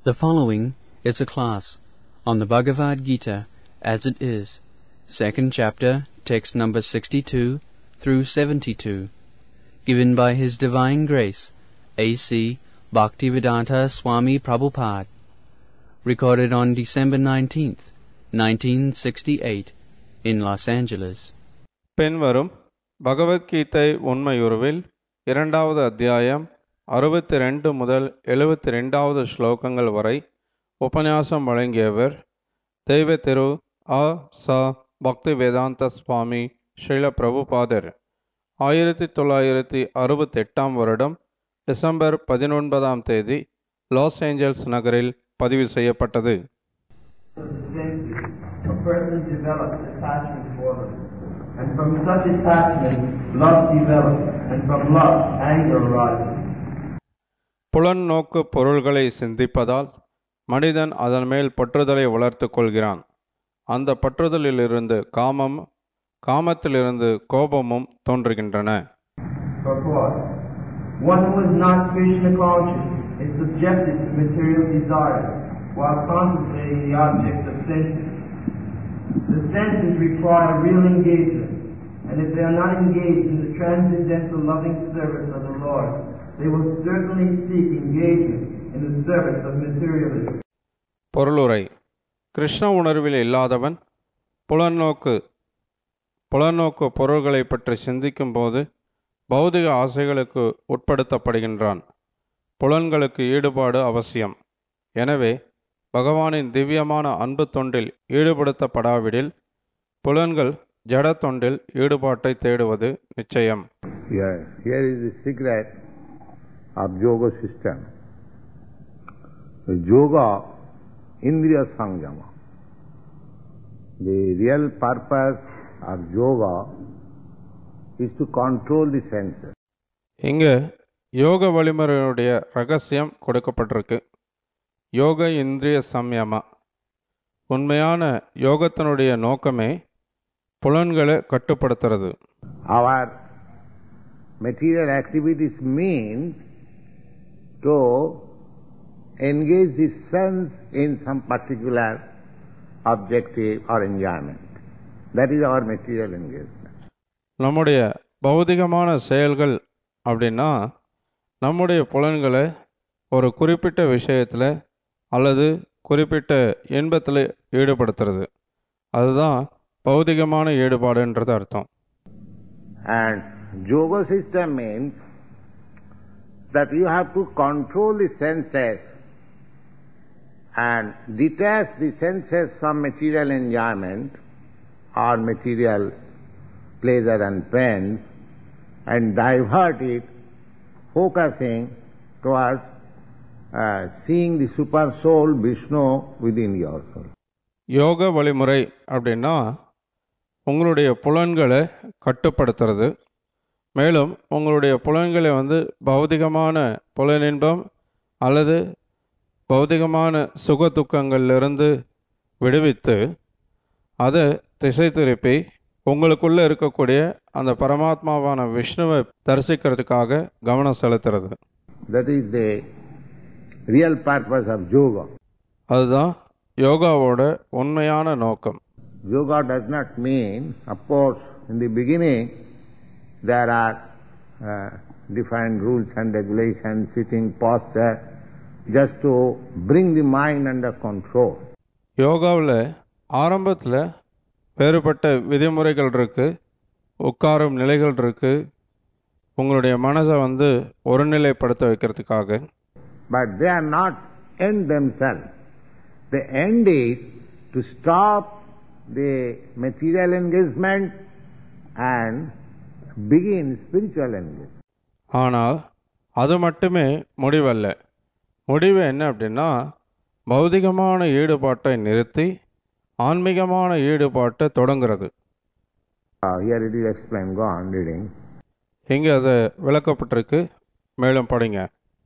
The following is a class on the Bhagavad Gita as it is, second chapter, text number 62 through 72, given by His Divine Grace, A.C. Bhaktivedanta Swami Prabhupada, recorded on December 19th, 1968, in Los Angeles. பின்வரும் பகவத்கீதை உண்மையுருவில் இரண்டாவது அத்தியாயம் 62 முதல் 72வது ஸ்லோகங்கள் வரை உபன்யாசம் வழங்கியவர் தெய்வ திரு அ. ச. பக்திவேதாந்த சுவாமி ஸ்ரீல பிரபுபாதர். 1968 வருடம் டிசம்பர் 19ஆம் தேதி லாஸ் ஏஞ்சல்ஸ் நகரில் பதிவு செய்யப்பட்டது. And from such attachment, lust develops, and from lust, anger arises. புலன் நோக்கு பொருள்களை சிந்திப்பதால் மனிதன் அதன் மேல் பற்றுதலை வளர்த்து கொள்கிறான். அந்த பற்றுதலிலிருந்து காமத்திலிருந்து கோபமும் தோன்றுகின்றன. One who is not Krishna conscious is subjected to material desires while contemplating the objects of senses. The senses require real engagement, and if they are not engaged in the transcendental loving service of the Lord, they will certainly seek engagement in the service of materialism. பொருளுரை: Krishna உணர்வில் இல்லாதவன் புலனோக்கு பொருள்களை பற்றி சிந்திக்கும் போது பௌதிக ஆசைகளுக்கு உட்படுத்தப்படுகின்றான். புலன்களுக்கு ஈடுபாடு அவசியம். எனவே பகவானின் திவ்யமான அன்பு தொண்டில் ஈடுபடுத்தப்படாவிடில் புலன்கள் ஜட தொண்டில் ஈடுபாட்டை தேடுவது நிச்சயம். Here is the secret of yoga system. The yoga indriya samyama. The real purpose of yoga is to control the senses. இங்க யோக வழிமுறையுடைய ரகசியம் கொடுக்கப்பட்டிருக்கு. யோக இந்திரிய சம்யமா. உண்மையான யோகத்தினுடைய நோக்கமே புலன்களை கட்டுப்படுத்துறது. Our material activities means to engage the sense in some particular objective or enjoyment. That is our material engagement. நம்முடைய பௌதிகமான செயல்கள் அப்படின்னா நம்முடைய புலன்களை ஒரு குறிப்பிட்ட விஷயத்தில் அல்லது குறிப்பிட்ட இன்பத்தில் ஈடுபடுத்துறது. அதுதான் பௌதிகமான ஈடுபாடுன்றது அர்த்தம். And yoga system means that you have to control the senses and detach the senses from material enjoyment or material pleasure and pains and divert it, focusing towards seeing the super soul Vishnu within yourself. யோக வழிமுறை அப்படின்னா உங்களுடைய புலன்களை கட்டுப்படுத்துறது. மேலும் உங்களுடைய புலன்களை பௌதிகமான புலனின்பம் அல்லது பௌதிகமான சுக துக்கங்களிலிருந்து விடுவித்து அதை திசை திருப்பி உங்களுக்குள்ளே இருக்கக்கூடிய அந்த பரமாத்மாவான விஷ்ணுவை தரிசிக்கிறதுக்காக கவனம் செலுத்துறது. That is the real purpose of yoga. அதுதான் யோகாவோட உண்மையான நோக்கம். Yoga does not mean, of course, in the beginning there are defined rules and regulations, sitting posture, just to bring the mind under control. யோகாவில் ஆரம்பத்தில் வேறுபட்ட விதிமுறைகள் இருக்கு, உட்காரும் நிலைகள் இருக்கு, உங்களுடைய மனசை ஒருநிலைப்படுத்த வைக்கிறதுக்காக. But they are not end themselves. The end is to stop the material engagement and begin spiritual engagement. ஆனால் அது மட்டுமே முடிவல்ல. முடிவு என்ன அப்படின்னா பௌதிகமான ஈடுபாட்டை நிறுத்தி ஆன்மீகமான ஈடுபாட்டை தொடங்குறது. Here it is explained. Go on reading. இங்கே அது விளக்கப்பட்டிருக்கு, மேலும் படிங்க.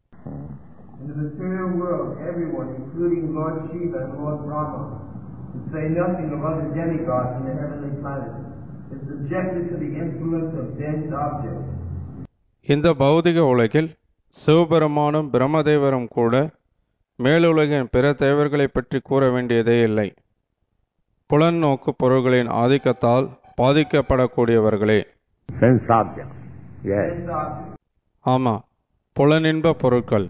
In the material world, everyone, including Lord Shiva and Lord Brahma, to say nothing of other demigods in the heavenly planets, is subjected to the influence of dense objects. இந்த பௌதிக உலகில் சிவபெருமானும் பிரம்மதேவரும் கூட மேலுலகின் பிற தேவர்களை பற்றி கூற வேண்டியதே இல்லை. புலன் நோக்கு பொருள்களின் ஆதிக்கத்தால் பாதிக்கப்படக்கூடியவர்களே. ஆமா, புலனின்ப பொருட்கள்.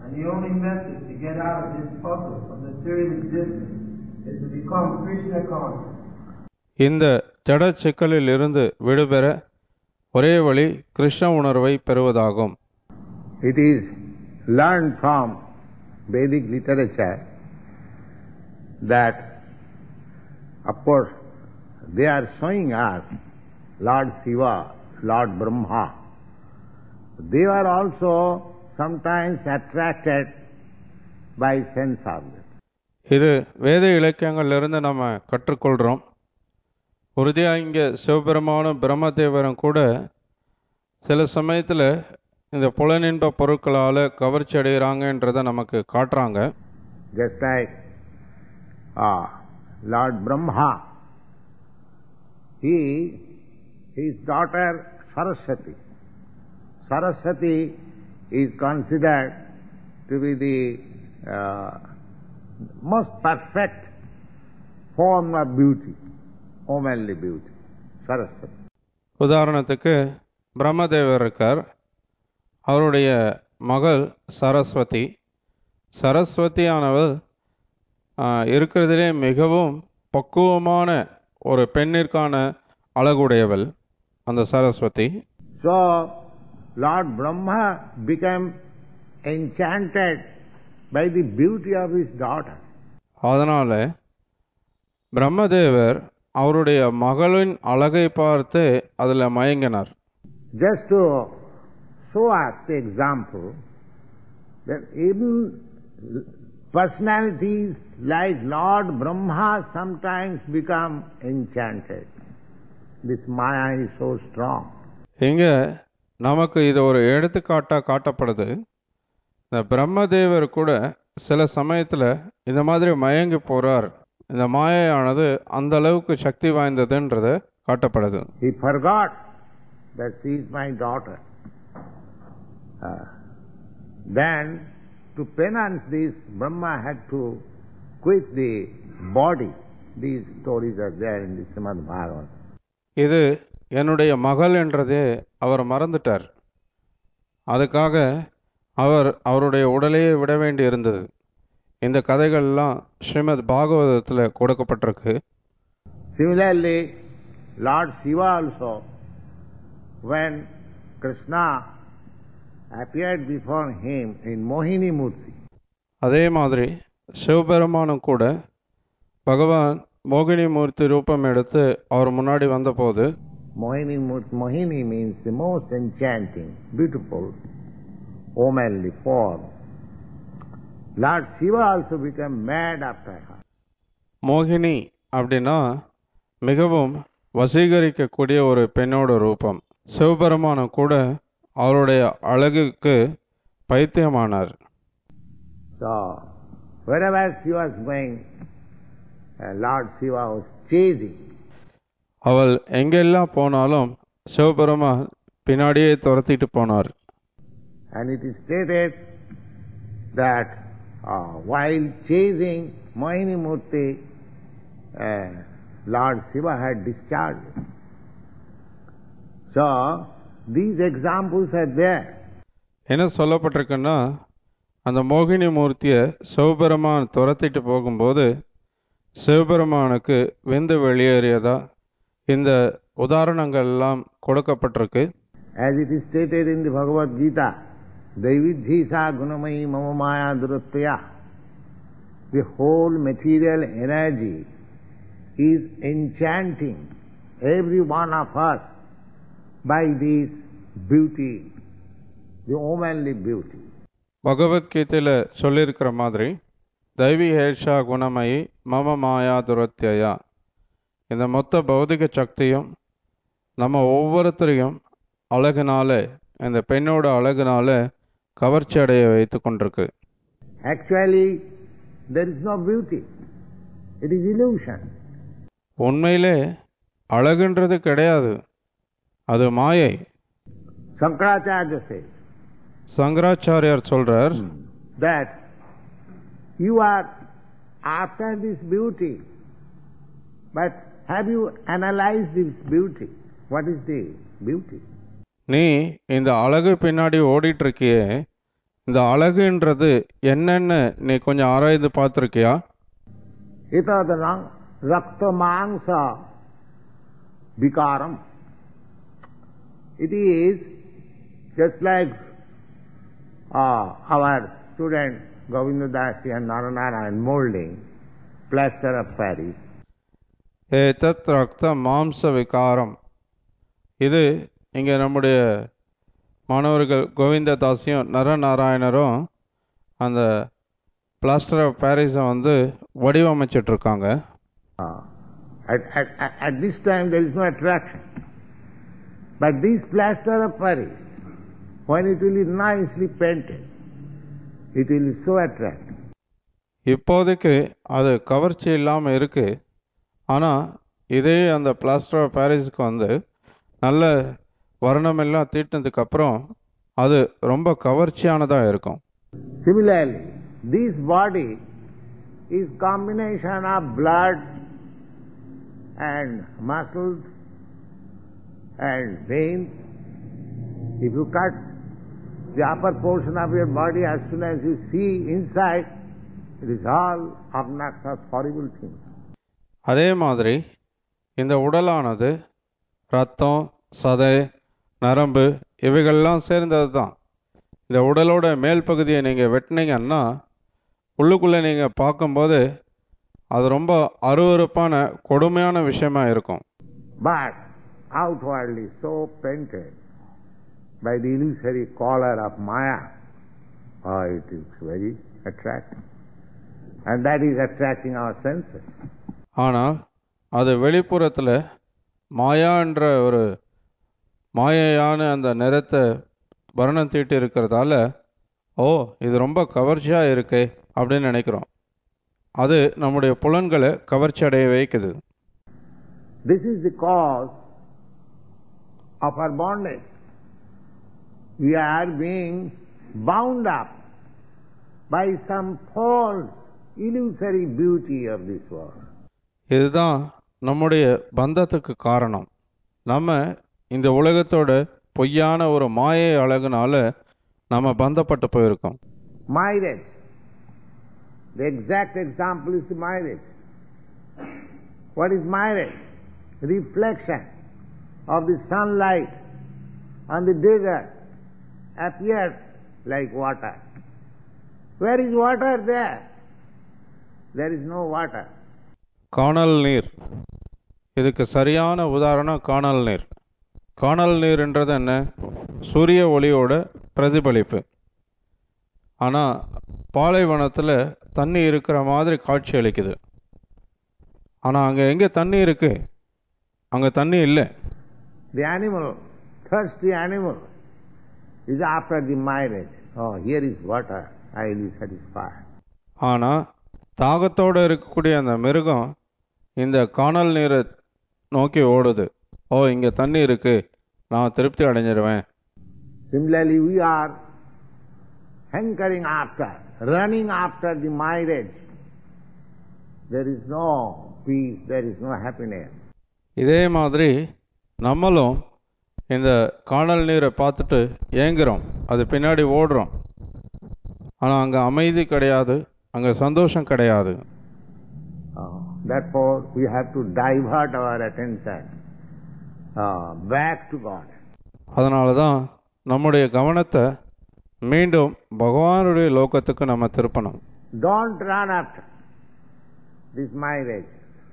இந்த ஜட சிக்கலில் இருந்து விடுபெற ஒரே வழி கிருஷ்ண உணர்வை பெறுவதாகும். It is learned from Vedic literature that, of course, they are showing us Lord Shiva, Lord Brahma. They are also sometimes attracted by sense organs. இது வேத இலக்கியங்களிலிருந்து நம்ம கற்றுக்கொள்கிறோம். உறுதியாக இங்கே சிவபெருமானும் பிரம்மதேவரும் கூட சில சமயத்தில் இந்த புலனின்ப பொருட்களால் கவர்ச்சி அடைகிறாங்கன்றதை நமக்கு காட்டுறாங்க. Just like Lord Brahma, his daughter Saraswati. Saraswati is considered to be the most perfect form of beauty, womanly beauty, Saraswati. உதாரணத்துக்கு பிரம்மதேவர் இருக்கார், அவருடைய மகள் சரஸ்வதி. சரஸ்வதியானவள் இருக்கிறதிலே மிகவும் பக்குவமான ஒரு பெண்ணிற்கான அழகுடையவள் அந்த Saraswati. So Lord Brahma became enchanted by the beauty of his daughter. அதனால பிரம்மதேவர் அவருடைய மகளின் அழகை பார்த்து அதில் மயங்கினார். Just to show us the example that even personalities like Lord Brahma sometimes become enchanted. This Maya is so strong. இங்க நமக்கு இது ஒரு எடுத்துக்காட்டாக காட்டப்படுது. இந்த பிரம்மதேவர் கூட சில சமயத்தில் இந்த மாதிரி மயங்கி போறார். இந்த மாயையானது அந்த அளவுக்கு சக்தி வாய்ந்ததுன்றது காட்டப்படுது. He forgot that she is my daughter. Then to penance this, Brahma had to quit the body. These stories are there in the Srimad Bhagavatam. இது என்னுடைய மகள் என்றதே அவர் மறந்துட்டார். அதுக்காக அவருடைய உடலையே விட வேண்டி இருந்தது. இந்த கதைகள்லாம் ஸ்ரீமத் பாகவதத்தில் கொடுக்கப்பட்டிருக்கு. Similarly, Lord Shiva also, when Krishna appeared before him in Mohini Murti. அதே மாதிரி சிவபெருமானும் கூட பகவான் மோகினி மூர்த்தி ரூபம் எடுத்து அவர் முன்னாடி வந்தபோது, Mohini means the most enchanting, beautiful, womanly form. Lord Shiva also became mad after her. மோகினி அப்படின்னா மிகவும் வசீகரிக்கக்கூடிய ஒரு பெண்ணோட ரூபம். சிவபெருமானும் கூட அவருடைய அழகுக்கு பைத்தியமானார். So wherever she was going, Lord Shiva was chasing. அவள் எங்கெல்லாம் போனாலும் சிவபெருமான் பின்னாடியே துரத்திட்டு போனார். And it is stated that while chasing Mohini Murti, Lord Shiva had discharged. So these examples are there. என்ன சொல்லப்பட்டிருக்குன்னா, அந்த மோகினி மூர்த்தியை சிவபெருமான் துரத்திட்டு போகும்போது சிவபெருமானுக்கு விந்து வெளியேறியதா இந்த உதாரணங்கள் எல்லாம் கொடுக்கப்பட்டிருக்கு. As it is stated in the Bhagavad Gita, Daividhisa gunamayi mama maya duratya. The whole material energy is enchanting every one of us by this beauty, the womanly beauty. பகவத்கீதையில் சொல்லியிருக்கிற மாதிரி தெய்வீ ஹேஷா குணமயி மம மாயா துரத்யா, இந்த மொத்த பௌதிக சக்தியும் நம்ம ஒவ்வொருத்தரையும் அழகுனால, இந்த பெண்ணோட அழகுனால கவர்ச்சி அடைய வைத்து கொண்டிருக்கு. Actually, there is no beauty. It is illusion. உண்மையிலே அழகுன்றது கிடையாது, அது மாயை. Shankaracharya says சங்கராச்சாரியார் சொல்றார் that you are after this beauty, but have you analyzed this beauty? What is the beauty? நீ இந்த அழகு பின்னாடி ஓடிட்டு இருக்கியே, இந்த அழகுன்றது என்னன்னு நீ கொஞ்சம் ஆராய்ந்து பார்த்துருக்கியா? Itad rakta mangsa vikaram. It is just like our student Govinda Dasi and Naranarayan molding plaster of Paris. ஏதத் ரக்த மாம்ச விகாரம். இது இங்கே நம்முடைய மாணவர்கள் கோவிந்ததாசியும் நரநாராயணரும் அந்த பிளாஸ்டர் ஆஃப் பாரிஸை வடிவமைச்சிட்ருக்காங்க. At this time there is no attraction. But this plaster of Paris, when it will be nicely painted, it will be so attractive. இப்போதைக்கு அது கவர்ச்சி இல்லாமல் இருக்கு. ஆனால் இதே அந்த பிளாஸ்டர் ஆஃப் பாரிஸுக்கு நல்ல வர்ணமெல்லாம் தீட்டினதுக்கு அப்புறம் அது ரொம்ப கவர்ச்சியானதாக இருக்கும். Similarly, this body is combination of blood and muscles and veins. If you cut the upper portion of your body, as soon as you see inside, it is all obnoxious, horrible things. அதே மாதிரி இந்த உடலானது ரத்தம், சதை, நரம்பு இவைகள்லாம் சேர்ந்தது தான். இந்த உடலோட மேல் பகுதியை நீங்கள் வெட்டினீங்கன்னா உள்ளுக்குள்ளே நீங்கள் பார்க்கும்போது அது ரொம்ப அருவருப்பான கொடுமையான விஷயமா இருக்கும். But outwardly so painted by the illusory color of Maya, it is very attractive. And that is attracting our senses. ஆனால் அது வெளிப்புறத்தில் மாயா என்ற ஒரு மாயையான அந்த நிறத்தை வர்ணம் தீட்டி இருக்கிறதால இது ரொம்ப கவர்ச்சியாக இருக்கே அப்படின்னு நினைக்கிறோம். அது நம்முடைய புலன்களை கவர்ச்சி அடைய வைக்குது. This is the cause of our bondage. We are being bound up by some false, illusory beauty of this world. இதுதான் நம்முடைய பந்தத்துக்கு காரணம். நம்ம இந்த உலகத்தோட பொய்யான ஒரு மாயை அழகுனால நம்ம பந்தப்பட்டு போயிருக்கோம். Mirage. The exact example is the mirage. What is mirage? Reflection of the sunlight on the desert appears like water. Where is water there? There is no water. காணல் நீர். இதுக்கு சரியான உதாரணம் காணல் நீர். காணல் நீர்ன்றது என்ன? சூரிய ஒளியோட பிரதிபலிப்பு. ஆனால் பாலைவனத்தில் தண்ணி இருக்கிற மாதிரி காட்சி அளிக்குது. ஆனால் அங்கே எங்கே தண்ணி இருக்கு? அங்கே தண்ணி இல்லை. The animal, thirsty animal, is after the mirage. Here is water, I will be satisfied. ஆனால் தாகத்தோடு இருக்கக்கூடிய அந்த மிருகம் இந்த காணல் நீரை நோக்கி ஓடுது. இங்கே தண்ணி இருக்கு, நான் திருப்தி அடைஞ்சிருவேன். Similarly, we are hankering after, running after the mirage. There is no peace, there is no happiness. இதே மாதிரி நம்மளும் இந்த காணல் நீரை பார்த்துட்டு ஏங்குறோம், அது பின்னாடி ஓடுறோம். ஆனால் அங்கே அமைதி கிடையாது, அங்கே சந்தோஷம் கிடையாது. Therefore, we have to divert our attention back to God. அதனால தான் நம்முடைய கவனத்தை மீண்டும் பகவானுடைய லோகத்துக்கு நம்ம திருப்பணும். Don't run after this mirage.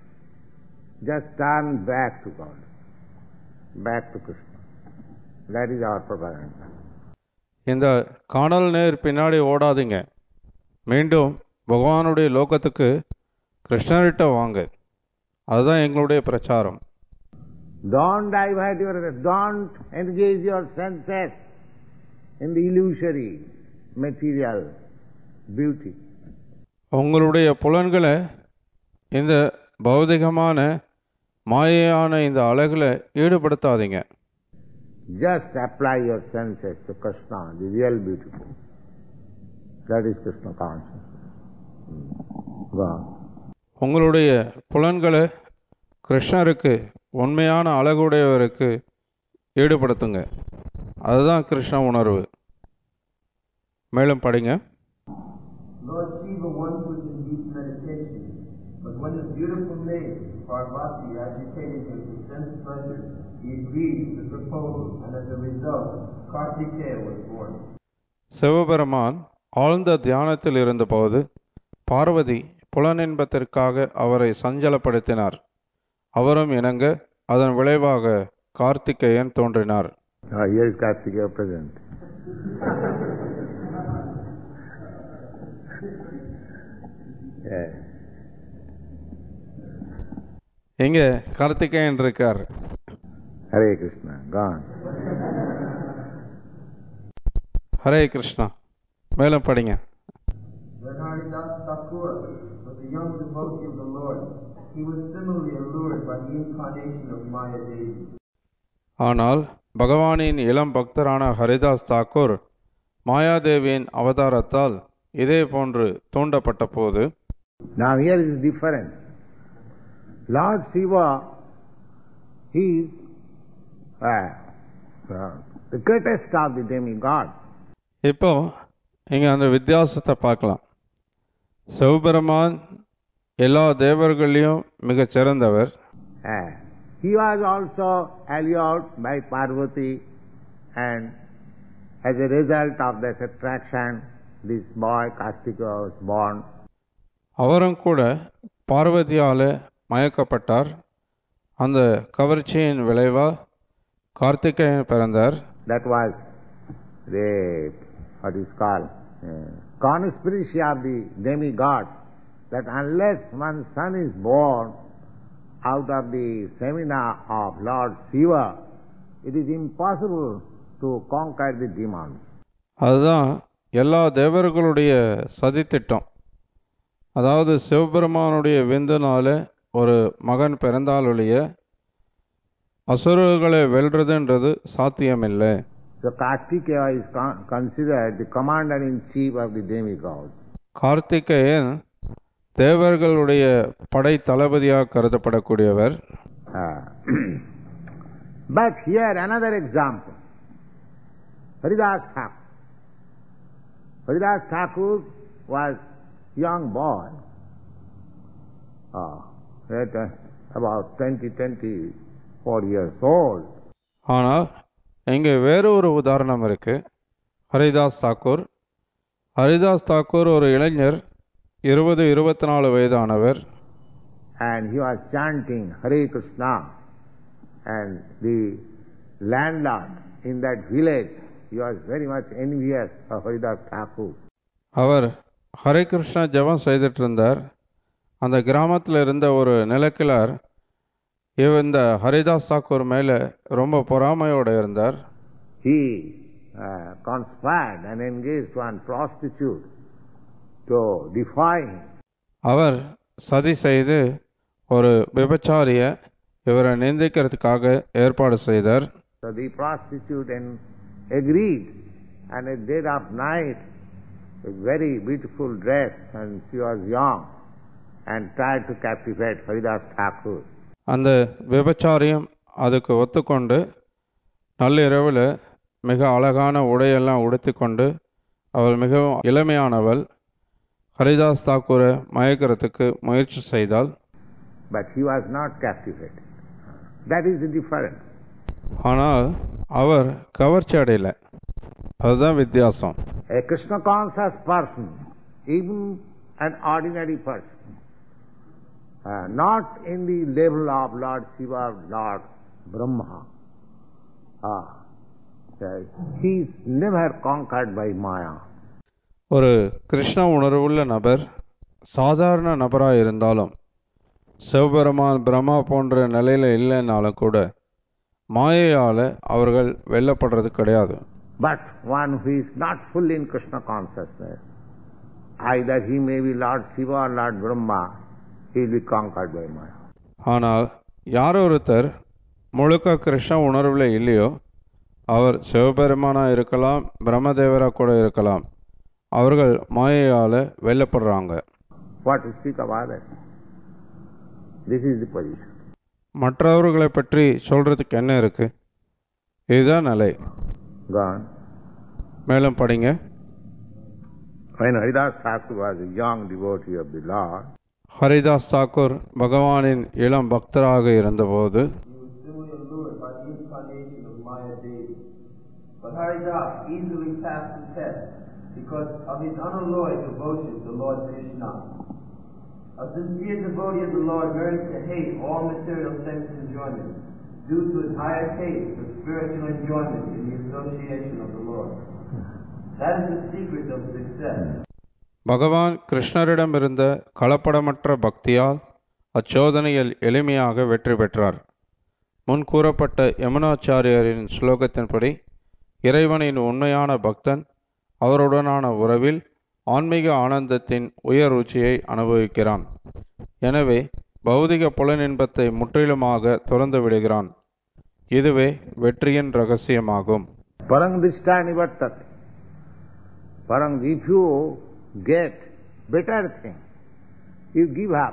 Just turn back to God, back to Krishna. That is our propaganda. இந்த காணல் நீர் பின்னாடி ஓடாதீங்க, மீண்டும் பகவானுடைய லோகத்துக்கு கிருஷ்ணர்கிட்ட வாங்க. அதுதான் எங்களுடைய பிரச்சாரம். Don't divert don't engage your senses in the illusory material beauty. உங்களுடைய புலன்களை இந்த பௌதிகமான மாயையான இந்த அழகுல ஈடுபடுத்தாதீங்க. Just apply your senses to Krishna, the real beautiful. That is Krishna consciousness. Go on. உங்களுடைய புலன்களை கிருஷ்ணருக்கு, உண்மையான அழகுடையவருக்கு ஈடுபடுத்துங்க. அதுதான் கிருஷ்ண உணர்வு. மேலும் படிங்க. Lord Shiva once was in deep meditation, but when the beautiful maid Parvati agitated him to sense pleasure, he agreed to the proposal, and as a result, Kartikeya was born. Sivaperuman ஆழ்ந்த தியானத்தில் இருந்தபோது பார்வதி புலனின்பத்திற்காக அவரை சஞ்சலப்படுத்தினார். அவரும் இணங்க அதன் விளைவாக கார்த்திகேயன் தோன்றினார். Here is Kartikeya present. எங்க கார்த்திகேயன் இருக்கார். Hare Krishna. Go on. Hare Krishna. மேலும் படிங்க. When Haridas Thakur was a young devotee of the Lord, he was similarly allured by the incarnation of Maya Devi. ஆனால் பகவானின் இளம் பக்தரான ஹரிதாஸ் தாக்கூர் மாயாதேவியின் அவதாரத்தால் இதே போன்று தூண்டப்பட்ட போது, Now here is the difference. Lord Shiva is the greatest of the demigod. இப்போ இங்கே அந்த வித்தியாசத்தை பார்க்கலாம். சிவபெருமான் எல்லா தேவர்களையும் மிகச் சிறந்தவர். He was also allured by Parvati, and as a result of that attraction, this boy Kartikeya was born. அவரும் கூட பார்வதியால மயக்கப்பட்டார். அந்த கவர்ச்சியின் விளைவா கார்த்திகேயன் பிறந்தார். That was the what is called conspiracy of the demigod, that unless one son is born out of the semina of Lord Shiva, it is impossible to conquer the demons. அதுதான் எல்லா தேவர்களுடைய சதித்திட்டம். அதாவது சிவபெருமானுடைய விந்துனால ஒரு மகன் பிறந்தாலொழிய அசுரர்களை வெல்றதுன்றது சாத்தியமில்லை. So Kartikeya is considered the commander-in-chief of the demigods. Karthikeyan தேவர்களுடைய படை தளபதியாக கருதப்படக்கூடியவர். But here another example. Haridas Thakur. Haridas Thakur was young boy, about 24 years old. ஆனால் இங்கே வேறு ஒரு உதாரணம் இருக்கு. ஹரிதாஸ் தாக்கூர். ஹரிதாஸ் தாக்கூர் ஒரு இளைஞர், 20-24 வயதானவர். And he was chanting Hare Krishna, and the landlord in that village, he was very much envious of Haridas Thakur. அவர் ஹரே கிருஷ்ணா ஜபம் செய்துட்டு இருந்தார். அந்த கிராமத்தில் இருந்த ஒரு நிலக்கிழார் இந்த ஹரிதாஸ் தாக்கூர் மேல ரொம்ப பொறாமையோடு இருந்தார். He conspired and engaged one prostitute to defy him. அவர் சதி செய்து ஒரு விபச்சாரிய இவரை நிந்திக்கிறதுக்காக ஏற்பாடு செய்தார். So the prostitute agreed, and at dead of night, a very beautiful dress, and she was young, and tried to captivate Haridas Thakur. அந்த விபச்சாரியம் அதுக்கு ஒத்துக்கொண்டு நள்ளிரவில் மிக அழகான உடையெல்லாம் உடுத்திக்கொண்டு அவள் மிகவும் இளமையானவள் ஹரிதாஸ் தாக்கூரை மயக்கிறதுக்கு முயற்சி செய்தாள். But he was not captivated. That is the difference. ஆனால் அவர் கவர்ச்சி அடையல. அதுதான் வித்தியாசம். A Krishna conscious person, even an ordinary person, not in the level of Lord Shiva or Lord Brahma, he is never conquered by Maya. ஒரு கிருஷ்ண உணர்வுள்ள நபர் சாதாரண நபராக இருந்தாலும் சிவபெருமான் பிரம்மா போன்ற நிலையில இல்லைன்னாலும் கூட மாயையால அவர்கள் வெல்லப்படுறது கிடையாது. But one who is not full in Krishna consciousness, either he may be Lord Shiva or Lord Brahma, he will be conquered by Maya. ஆனால் யார் ஒருத்தர் முழுக்க கிருஷ்ண உணர்வில் இல்லையோ அவர் சிவபெருமானா இருக்கலாம், பிரம்மதேவரா கூட இருக்கலாம், அவர்கள் மாயையால வெல்லப்படுறாங்க. what to speak of others? This is the position. மற்றவர்களை பற்றி சொல்றதுக்கு என்ன இருக்கு? இதுதான் நிலை. Go on. மேலும் படிங்க. When Haridas Thakur was a young devotee of the Lord, Haridas Thakur பகவானின் இளம் பக்தராக இருந்தபோது But Haridas easily passed the test because of his unalloyed devotion to Lord Krishna. A sincere devotee of the Lord learns to hate all material sense enjoyment due to his higher taste for spiritual enjoyment in the association of the Lord. That is the secret of success. பகவான் கிருஷ்ணரிடம் இருந்த கலப்படமற்ற பக்தியால் அச்சோதனையில் எளிமையாக வெற்றி பெற்றார். முன் கூறப்பட்ட யமுனாச்சாரியரின் ஸ்லோகத்தின்படி இறைவனின் உண்மையான பக்தன் அவருடனான உறவில் ஆன்மீக ஆனந்தத்தின் உயர் ருச்சியை அனுபவிக்கிறான். எனவே பௌதிக புலனின்பத்தை முற்றிலுமாக துறந்து விடுகிறான். இதுவே வெற்றியின் ரகசியமாகும். Parang drishtha nivartate. Parang, if you get better thing, you give up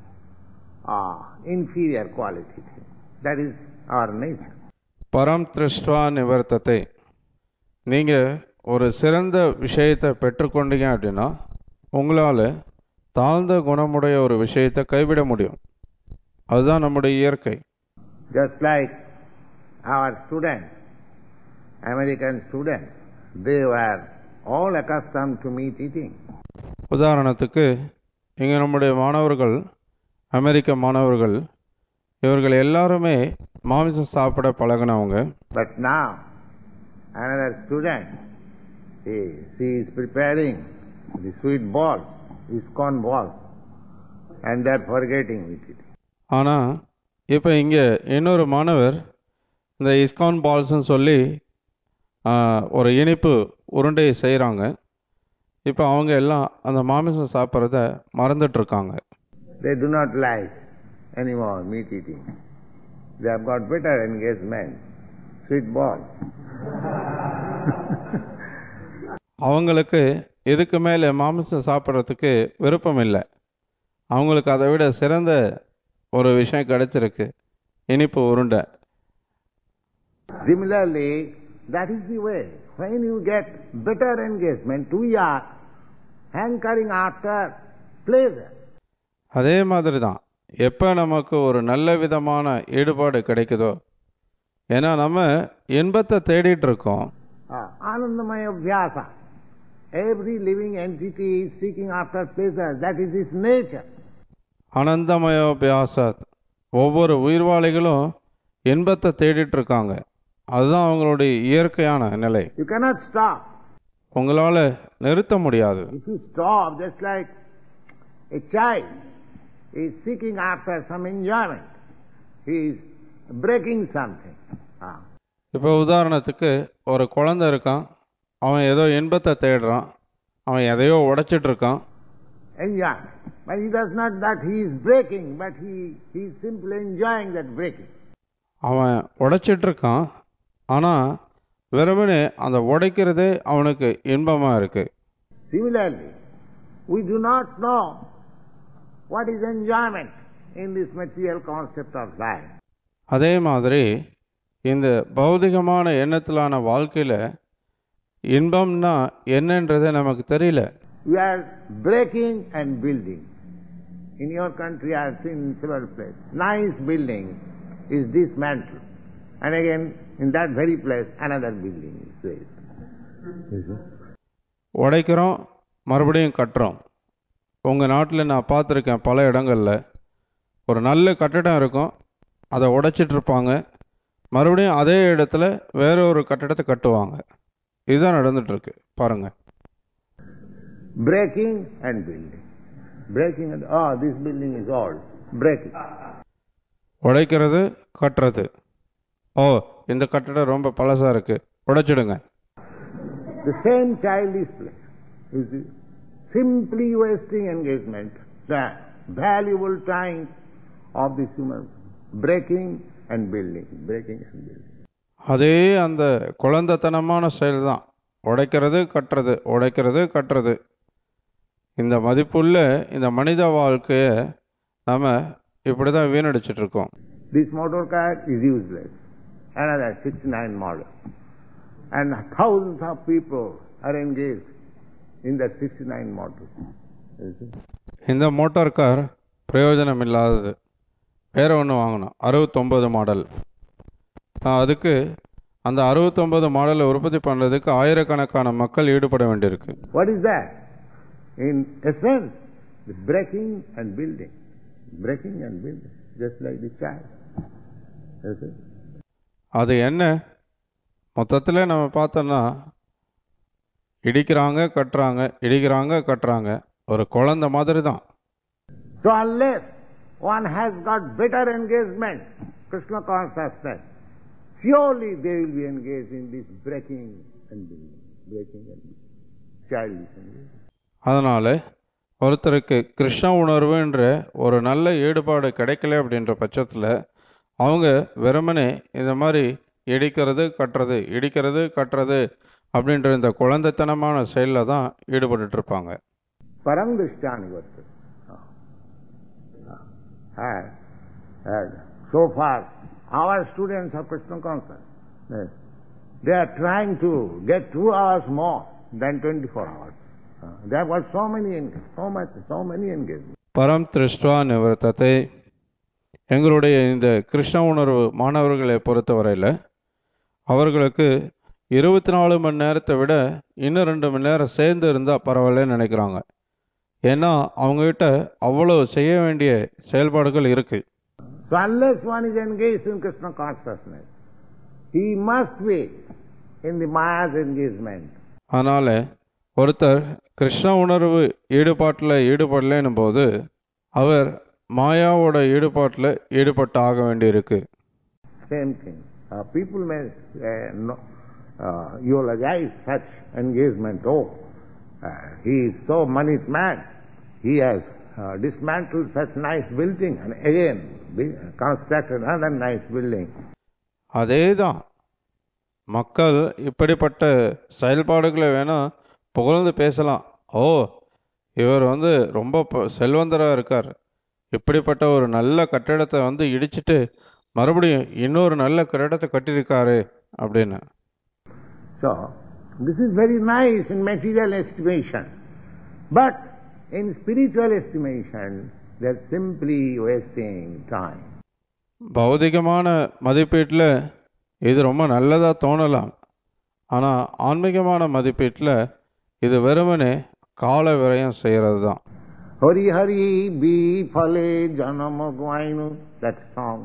inferior quality thing. That is our nature. பரம் திருஷ்டுவா நிவர்த்தத்தை. நீங்கள் ஒரு சிறந்த விஷயத்தை பெற்றுக்கொண்டீங்க அப்படின்னா உங்களால் தாழ்ந்த குணமுடைய ஒரு விஷயத்தை கைவிட முடியும். அதுதான் நம்முடைய இயற்கை. Just like our students, American students, they were all accustomed to meat eating. உதாரணத்துக்கு இங்கே நம்முடைய மாணவர்கள், அமெரிக்க மாணவர்கள், இவர்கள் எல்லாருமே மாமிசம் சாப்பிட பழகினவங்க. But now another student, she is preparing the sweet balls, ISKCON balls, and they are forgetting meat eating. ஆனால் இப்போ இங்கே இன்னொரு மாணவர் இந்த இஸ்கான் பால்ஸ்ன்னு சொல்லி ஒரு இனிப்பு உருண்டையை செய்கிறாங்க. இப்போ அவங்க எல்லாம் அந்த மாமிசம் சாப்பிட்றத மறந்துட்டுருக்காங்க. They do not like anymore meat eating. They have got better engagement, sweet balls. அவங்களுக்கு இதுக்கு மேலே மாமிசம் சாப்பிட்றதுக்கு விருப்பம் இல்லை. அவங்களுக்கு அதை விட சிறந்த ஒரு விஷயம் கிடைச்சிருக்கு, இனிப்பு உருண்டை. Similarly, that is the way. When you get better engagement, we are hankering after pleasure. அதே மாதிரி தான் எப்போ நமக்கு ஒரு நல்ல விதமான ஈடுபாடு கிடைக்குதோ, ஏன்னா நம்ம இன்பத்தை தேடிட்டு இருக்கோம். Anandamaya Vyasa. Every living entity is seeking after pleasure. That is its nature. ஆனந்தமயோபியாசத். ஒவ்வொரு உயிர்வாளிகளும் இன்பத்தை தேடிட்டு இருக்காங்க. அதுதான் அவங்களுடைய இயற்கையான நிலை. You cannot stop. உங்களால நிறுத்த முடியாது. If you stop, just like a child is seeking after some enjoyment, he is breaking something. இப்போ உதாரணத்துக்கு ஒரு குழந்தை இருக்கான், அவன் ஏதோ இன்பத்தை தேடுறான், அவன் எதையோ உடைச்சிட்டு இருக்கான். Enjoyment. But he does not that he is breaking, but he is simply enjoying that breaking. அவன் உடைச்சிட்டு இருக்கான், ஆனால் வெறுமனே அந்த உடைக்கிறதே அவனுக்கு இன்பமாக இருக்கு. Similarly, we do not know what is enjoyment in this material concept of life. அதே மாதிரி இந்த பௌதிகமான எண்ணத்திலான வாழ்க்கையில் இன்பம்னா என்னன்றதை நமக்கு தெரியல. We are breaking and building. In your country I have seen in several places. Nice building is dismantled. And again, in that very place, another building is raised. உடைக்கிறோம், மறுபடியும் கட்டுறோம். உங்கள் நாட்டில் நான் பார்த்துருக்கேன் பல இடங்களில் ஒரு நல்ல கட்டிடம் இருக்கும், அதை உடைச்சிட்டு இருப்பாங்க, மறுபடியும் அதே இடத்துல வேற ஒரு கட்டிடத்தை கட்டுவாங்க. இதுதான் நடந்துட்டுருக்கு பாருங்க. Breaking and building. Breaking and, this building is old. Breaking. உடைக்கிறது, கட்டுறது. இந்த கட்டிடம் ரொம்ப பழசா இருக்கு, உடைச்சிடுங்க. The same childish play. You see, simply wasting engagement, the valuable time of this human, breaking and building, breaking and building. அதே அந்த குழந்தைத்தனமான செயல் தான், உடைக்கிறது கட்டுறது, உடைக்கிறது கட்டுறது. இந்த மதிப்புள்ள இந்த மனித வாழ்க்கையை நம்ம இப்படி தான் வீணடிச்சிட்டு இருக்கோம். This motor car is useless. Another 69 model. And thousands of people are engaged in that 69 model. இந்த மோட்டார் கார் பிரயோஜனம் இல்லாதது, வேற ஒன்று வாங்கணும், 69 மாடல். அதுக்கு அந்த 69 மாடலை உற்பத்தி பண்ணுறதுக்கு ஆயிரக்கணக்கான மக்கள் ஈடுபட வேண்டியிருக்கு. What is that? In essence, the breaking and building. Breaking and building, just like the child. அது என்ன? மொத்தத்தில் நம்ம பார்த்தோன்னா இடிக்கிறாங்க கட்டுறாங்க, இடிக்கிறாங்க கட்டுறாங்க, ஒரு குழந்தை மாதிரி தான். So unless one has got better engagement, Krishna consciousness, surely they will be engaged in this breaking and building, breaking and building, childish engagement. அதனால ஒருத்தருக்கு கிருஷ்ண உணர்வுன்ற ஒரு நல்ல ஈடுபாடு கிடைக்கல அப்படின்ற பட்சத்தில் அவங்க வெறுமனே இந்த மாதிரி இடிக்கிறது கட்டுறது இடிக்கிறது கட்டுறது அப்படின்ற இந்த குழந்தைத்தனமான செயலில் தான் ஈடுபட்டு இருப்பாங்க. Param Drishyani Vartate. So far, our students of Krishna consciousness, they are trying to get 2 hours more than 24 hours. They have got so many engagements. பரம் திருஷ்டுவா நிவர்த்தத்தை. எங்களுடைய இந்த கிருஷ்ண உணர்வு மாணவர்களை பொறுத்தவரையில் அவர்களுக்கு 24 மணி நேரத்தை விட இன்னும் 2 மணி நேரம் சேர்ந்து இருந்தால் பரவாயில்லன்னு நினைக்கிறாங்க. ஏன்னா அவங்ககிட்ட அவ்வளோ செய்ய வேண்டிய செயல்பாடுகள் இருக்கு. So unless one is engaged in Krishna consciousness, he must be in the Maya's engagement. அதனால ஒருத்தர் கிருஷ்ண உணர்வு ஈடுபாட்டில் ஈடுபடலைன்னும் போது அவர் மாயாவோட ஈடுபாட்டில் ஈடுபட்டு ஆக வேண்டியிருக்கு. Same thing. People may eulogize such engagement. Oh, he is so moneyed man. He has dismantled such nice building and again constructed another nice building. அதே தான் மக்கள் இப்படிப்பட்ட செயல்பாடுகளை வேணா புகழ்ந்து பேசலாம். ஓ, இவர் ரொம்ப செல்வந்தராக இருக்கார், இப்படிப்பட்ட ஒரு நல்ல கட்டிடத்தை இடிச்சிட்டு மறுபடியும் இன்னொரு நல்ல கட்டிடத்தை கட்டியிருக்காரு அப்படின்னு. So this is very nice in material estimation, but in spiritual estimation they are simply wasting time. பௌதிகமான மதிப்பீட்டில் இது ரொம்ப நல்லதாக தோணலாம், ஆனால் ஆன்மீகமான மதிப்பீட்டில் இது வெறுமனே கால விரயம் செய்கிறது தான். Hari Hari Bi Phale Janama Gwainu, that song.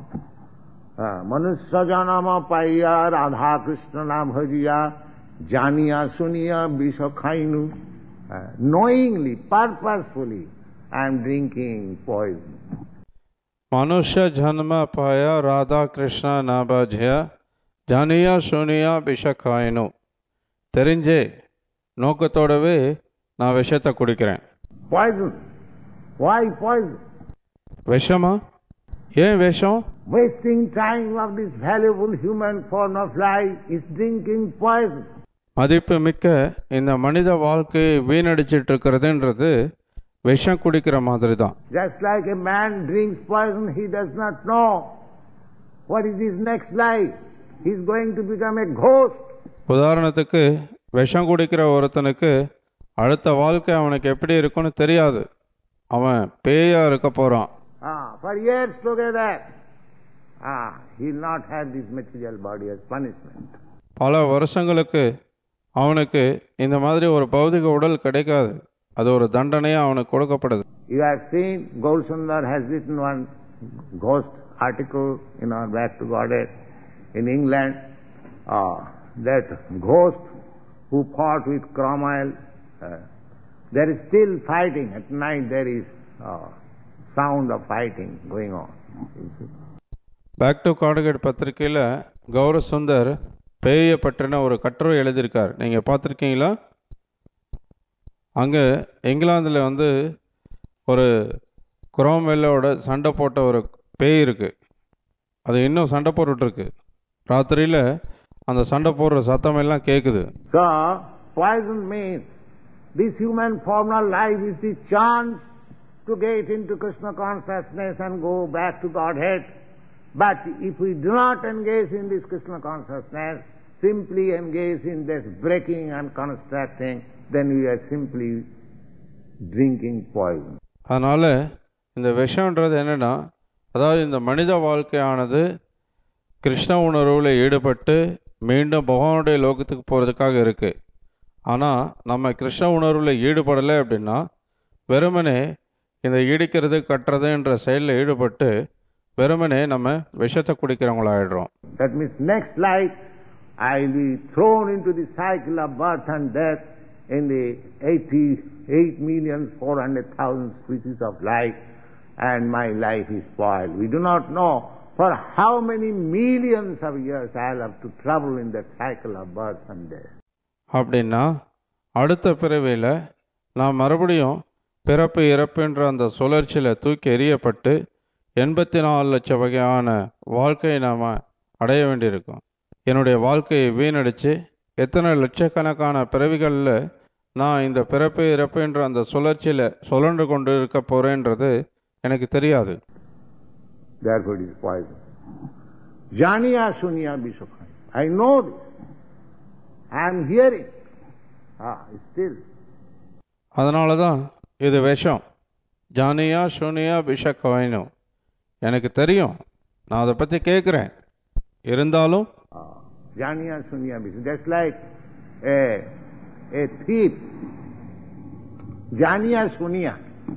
Manusya Janama Paiya Radha Krishna Nam Bhajiya Janiya Suniya Bisha Khainu. Knowingly, purposefully, I am drinking poison. Manusya Janama Paya Radha Krishna Nam Bhajiya Janiya Suniya Bisha Khainu. தெரிஞ்சே நோக்கத்தோடவே நான் விஷத்தை குடிக்கிறேன். Poison. Why poison? விஷமா? ஏன் விஷம்? Wasting time of this valuable human form of life is drinking poison. மதிப்பு மிக்க இந்த மனித வாழ்க்கையை வீணடிச்சிட்டு இருக்கிறதுன்றது விஷம் குடிக்கிற மாதிரி தான். Just like a man drinks poison, he does not know what is his next life. He is going to become a ghost. உதாரணத்துக்கு விஷம் குடிக்கிற ஒருத்தனுக்கு அடுத்த வாழ்க்கை அவனுக்கு எப்படி இருக்குன்னு தெரியாது, அவன் பேயா இருக்க போறான். For years together, he will not have this material body as punishment. பல வருஷங்களுக்கு அவனுக்கு இந்த மாதிரி ஒரு பௌதிக உடல் கிடைக்காது, அது ஒரு தண்டனையா அவனுக்கு கொடுக்கப்படுது. You have seen Gaur Sundar has written one ghost article in our Back to Godhead in England. That ghost who fought with Cromwell, there is still fighting. At night there is sound of fighting going on. Back to காட்கெட் பத்திரிகையில் கௌர சுந்தர் பேயை பற்றின ஒரு கட்டுரை எழுதியிருக்கார். நீங்கள் பார்த்துருக்கீங்களா? அங்கே இங்கிலாந்தில் ஒரு குரோம்வெல்லோட சண்டை போட்ட ஒரு பேய் இருக்குது, அது இன்னும் சண்டை போட்டுருக்கு. ராத்திரியில் அந்த சண்டை போடுற சத்தம் எல்லாம் கேட்குது. So poison means this human formal life is the chance to get into Krishna consciousness and go back to Godhead. But if we do not engage in this Krishna consciousness, simply engage in this breaking and constructing, then we are simply drinking poison. அதனால இந்த விஷம்ன்றது என்னன்னா, அதாவது இந்த மனித வாழ்க்கையானது கிருஷ்ண உணர்வில் ஈடுபட்டு மீண்டும் பகவானுடைய லோகத்துக்கு போகிறதுக்காக இருக்குது. ஆனால் நம்ம கிருஷ்ண உணர்வில் ஈடுபடலை அப்படின்னா வெறுமனே இந்த இடிக்கிறது கட்டுறதுன்ற செயலில் ஈடுபட்டு வெறுமனே நம்ம விஷத்தை குடிக்கிறவங்களாயிடுறோம். That means next life I will be thrown into the cycle of birth and death in the 88,400,000 species of life, and my life is spoiled. We do not know for how many millions of years I will have to travel in that cycle of birth and death. அப்படின்னா அடுத்த பிறவியில் நான் மறுபடியும் பிறப்பு இறப்புன்ற அந்த சுழற்சியில் தூக்கி எறியப்பட்டு 84 லட்சம் வகையான வாழ்க்கையை நாம் அடைய வேண்டியிருக்கும். என்னுடைய வாழ்க்கையை வீணடித்து எத்தனை லட்சக்கணக்கான பிறவிகளில் நான் இந்த பிறப்பு இறப்புன்ற அந்த சுழற்சியில் சுழன்று கொண்டு இருக்க போகிறேன்றது எனக்கு தெரியாது. Therefore it is poison. Janiya sunya bisukha. I know this. I am hearing. Still. அதனால தான் இது விஷம். ஜானியா சூனியா விஷக்கவைனோ, எனக்கு தெரியும், நான் அதை பற்றி கேட்குறேன், இருந்தாலும் ஜானியா சூனியா விஷம். Just like a thief. Janiya sunya.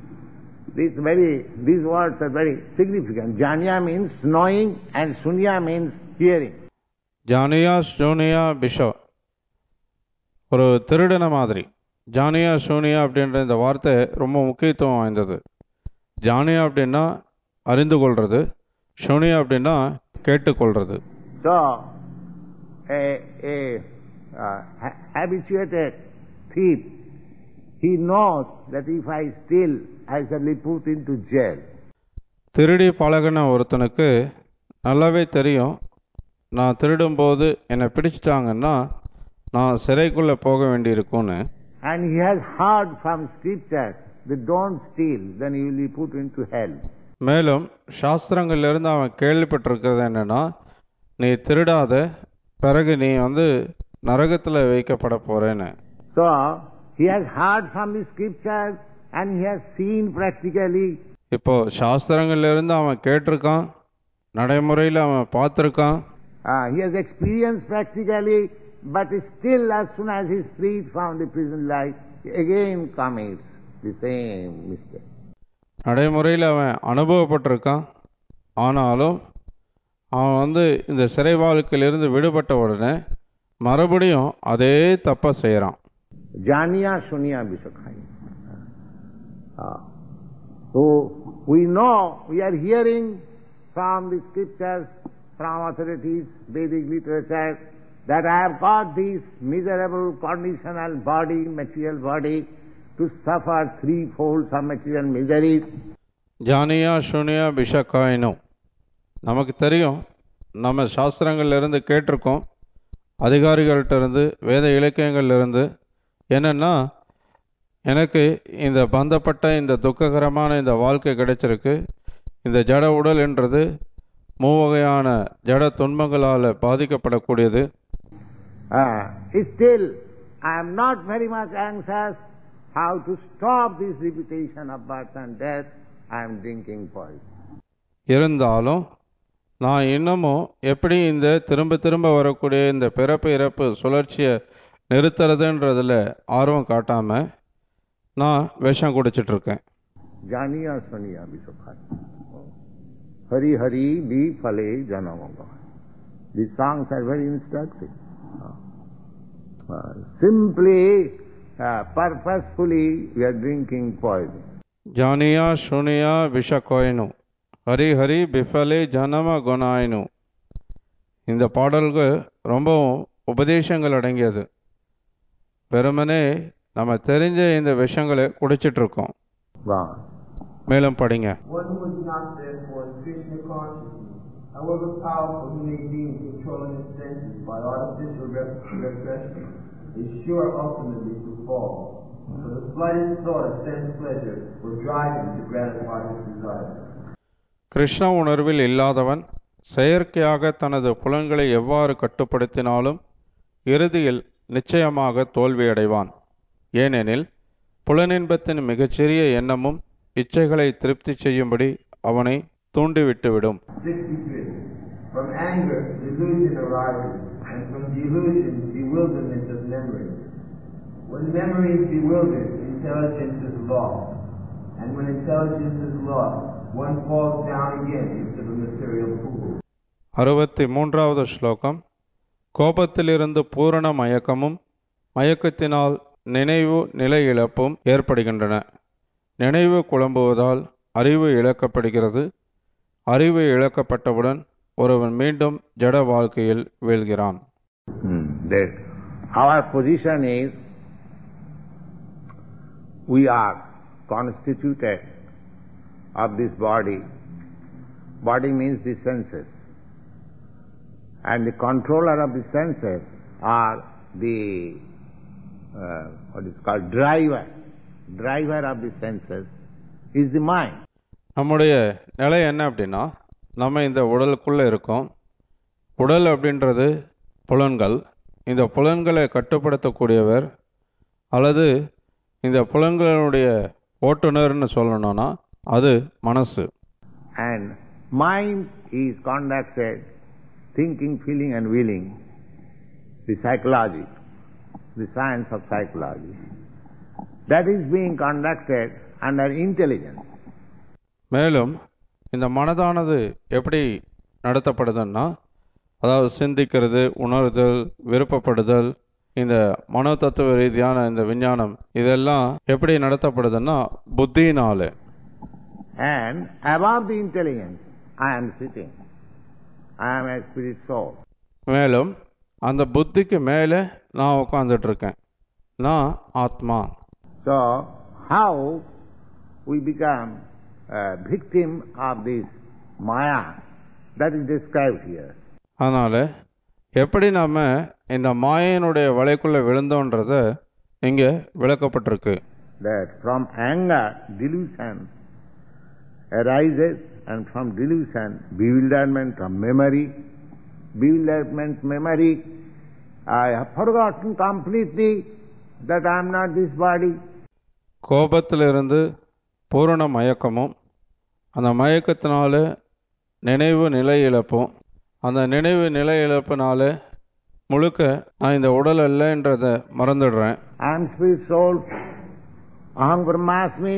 These words are very significant. Janiya means knowing and sunya means hearing. ஜானியா சூனியா விஷம் ஒரு திருடன மாதிரி. ஜானியா சூனியா அப்படின்ற இந்த வார்த்தை ரொம்ப முக்கியத்துவம் வாய்ந்தது. ஜானியா அப்படின்னா அறிந்து கொள்வது, சூனியா அப்படின்னா கேட்டுக்கொள்வது. So, a habituated thief, he knows that if I steal, I shall be put into jail. திருடி பழகின ஒருத்தனுக்கு நல்லாவே தெரியும், நான் திருடும்போது என்னை பிடிச்சிட்டாங்கன்னா நான் சிறைக்குள்ளே போக வேண்டியிருக்கும்னு. And he has heard from scriptures that don't steal, then he will be put into hell. மேலும் சாஸ்திரங்கள்லேருந்து அவன் கேள்விப்பட்டிருக்கிறது என்னன்னா, நீ திருடாத, பிறகு நீ நரகத்தில் வைக்கப்பட போறேன்னு. So he has heard from the scriptures and he has seen practically. இப்போ சாஸ்திரங்கள்லேருந்து அவன் கேட்டிருக்கான், நடைமுறையில் அவன் பார்த்துருக்கான். He has experienced practically, but still as soon as he is freed from the prison life, he again commits the same mistake. நடைமுறையில் அவன் அனுபவப்பட்டிருக்கான், ஆனாலும் அவன் இந்த சிறை வாழ்க்கையிலிருந்து விடுபட்ட உடனே மறுபடியும் அதே தப்பை செய்கிறான். ஜானியா Sunia பிசகாய். So we know, we are hearing from the scriptures, from authorities, Vedic literature, that I have got this miserable conditional body, material body, to suffer threefold of material miseries. ஜானியா சூனியா பிஷக்காயினோ, நமக்கு தெரியும், நம்ம சாஸ்திரங்கள்லேருந்து கேட்டிருக்கோம், அதிகாரிகள்கிட்ட இருந்து, வேத இலக்கியங்கள்லேருந்து, என்னென்னா எனக்கு இந்த பந்தப்பட்ட இந்த துக்ககரமான இந்த வாழ்க்கை கிடைச்சிருக்கு. இந்த ஜட உடல் என்றது மூவகையான ஜட துன்பங்களால் பாதிக்கப்படக்கூடியது. Still, I am not very much anxious how to stop this repetition of birth and death. I am drinking poison. இருந்தாலும் நான் இன்னமும் எப்படி இந்த திரும்ப திரும்ப வரக்கூடிய இந்த பிறப்பு இறப்பு சுழற்சியை நிறுத்துறதுன்றதுல ஆர்வம் காட்டாம நான் விஷம் குடிச்சிட்டு இருக்கேன். ஜானியா சுனியா பிசுகாய். ஹரி ஹரி வி ஃபலே ஜனமங்க. These songs are very instructive. Simply, purposefully, we are drinking poison. ஜானியா சுனியா விஷக்கோயினு ஹரி ஹரி பிஃபலே ஜனம குணாயினு. இந்த பாடல்கள் ரொம்பவும் உபதேசங்கள் அடங்கியது. வெறுமனே நம்ம தெரிஞ்ச இந்த விஷயங்களை குடிச்சிட்டு இருக்கோம். மேலும் படிங்க. One who is not therefore in Krishna consciousness, however powerful he may be in controlling his senses by artificial repression, is sure ultimately to fall. For the slightest thought of sense pleasure will drive him to gratify his desires. Krishna உணர்வில் இல்லாதவன் செயற்கையாக தனது புலன்களை எவ்வாறு கட்டுப்படுத்தினாலும் இறுதியில் நிச்சயமாக தோல்வியடைவான். ஏனெனில் புலனின்பத்தின் மிகச்சிறிய எண்ணமும் இச்சைகளை திருப்தி செய்யும்படி அவனை தூண்டிவிட்டுவிடும். 63. From anger, delusion arises, and from delusion, bewilderment of memory. When memory is bewildered, intelligence is lost. And when intelligence is lost, one falls down again into the material pool. 63வது ஸ்லோகம். கோபத்திலிருந்து பூரண மயக்கமும் மயக்கத்தினால் நினைவு நிலை இழப்பும் ஏற்படுகின்றன. நினைவு குழம்புவதால் அறிவு இழக்கப்படுகிறது. அறிவு இழக்கப்பட்டவுடன் ஒருவன் மீண்டும் ஜட வாழ்க்கையில் வீழ்கிறான். Our position is, we are constituted of this body. Body means the senses. And the controller of the senses are the, what is called, driver. Driver of the senses is the mind. நம்முடைய நிலை என்ன அப்படின்னா, நம்ம இந்த உடலுக்குள்ளே இருக்கோம். உடல் அப்படின்றது புலன்கள். இந்த புலன்களை கட்டுப்படுத்தக்கூடியவர் அல்லது இந்த புலன்களுடைய ஓட்டுநர்னு சொல்லணும்னா அது மனசு. And mind is conducted, thinking, feeling and willing, the psychology, the science of psychology, that is being conducted under intelligence. மேலும் இந்த மனதானது எப்படி நடத்தப்படுதுன்னா, அதாவது சிந்திக்கிறது, உணர்தல், விருப்பப்படுதல், இந்த மனோ தத்துவ ரீதியான இந்த விஞ்ஞானம் இதெல்லாம் எப்படி நடத்தப்படுதுன்னா புத்தியினால. And above the intelligence, I am sitting. I am a spirit soul. மேலும் அந்த புத்திக்கு மேலே நான் உட்கார்ந்துட்டு இருக்கேன். நான் ஆத்மா. So how we become a victim of this Maya, that is described here. அதனால எப்படி நாம இந்த மாயையினுடைய வலைக்குள்ள விழுந்தோன்றத இங்க விளக்கப்பட்டிருக்கு. That from anger delusion arises, and from delusion bewilderment of memory. Bewilderment memory, I have forgotten completely that I am not this body. கோபத்திலிருந்து பூரண மயக்கமும் அந்த மயக்கத்தினால நினைவு நிலை இழப்பும், அந்த நினைவு நிலை இழப்பினால முழுக்க நான் இந்த உடல் அல்லன்றதை மறந்துடுறேன். I am spirit soul, aham brahmasmi,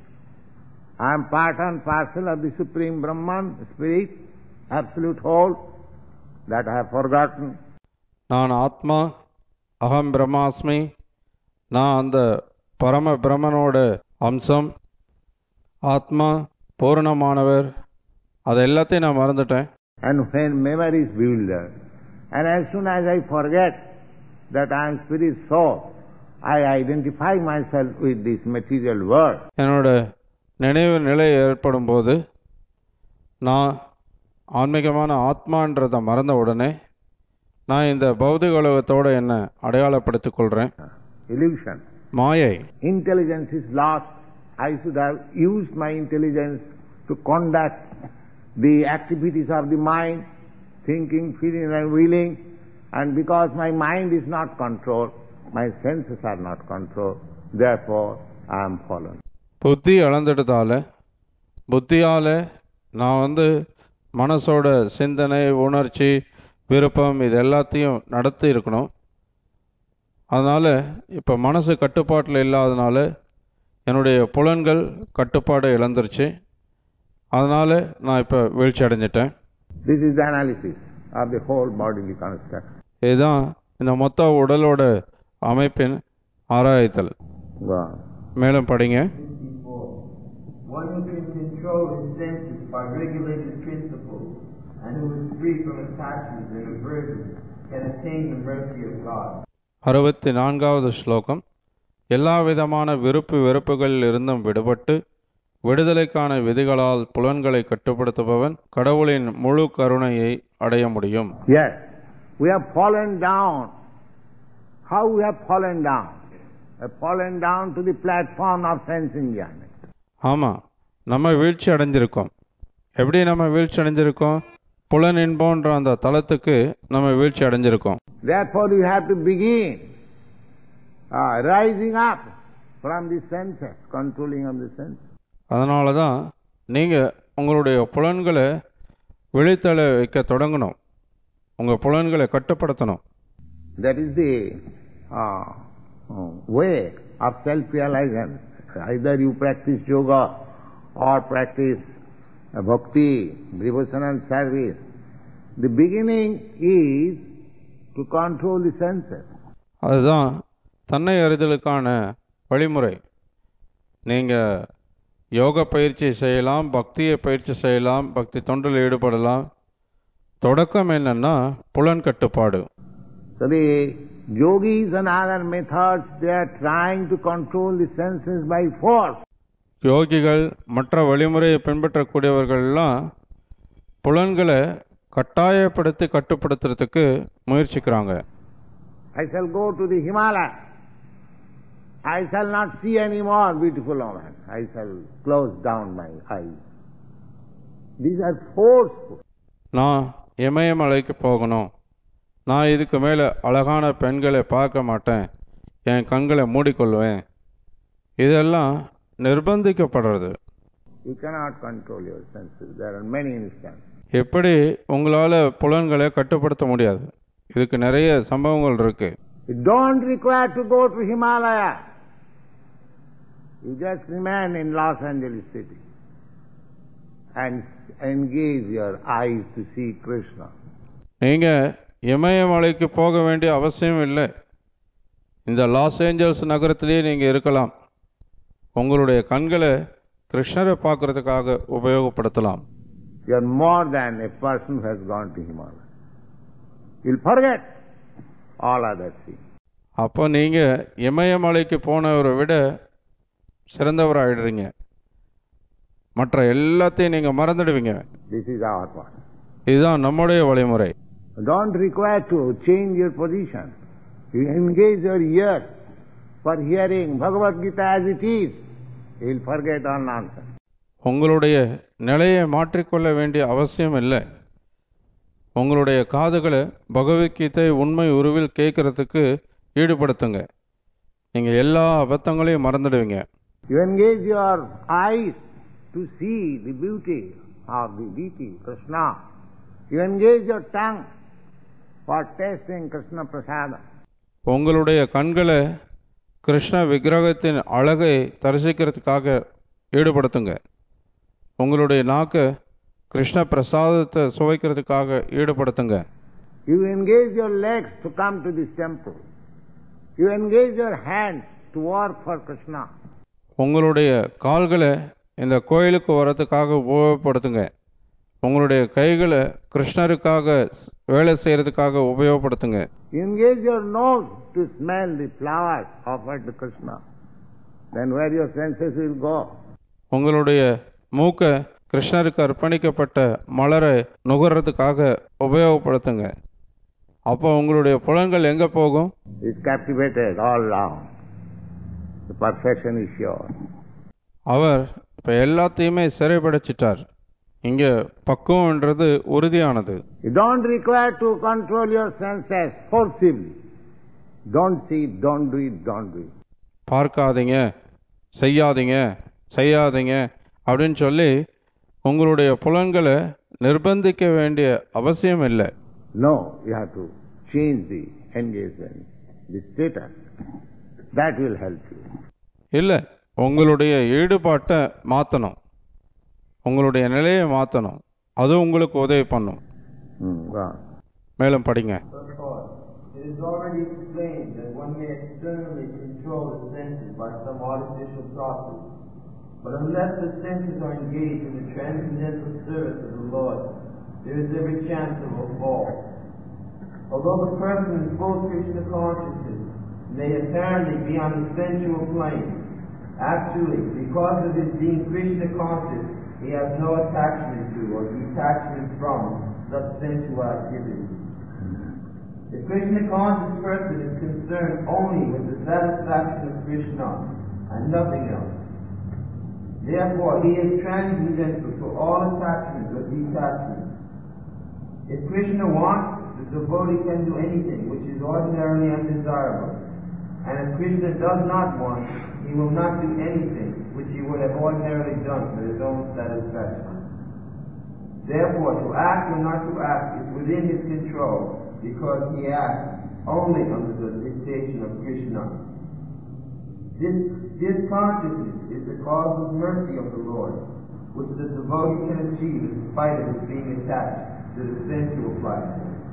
I am part and parcel of the supreme Brahman, spirit, absolute whole, that I have forgotten. நான் ஆத்மா, அகம் பிரம்மாஸ்மி, நான் அந்த பரம பிரம்மனோட அம்சம், ஆத்மா பூரணமானவர், அது எல்லாத்தையும் நான் மறந்துட்டேன். And when memory is bewildered, and as soon as I forget that I am spirit soul, I identify myself with this material world. என்னோட நினைவு நிலை ஏற்படும் போது நான் ஆன்மீகமான ஆத்மான்றதை மறந்த உடனே நான் இந்த பௌதிக உலகத்தோட என்ன அடையாளப்படுத்திக் கொள்றேன். Illusion. மாயை. Intelligence is lost. I should have used my intelligence to conduct the activities of the mind, thinking, feeling and willing, and because my mind is not controlled, my senses are not controlled, therefore I am fallen. புத்தி இழந்துட்டதால, புத்தியால நான் மனசோட சிந்தனை, உணர்ச்சி, விருப்பம் இது எல்லாத்தையும் நடத்தி இருக்கணும். அதனால இப்ப மனசு கட்டுப்பாட்டில் இல்லாதனால என்னுடைய புலன்கள் கட்டுப்பாடு இழந்துருச்சு. அதனால நான் இப்ப வீழ்ச்சி அடைஞ்சிட்டேன். This is the analysis of the whole bodily construct. இதுதான் இந்த மொத்த உடலோட அமைப்பின் ஆராய்தல். மேலும் படிங்க. One who can control his senses by regulated principles and who is free from attachments and aversions can attain the mercy of God. 64வது ஸ்லோகம். எல்லா விதமான விருப்பு வெறுப்புகளில் இருந்தும் விடுபட்டு விடுதலைக்கான விதிகளால் புலன்களை கட்டுப்படுத்துபவன் கடவுளின் முழு கருணையை அடைய முடியும். Yes, we have fallen down. How we have fallen down? have fallen down to the platform of sense enjoyment. ஆமாம், நம்ம வீழ்ச்சி அடைஞ்சிருக்கோம். எப்படி நம்ம வீழ்ச்சி அடைஞ்சிருக்கோம்? புலன் இன்பம்ன்ற அந்த தளத்துக்கு நம்ம வீழ்ச்சி அடைஞ்சிருக்கோம். Therefore you have to begin rising up from the senses, controlling of the senses. அதனால தான் நீங்கள் உங்களுடைய புலன்களை விழித்தள வைக்க தொடங்கணும். உங்கள் புலன்களை கட்டுப்படுத்தணும். That is the way of self-realization. Either you practice yoga or practice bhakti, devotional service. The beginning is to control the senses. அதுதான் தன்னை அறிதலுக்கான வழிமுறை. நீங்கள் யோக பயிற்சி செய்யலாம், பக்தியை பயிற்சி செய்யலாம், பக்தி தொண்டில் ஈடுபடலாம். தொடக்கம் என்னன்னா புலன் கட்டுப்பாடு. So the yogis and other methods, they are trying to control the senses by force. யோகிகள் மற்ற வழிமுறையை பின்பற்றக்கூடியவர்கள்லாம் புலன்களை கட்டாயப்படுத்தி கட்டுப்படுத்துறதுக்கு முயற்சிக்கிறாங்க. I shall go to the Himalaya. I shall not see any more beautiful women. I shall close down my eyes. These are forceful. நான் இமயமலைக்கு போகணும், நான் இதுக்கு மேலே அழகான பெண்களை பார்க்க மாட்டேன், என் கண்களை மூடிக்கொள்வேன், இதெல்லாம் நிர்பந்திக்கப்படுறது. You cannot control your senses. There are many instances. எப்படி உங்களால் புலன்களை கட்டுப்படுத்த முடியாது? இதுக்கு நிறைய சம்பவங்கள் இருக்கு. You don't require to go to Himalaya. You just remain in Los Angeles city and engage your eyes to see Krishna. நீங்கள் இமயமலைக்கு போக வேண்டிய அவசியம் இல்லை. இந்த லாஸ் ஏஞ்சல்ஸ் நகரத்திலேயே நீங்கள் இருக்கலாம். உங்களுடைய கண்களை கிருஷ்ணரை பார்க்கறதுக்காக உபயோகப்படுத்தலாம். You are more than a person who has gone to Himalaya. You'll forget all other things. அப்போ நீங்கள் இமயமலைக்கு போனவரை விட சிறந்தவராகிடுறீங்க. மற்ற எல்லாத்தையும் நீங்கள் மறந்துடுவீங்க. This is our path. இதுதான் நம்முடைய வழிமுறை. Don't require to change your position. You engage your ear for hearing Bhagavad Gita as it is. You will forget all nonsense. உங்களுடைய நிலையை மாற்றிக்கொள்ள வேண்டிய அவசியம் இல்லை. உங்களுடைய காதுகளை பகவத்கீதை உண்மை உருவில் கேட்கறதுக்கு ஈடுபடுத்துங்க. நீங்கள் எல்லா அபத்தங்களையும் மறந்துடுவீங்க. You engage your eyes to see the beauty of the deity, Krishna. You engage your tongue for tasting Krishna prasada. உங்களுடைய கண்களை கிருஷ்ண விக்கிரகத்தின் அழகை தரிசிக்கிறதுக்காக ஈடுபடுத்துங்க. உங்களுடைய நாக்கு கிருஷ்ண பிரசாதத்தை சுவைக்கிறதுக்காக ஈடுபடுத்துங்க. You engage your legs to come to this temple. You engage your hands to work for Krishna. உங்களுடைய கால்களை இந்த கோயிலுக்கு வர்றதுக்காக உபயோகப்படுத்துங்க. உங்களுடைய கைகளை கிருஷ்ணருக்காக வேலை செய்யறதுக்காக உபயோகப்படுத்துங்க. Engage your nose to smell the flowers offered to Krishna. Then where your senses will go? உங்களுடைய மூக்கை கிருஷ்ணருக்கு அர்ப்பணிக்கப்பட்ட மலரை நுகர்றதுக்காக உபயோகப்படுத்துங்க. அப்போ உங்களுடைய புலன்கள் எங்க போகும்? Is captivated all round. The perfection is sure. அவர் இப்ப எல்லாத்தையுமே சிறைப்படைச்சிட்டார். இங்க பக்குவம்ன்றது உறுதியானது. You don't require to control your senses forcibly. Don't see it, don't do it, don't do it. பார்க்காதீங்க, செய்யாதீங்க, செய்யாதீங்க அப்படின்னு சொல்லி உங்களுடைய புலன்களை நிர்பந்திக்க வேண்டிய அவசியம் இல்லை. No, you have to change the engagement, the status. That will help you. இல்லை, உங்களுடைய ஈடுபாட்டை மாற்றணும், உங்களுடைய நிலையை மாற்றணும். அது உங்களுக்கு உதவி பண்ணும். மேலும் படிங்க. It is already explained that one may externally control the senses by some artificial process, but unless the senses are engaged in the transcendental service of the Lord, there is every chance of a fall. Although the person in full Krishna consciousness may apparently be on the sensual plane, actually, because of his being Krishna conscious, he has no attachment to or detachment from such sensual activity. The Krishna conscious person is concerned only with the satisfaction of Krishna and nothing else. Therefore, he is transcendental to all attachments or detachments. If Krishna wants, the devotee can do anything which is ordinarily undesirable. And if Krishna does not want, he will not do anything which he would have ordinarily done for his own satisfaction. Therefore, to act or not to act is within his control, because he acts only under the dictation of Krishna. This consciousness is the causeless mercy of the Lord, which the devotee can achieve in spite of his being attached to the sensual life.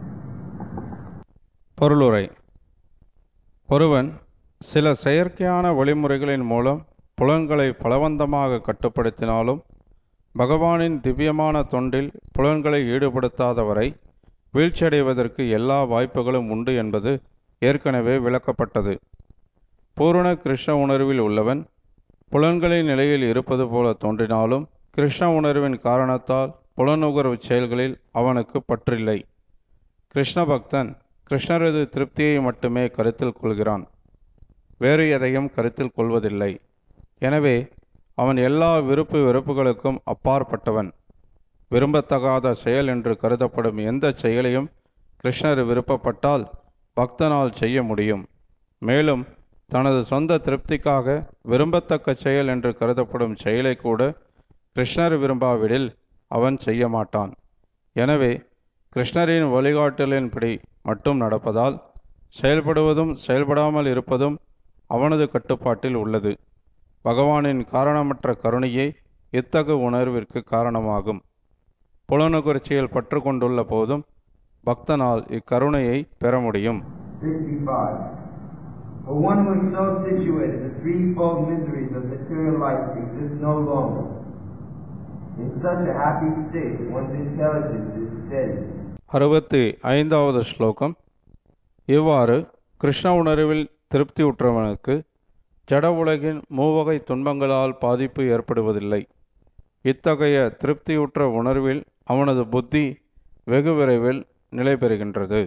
பொருளுரை. ஒருவன் சில செயற்கையான வழிமுறைகளின் மூலம் புலன்களை பலவந்தமாக கட்டுப்படுத்தினாலும் பகவானின் திவ்யமான தொண்டில் புலன்களை ஈடுபடுத்தாதவரை வீழ்ச்சியடைவதற்கு எல்லா வாய்ப்புகளும் உண்டு என்பது ஏற்கனவே விளக்கப்பட்டது. பூரண கிருஷ்ண உணர்வில் உள்ளவன் புலன்களின் நிலையில் இருப்பது போல தோன்றினாலும் கிருஷ்ண உணர்வின் காரணத்தால் புலனுகர்வு செயல்களில் அவனுக்கு பற்றில்லை. கிருஷ்ண பக்தன் கிருஷ்ணரது திருப்தியை மட்டுமே கருத்தில் கொள்கிறான், வேறு எதையும் கருத்தில் கொள்வதில்லை. எனவே அவன் எல்லா விருப்பு வெறுப்புகளுக்கும் அப்பாற்பட்டவன். விரும்பத்தகாத செயல் என்று கருதப்படும் எந்த செயலையும் கிருஷ்ணர் விருப்பப்பட்டால் பக்தனால் செய்ய முடியும். மேலும் தனது சொந்த திருப்திக்காக விரும்பத்தக்க செயல் என்று கருதப்படும் செயலை கூட கிருஷ்ணர் விரும்பாவிடில் அவன் செய்ய மாட்டான். எனவே கிருஷ்ணரின் வழிகாட்டலின்படி மட்டும் நடப்பதால் செயல்படுவதும் செயல்படாமல் இருப்பதும் அவனது கட்டுப்பாட்டில் உள்ளது. பகவானின் காரணமற்ற கருணையே இத்தகு உணர்விற்கு காரணமாகும். புலனுகர்ச்சியில் பற்று கொண்டுள்ள போதும் பக்தனால் இக்கருணையை பெற முடியும். 65. For one who is so situated, the threefold miseries of material life exist no longer. In such a happy state, one's intelligence is steady. 65வது ஸ்லோகம். இவ்வாறு கிருஷ்ண உணர்வில் திருப்தியுற்றவனுக்கு ஜட உலகின் மூவகை துன்பங்களால் பாதிப்பு ஏற்படுவதில்லை. இத்தகைய திருப்தியுற்ற உணர்வில் அவனது புத்தி வெகு விரைவில் நிலை பெறுகின்றது.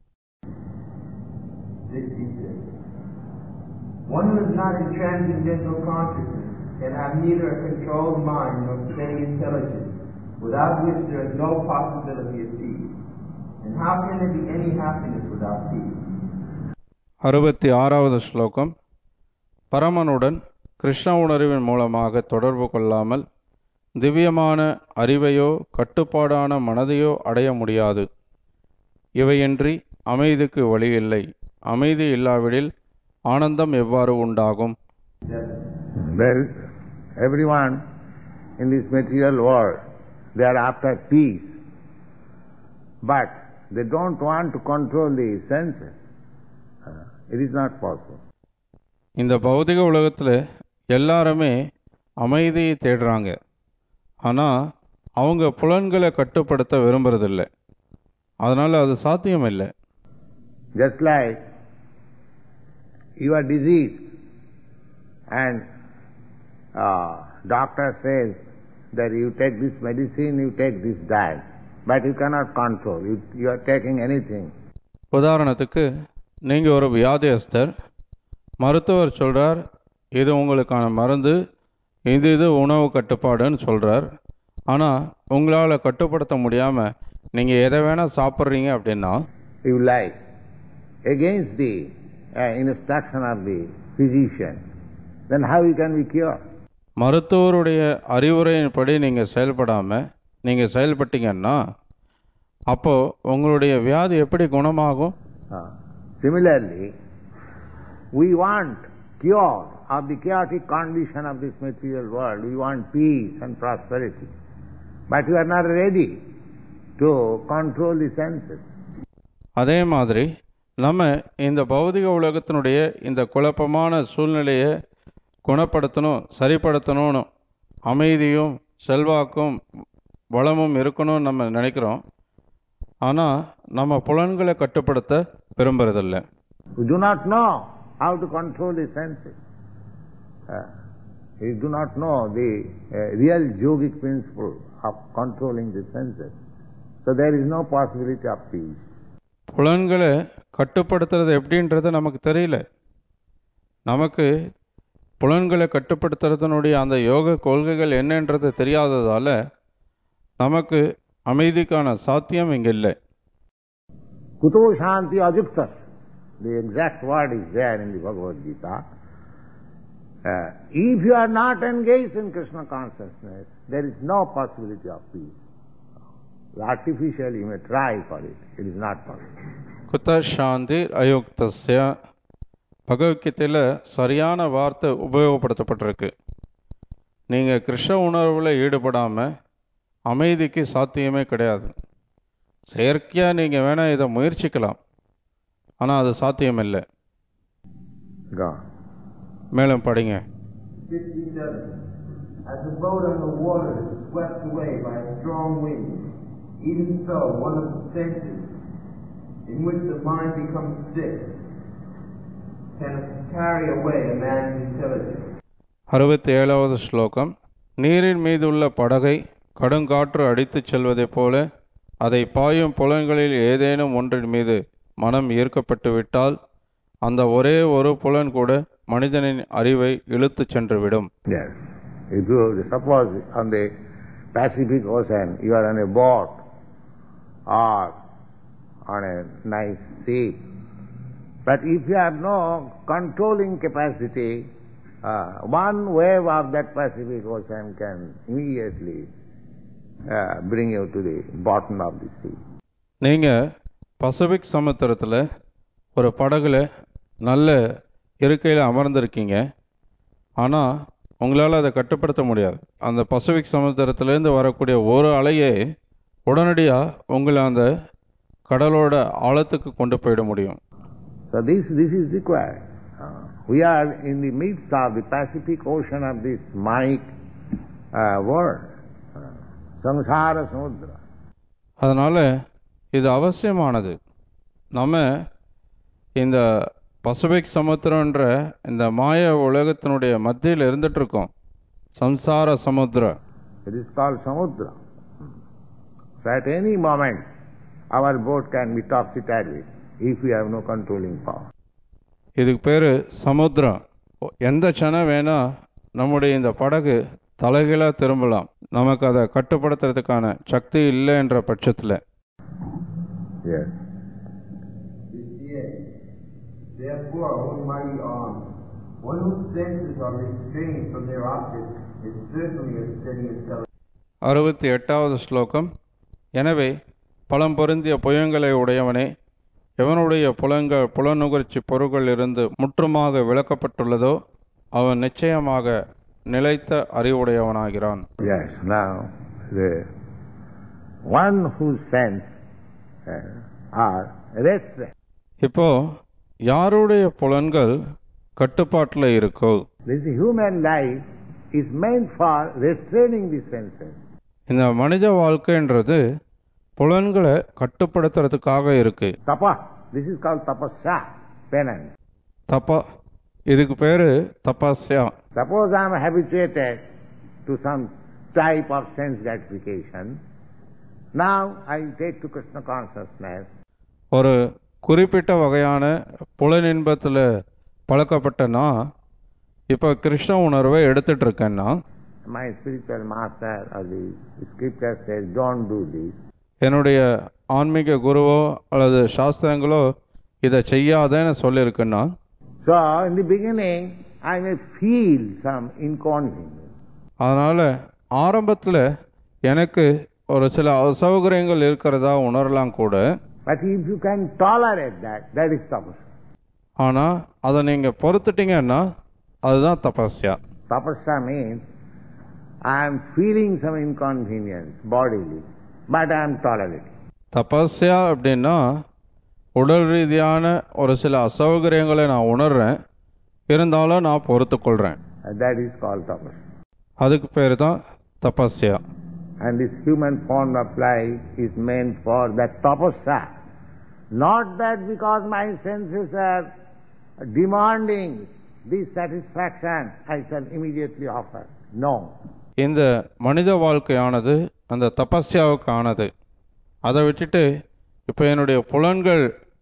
66. One who is not in transcendental consciousness can have neither a controlled mind nor steady intelligence, without which there is no possibility of peace. And how can there be any happiness without peace? 66வது ஸ்லோகம். பரமனுடன் கிருஷ்ண உணர்வின் மூலமாக தொடர்பு கொள்ளாமல் திவ்யமான அறிவையோ கட்டுப்பாடான மனதையோ அடைய முடியாது. இவையின்றி அமைதிக்கு வழியில்லை. அமைதி இல்லாவிடில் ஆனந்தம் எவ்வாறு உண்டாகும்? Well, everyone in this material world, they are after peace, but they don't want to control the senses. It is not possible. இந்த பௌதிக உலகத்தில் எல்லாருமே அமைதியை தேடுறாங்க, ஆனால் அவங்க புலன்களை கட்டுப்படுத்த விரும்புறதில்லை. அதனால் அது சாத்தியம் இல்லை. Just like you are diseased and doctor says that you take this medicine, you take this diet, but you cannot control. You are taking anything. உதாரணத்துக்கு நீங்கள் ஒரு வியாதியஸ்தர், மருத்துவர் சொல்கிறார் இது உங்களுக்கான மருந்து, இது உணவு கட்டுப்பாடுன்னு சொல்கிறார். ஆனால் உங்களால் கட்டுப்படுத்த முடியாமல் நீங்கள் எதை வேணால் சாப்பிட்றீங்க அப்படின்னா you lie against the instruction of the physician, then how you can be cured? மருத்துவருடைய அறிவுரையின்படி நீங்கள் செயல்படாமல் நீங்கள் செயல்பட்டீங்கன்னா அப்போ உங்களுடைய வியாதி எப்படி குணமாகும்? Similarly, we want cure of the chaotic condition of this material world. We want peace and prosperity, but we are not ready to control the senses. அதே மாதிரி நம்ம இந்த பௌதிக உலகத்தினுடைய இந்த குழப்பமான சூழ்நிலையை குணப்படுத்தணும், சரிப்படுத்தணும்னு அமைதியும் செல்வாக்கும் வளமும் இருக்கணும்னு நம்ம நினைக்கிறோம். ஆனால் நம்ம புலன்களை கட்டுப்படுத்த விரும்புறதில்லை. We do not know how to control the senses. We do not know the real yogic principle of controlling the senses. So there is no possibility of peace. புலன்களை கட்டுப்படுத்துறது எப்படின்றது நமக்கு தெரியல. நமக்கு புலன்களை கட்டுப்படுத்துறதுனுடைய அந்த யோக கொள்கைகள் என்னன்றது தெரியாததால நமக்கு அமைதிக்கான சாத்தியம் இங்கே இல்லை. Kuto Shanti Ajuktas. The exact word is there in the Bhagavad Gita. If you are not engaged in Krishna consciousness, there is no possibility of peace. Artificially you may try for it. It is not possible. குத சாந்தி அயுக்தஸ்ய பகவத்கீதையில் சரியான வார்த்தை உபயோகப்படுத்தப்பட்டிருக்கு. நீங்கள் கிருஷ்ண உணர்வில் ஈடுபடாமல் அமைதிக்கு சாத்தியமே கிடையாது. செயற்கையாக நீங்கள் வேணால் இதை முயற்சிக்கலாம், ஆனால் அது சாத்தியமில்லை. மேலும் படிங்க. 57. As a boat on the water is swept away by a strong wind, even so one of the senses in which the mind becomes fixed can carry away a man's intelligence. 67வது ஸ்லோகம். நீரின் மீதுள்ள படகை கடுங்காற்று அடித்துச் செல்வதைப் போல அதை பாயும் புலன்களில் ஏதேனும் ஒன்றின் மீது மனம் ஈர்க்கப்பட்டு விட்டால் அந்த ஒரே ஒரு புலன் கூட மனிதனின் அறிவை இழுத்துச் சென்றுவிடும். Yes. If you suppose on the Pacific Ocean you are on a boat or on a nice ship, but if you have no controlling capacity, one wave of that Pacific Ocean can immediately bring you to the bottom of the sea. நீங்கள் Pacific சமுத்திரத்தில் ஒரு படகுல நல்ல இருக்கையில் அமர்ந்திருக்கீங்க, ஆனால் உங்களால் அதை கட்டுப்படுத்த முடியாது. அந்த பசிபிக் சமுத்திரத்திலேருந்து வரக்கூடிய ஒரு அலையே உடனடியாக உங்களை அந்த கடலோட ஆழத்துக்கு கொண்டு போயிட முடியும். So this is required. We are in the midst of the Pacific Ocean of this Maya world, Samsara Samudra. அதனால் இது அவசியமானது. நம்ம இந்த பசிபிக் சமுத்திரன்ற இந்த மாய உலகத்தினுடைய மத்தியில் இருந்துட்டு இருக்கோம். சம்சார சமுத்திர. It is called Samudra. So at any moment our boat can be topsy-turvy if we have no controlling power. இதுக்கு பேர் சமுத்திரம். எந்த க்ஷணம் வேணா நம்முடைய இந்த படகு தலைகீழாக திரும்பலாம். நமக்கு அதை கட்டுப்படுத்துறதுக்கான சக்தி இல்லை என்ற பட்சத்தில். Yes. Therefore, O mighty arm, one whose senses are restrained from their objects is certainly a steady intelligence. 68வது ஸ்லோகம். எனவே பலம் பொருந்திய புயங்களை உடையவனே, எவனுடைய புலனுகர்ச்சி பொருள்கள் இருந்து முற்றுமாக விளக்கப்பட்டுள்ளதோ அவன் நிச்சயமாக நிலைத்த அறிவுடையவனாகிறான். Yes, now the one whose sense are restrained. இப்போ யாருடைய புலன்கள் கட்டுப்பாட்டில் இருக்கோ, This human life is meant for restraining the senses. இந்த மனித வாழ்க்கைன்றது புலன்களை கட்டுப்படுத்துறதுக்காக இருக்கு. Tapa, this is called tapasya, penance. தப்பா, இதுக்கு பேரு தபஸ்யா. Suppose I am habituated to some type of sense gratification. Now I take to Krishna consciousness. ஒரு குறிப்பிட்ட வகையான புலனின்பத்தில் பழக்கப்பட்டனா இப்போ கிருஷ்ண உணர்வை எடுத்துட்டு இருக்கேன்னா, My spiritual master or the scripture says, don't do this. என்னுடைய ஆன்மீக குருவோ அல்லது சாஸ்திரங்களோ இதை செய்யாதேன்னு சொல்லியிருக்குன்னா, So in the beginning I may feel some inconvenience. அதனால் ஆரம்பத்தில் எனக்கு ஒரு சில அசௌகரியங்கள் இருக்கிறதா உணரலாம் கூட. But if you can tolerate that, that is tapasya. ஆனால் அதை நீங்கள் பொறுத்துட்டீங்கன்னா அதுதான் தபஸ்யா. Tapasya means I am feeling some inconvenience bodily, but I am tolerating. தபஸ்யா அப்படின்னா உடல் ரீதியான ஒரு சில அசௌகரியங்களை நான் உணர்றேன், இருந்தாலும் நான் பொறுத்து கொள்கிறேன். That is called tapasya. அதுக்கு பேர் தான் தபஸ்யா. And this human form of life is meant for that tapasya. Not that because my senses are demanding this satisfaction, I shall immediately offer. No. இந்த மனித வாழ்க்கையானது அந்த தபஸ்யாவுக்கு ஆனது. அதை விட்டுட்டு இப்போ என்னுடைய புலன்கள்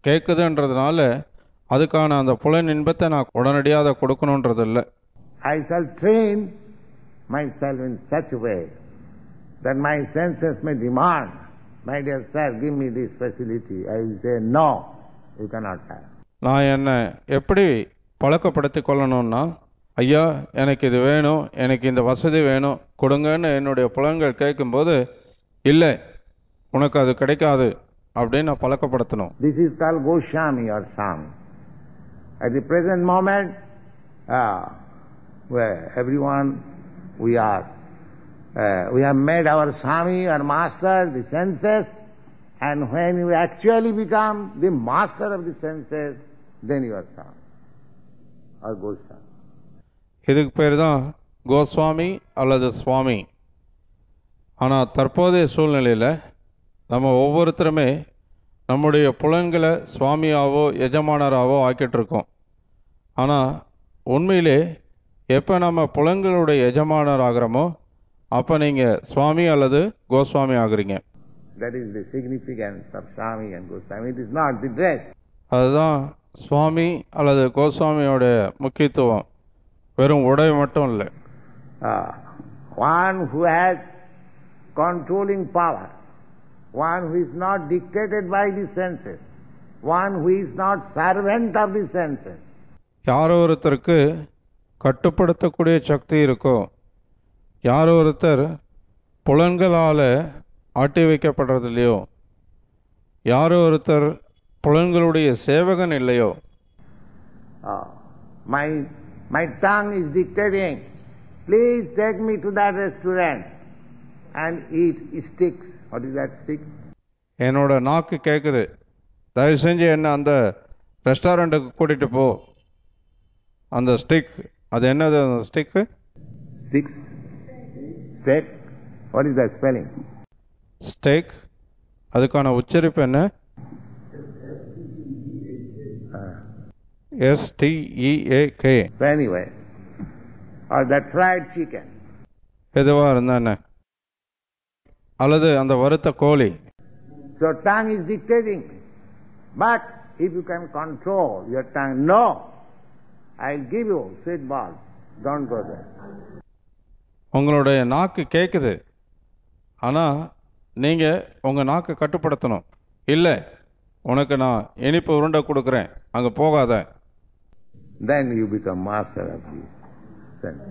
கேட்குதுன்றதுனால அதுக்கான அந்த புலன் இன்பத்தை நான் உடனடியாக அதை கொடுக்கணுன்றது இல்லை. I shall train myself in such a way that my senses may demand, my dear sir, give me this facility. I will say, no, you cannot have. நான் என்னை எப்படி பழக்கப்படுத்தி கொள்ளணும்னா, ஐயா எனக்கு இது வேணும், எனக்கு இந்த வசதி வேணும், கொடுங்கன்னு என்னுடைய புலன்கள் கேட்கும்போது, இல்லை உனக்கு அது கிடைக்காது அப்படின்னு நான் பழக்கப்படுத்தணும். This is called Goswami or Swami. At the present moment, where everyone we have made our Swami or master the senses, and when you actually become the master of the senses, then you are Swami or Goswami. இதுக்கு பேர் தான் கோஸ்வாமி அல்லது சுவாமி. ஆனால் தற்போதைய சூழ்நிலையில் நம்ம ஒவ்வொருத்தருமே நம்முடைய புலன்களை சுவாமியாவோ எஜமானராவோ ஆக்கிட்டு இருக்கோம். ஆனால் உண்மையிலே எப்போ நம்ம புலன்களுடைய எஜமானர் ஆகிறோமோ அப்போ நீங்கள் சுவாமி அல்லது கோஸ்வாமி ஆகுறீங்க. That is the significance of Swami and Goswami. It is not the dress. அதுதான் சுவாமி அல்லது கோஸ்வாமியோட முக்கியத்துவம், வெறும் உடை மட்டும் இல்லை. One who has controlling power, one who is not dictated by the senses, one who is not servant of the senses. யாரோ ஒருத்தருக்கு கட்டுப்படுத்தக்கூடிய சக்தி இருக்கோ, யாரோ ஒருத்தர் புலன்களால் ஆட்டி வைக்கப்படுறது இல்லையோ, யாரோ ஒருத்தர் புலன்களுடைய சேவகன் இல்லையோ. My tongue is dictating, please take me to that restaurant and eat sticks. What is that stick? என்னோட நாக்கு கேட்குது, தயவு செஞ்சு என்ன அந்த ரெஸ்டாரண்ட்டுக்கு கூட்டிகிட்டு போ. அந்த ஸ்டிக், அது என்னது அந்த stick? Sticks? Steak? What is that spelling? Steak, அதுக்கான உச்சரிப்பு என்ன? STEAK. Anyway, or that fried chicken. எதுவா இருந்தா என்ன, அல்லது அந்த வறுத்த கோழி. So tongue is dictating. But if you can control your tongue, no, I'll give you sweet ball. Don't go there. உங்களுடைய நாக்கு கேட்குது, ஆனால் நீங்கள் உங்கள் நாக்கு கட்டுப்படுத்தணும். இல்லை, உனக்கு நான் இனிப்பு உருண்டை கொடுக்குறேன், அங்கே போகாத. Then you become master of the sense.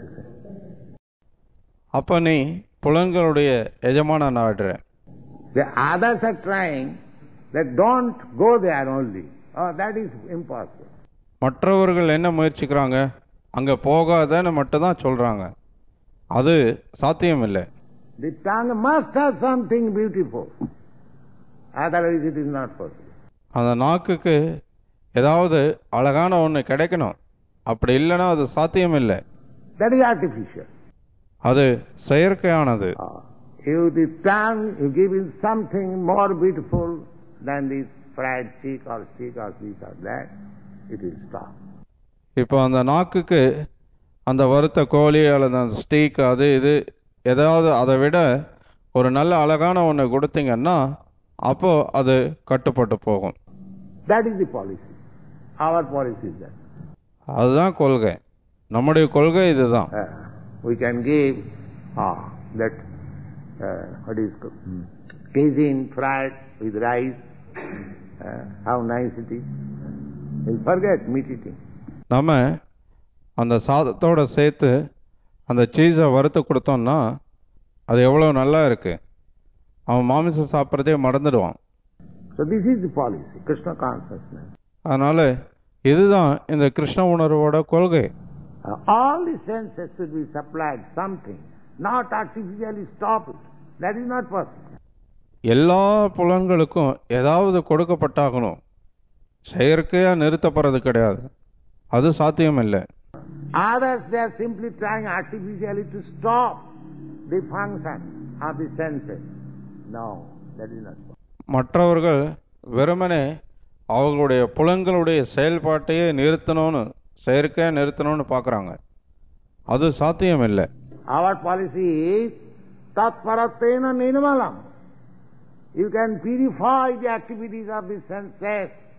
அப்போ நீ புலன்களுடைய எஜமானன் ஆடுற. The others are trying that don't go there only. Oh, that is impossible. மற்றவர்கள் என்ன முயற்சிக்கிறாங்க, அங்கே போகாதன்னு மட்டும் தான் சொல்கிறாங்க. அது சாத்தியம் இல்லை. The tongue must have something beautiful. Otherwise it is not possible. அந்த நாக்குக்கு ஏதாவது அழகான ஒன்று கிடைக்கணும், அப்படி இல்லைன்னா அது சாத்தியம் இல்லை. That is artificial. அது செயற்கையானது. If the tongue you give it something more beautiful than this fried chick or stick or this or that, it will stop. இப்போ அந்த நாக்குக்கு அந்த வறுத்த கோழி அல்லது அந்த ஸ்டீக் அது இது ஏதாவது அதை விட ஒரு நல்ல அழகான ஒன்று கொடுத்தீங்கன்னா அப்போ அது கட்டுப்பட்டு போகும். That is the policy. Our policy is that. அதுதான் கொள்கை, நம்முடைய கொள்கை இதுதான். We can give that what is cuisine fried with rice. How nice it is. We forget meat eating. நம்ம அந்த சாதத்தோட சேர்த்து அந்த சீஸை வறுத்து கொடுத்தோம்னா அது எவ்வளோ நல்லா இருக்கு, அவன் மாமிசம் சாப்பிட்றதே மறந்துடுவான். So this is the policy, Krishna consciousness. அதனால இதுதான் இந்த கிருஷ்ண உணர்வோட கொள்கை. All the senses should be supplied something, not artificially stop it. That is not possible. எல்லா புலன்களுக்கும் ஏதாவது கொடுக்கப்பட்டாகணும், செயற்கையாக நிறுத்தப்படுறது கிடையாது, அது சாத்தியம் இல்லை. Others, they are simply trying artificially to stop the function of the senses. No, that is not possible. மற்றவர்கள் வெறுமனே அவர்களுடைய புலன்களுடைய செயல்பாட்டையே நிறுத்தணும்னு செயற்கையாக நிறுத்தணும்னு பார்க்குறாங்க, அது சாத்தியம் இல்லை. Our policy is tatparatena nirmalam. You can purify the activities of the senses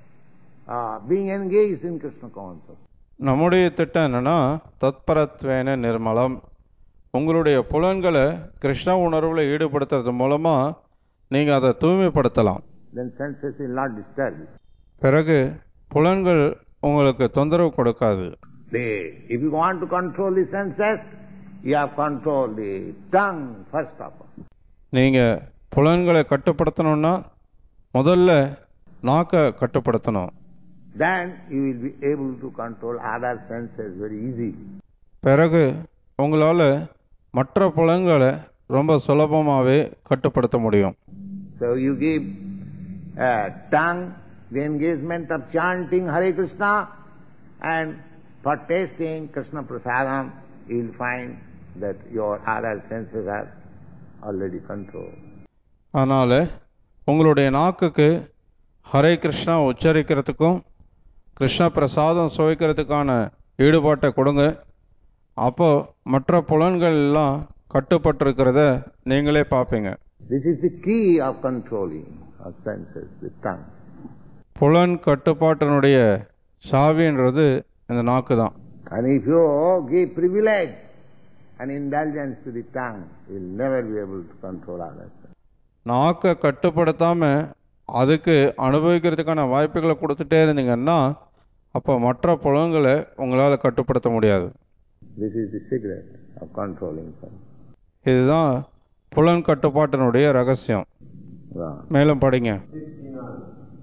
being engaged in Krishna consciousness. நம்முடைய திட்டம் என்னன்னா தத்பரத்வேன நிர்மலம். உங்களுடைய புலன்களை கிருஷ்ண உணர்வுல ஈடுபடுத்துறது மூலமா நீங்க அதை தூய்மைப்படுத்தலாம். Then senses will not disturb you. பிறகு புலன்கள் உங்களுக்கு தொந்தரவு கொடுக்காது. If you want to control the senses, you have control the tongue first of all. நீங்க புலன்களை கட்டுப்படுத்தணும்னா முதல்ல நாக்கை கட்டுப்படுத்தணும். Then you will be able to control other senses very easily. பிறகு உங்களால மற்ற புலன்களை ரொம்ப சுலபமாவே கட்டுப்படுத்த முடியும். So you give tongue the engagement of chanting Hare Krishna, and for tasting Krishna Prasadam, you will find that your other senses are already controlled. அதனால உங்களுடைய நாக்குக்கு ஹரே கிருஷ்ணா உச்சரிக்கிறதுக்கும் கிருஷ்ண பிரசாதம் சுவைக்கிறதுக்கான ஈடுபாட்டை கொடுங்க. அப்போ மற்ற புலன்கள் எல்லாம் கட்டுப்பட்டிருக்கிறத நீங்களே பார்ப்பீங்க. This is the key of controlling our senses, the tongue. புலன் கட்டுப்பாட்டினுடைய சாவின்றது இந்த நாக்கு தான். And if you give privilege and indulgence to the tongue, you will never be able to control others. நாக்கை கட்டுப்படுத்தாம அதுக்கு அனுபவிக்கிறதுக்கான வாய்ப்புகளை கொடுத்துட்டே இருந்தீங்கன்னா அப்போ மற்ற புலன்களை உங்களால் கட்டுப்படுத்த முடியாது. This is the secret of controlling sense. இதுதான் புலன் கட்டுப்பாட்டினுடைய ரகசியம். மேலும் படிங்க. 69.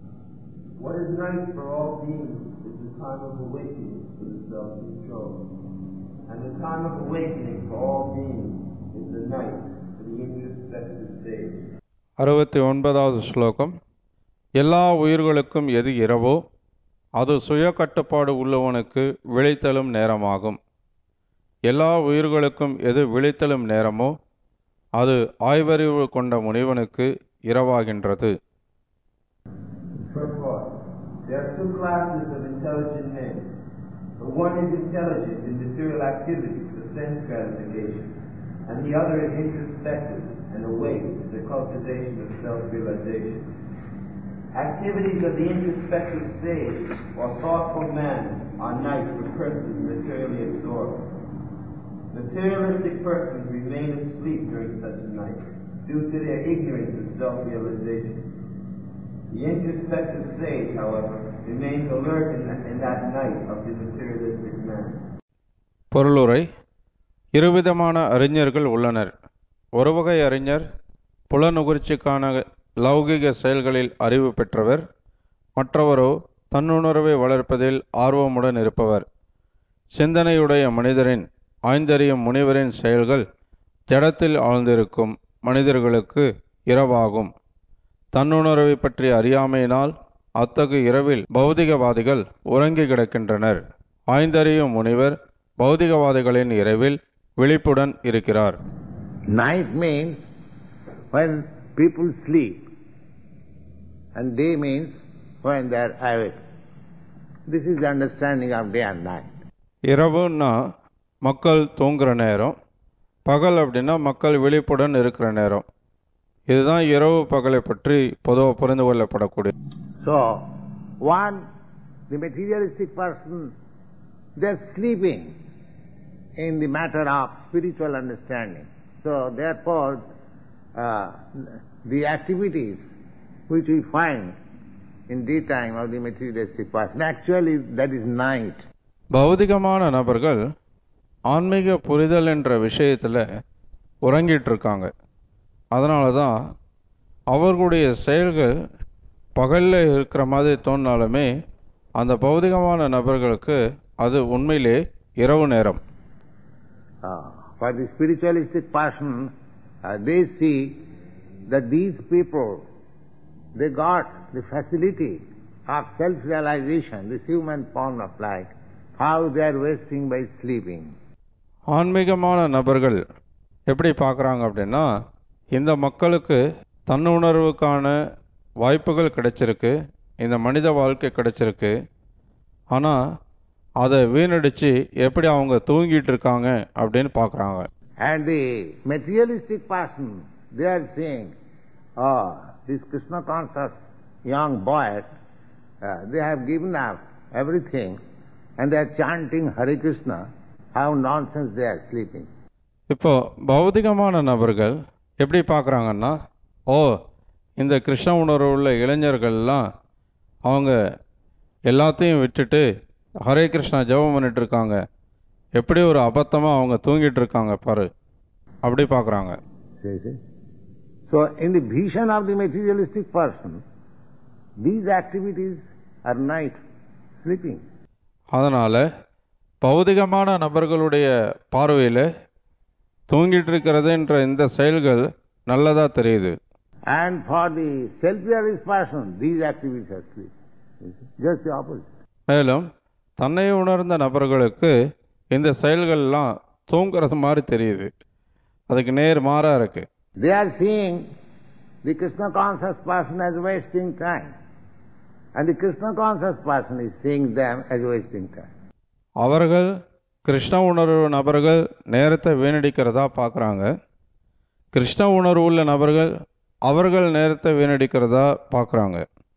What is night for all beings is the time of awakening for the self-control. And the time of awakening for all beings is the night for the introspective stage. 69வது ஸ்லோகம். எல்லா உயிர்களுக்கும் எது இரவோ அது சுய கட்டுப்பாடு உள்ளவனுக்கு விழித்தலும் நேரமாகும். எல்லா உயிர்களுக்கும் எது விழித்தலும் நேரமோ அது ஆய்வறிவு கொண்ட முனிவனுக்கு இரவாகின்றது. There are two classes of intelligent men. The one is intelligent in material activities for sense gratification, and the other is introspective and awake to the cultivation of self-realization. Activities of the introspective stage or thoughtful man are night for persons materially absorbed. Materialistic persons remain asleep during such a night due to their ignorance of self-realization. The introspective stage, however, remains alert in that night of the materialistic man. பொருளுரை. இருவிதமான அறிஞர்கள் உள்ளனர். ஒரு வகை அறிஞர் புலனுகர்ச்சிக்கான லௌகிக செயல்களில் அறிவு பெற்றவர். மற்றவரோ தன்னுணர்வை வளர்ப்பதில் ஆர்வமுடன் இருப்பவர். சிந்தனையுடைய மனிதரின் ஆய்ந்தறியும் முனிவரின் செயல்கள் ஜடத்தில் ஆழ்ந்திருக்கும் மனிதர்களுக்கு இரவாகும். தன்னுணர்வை பற்றி அறியாமையினால் அத்தகு இரவில் பௌதிகவாதிகள் உறங்கி கிடக்கின்றனர். ஆய்ந்தறியும் முனிவர் பௌதிகவாதிகளின் இரவில் விழிப்புடன் இருக்கிறார். Night means when people sleep, and day means when they are awake. This is the understanding of day and night. இரவுன்னா மக்கள் தூங்குற நேரம், பகல் அப்படின்னா மக்கள் விழிப்புடன் இருக்கிற நேரம். இதுதான் இரவு பகலை பற்றி பொதுவாக புரிந்து கொள்ளப்படக்கூடிய. So, one, the materialistic person, they are sleeping in the matter of spiritual understanding. So, therefore, the activities which we find in daytime of the materialistic person, actually that is night. பௌதிகமான நபர்கள் ஆன்மீக புரிதல் என்ற விஷயத்தில் உறங்கிட்டு இருக்காங்க. அதனால தான் அவர்களுடைய செயல்கள் பகலில் இருக்கிற மாதிரி தோணினாலுமே அந்த பௌதிகமான நபர்களுக்கு அது உண்மையிலே இரவு நேரம். For the spiritualistic person, they see that these people, they got the facility of self-realization, this human form of life, how they are wasting by sleeping. ஆன்மீகமான நபர்கள் எப்படி பார்க்குறாங்க அப்படின்னா, இந்த மக்களுக்கு தன்னுணர்வுக்கான வாய்ப்புகள் கிடைச்சிருக்கு, இந்த மனித வாழ்க்கை கிடைச்சிருக்கு, ஆனால் அதை வீணடிச்சு எப்படி அவங்க தூங்கிட்டு இருக்காங்க அப்படின்னு பார்க்குறாங்க. And the materialistic person, they are saying, oh, this Krishna conscious young boy they have given up everything and they are chanting Hare Krishna. How nonsense they are sleeping. இப்போ பௌதிகமான நபர்கள் எப்படி பார்க்குறாங்கன்னா, ஓ இந்த கிருஷ்ண உணர்வு உள்ள இளைஞர்கள்லாம் அவங்க எல்லாத்தையும் விட்டுட்டு ஹரே கிருஷ்ணா ஜெபம் பண்ணிட்டு இருக்காங்க, எப்படி ஒரு அபத்தமாக அவங்க தூங்கிட்டு இருக்காங்க பாரு, அப்படி பார்க்குறாங்க. So in the vision of the materialistic person, these activities are night sleeping. அதனால பௌதிகமான நபர்களுடைய பார்வையில் தூங்கிட்டு இருக்கிறதுன்ற இந்த செயல்கள் நல்லதா தெரியுது. And for the self-realized person, these activities are sleep. Just the opposite. மேலும் தன்னை உணர்ந்த நபர்களுக்கு இந்த செயல்கள்லாம் தூங்குறது மாதிரி தெரியுது, அதுக்கு நேர் மாறா இருக்கு. They are seeing the Krishna conscious person as wasting time, and the Krishna conscious person is seeing them as wasting time. அவர்கள் கிருஷ்ண உணர்வு நபர்கள் நேரத்தை வீணடிக்கிறதா பார்க்குறாங்க, கிருஷ்ண உணர்வு உள்ள நபர்கள் அவர்கள் நேரத்தை வீணடிக்கிறதா பார்க்குறாங்க.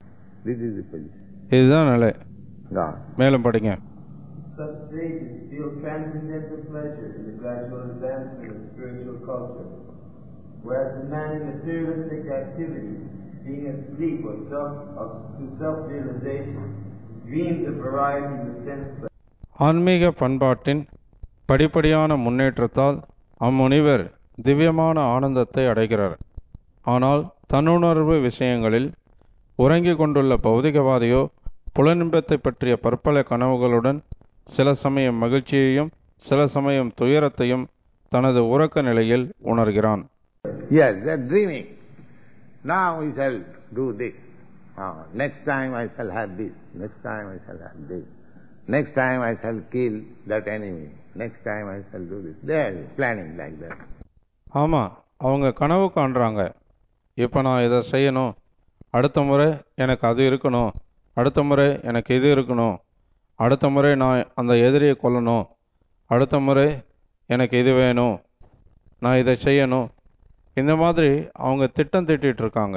இதுதான் நிலை. மேலும் படிங்க. Such sages feel transcendental pleasure in the gradual advancement of spiritual culture, whereas the man in materialistic activity, being asleep or to self-realization, dreams of variety in the sense pleasure. ஆன்மீக பண்பாட்டின் படிப்படியான முன்னேற்றத்தால் அம்முனிவர் திவ்யமான ஆனந்தத்தை அடைகிறார். ஆனால் தன்னுணர்வு விஷயங்களில் உறங்கிக் கொண்டுள்ள பௌதிகவாதியோ புலனின்பத்தை பற்றிய பற்பல கனவுகளுடன் சில சமயம் மகிழ்ச்சியையும் சில சமயம் துயரத்தையும் தனது உறக்க நிலையில் உணர்கிறான். Yes, they are dreaming. Now we shall do this. Next time I shall have this. Next time I shall have this. Next time I shall kill that enemy. Next time I shall do this. They are planning like that. ஆமாம், அவங்க கனவு காண்றாங்க. இப்போ நான் இதை செய்யணும், அடுத்த முறை எனக்கு அது இருக்கணும், அடுத்த முறை எனக்கு இது இருக்கணும், அடுத்த முறை நான் அந்த எதிரியை கொல்லணும், அடுத்த முறை எனக்கு இது வேணும், நான் இதை செய்யணும், இந்த மாதிரி அவங்க திட்டம் தீட்டிட்டு இருக்காங்க.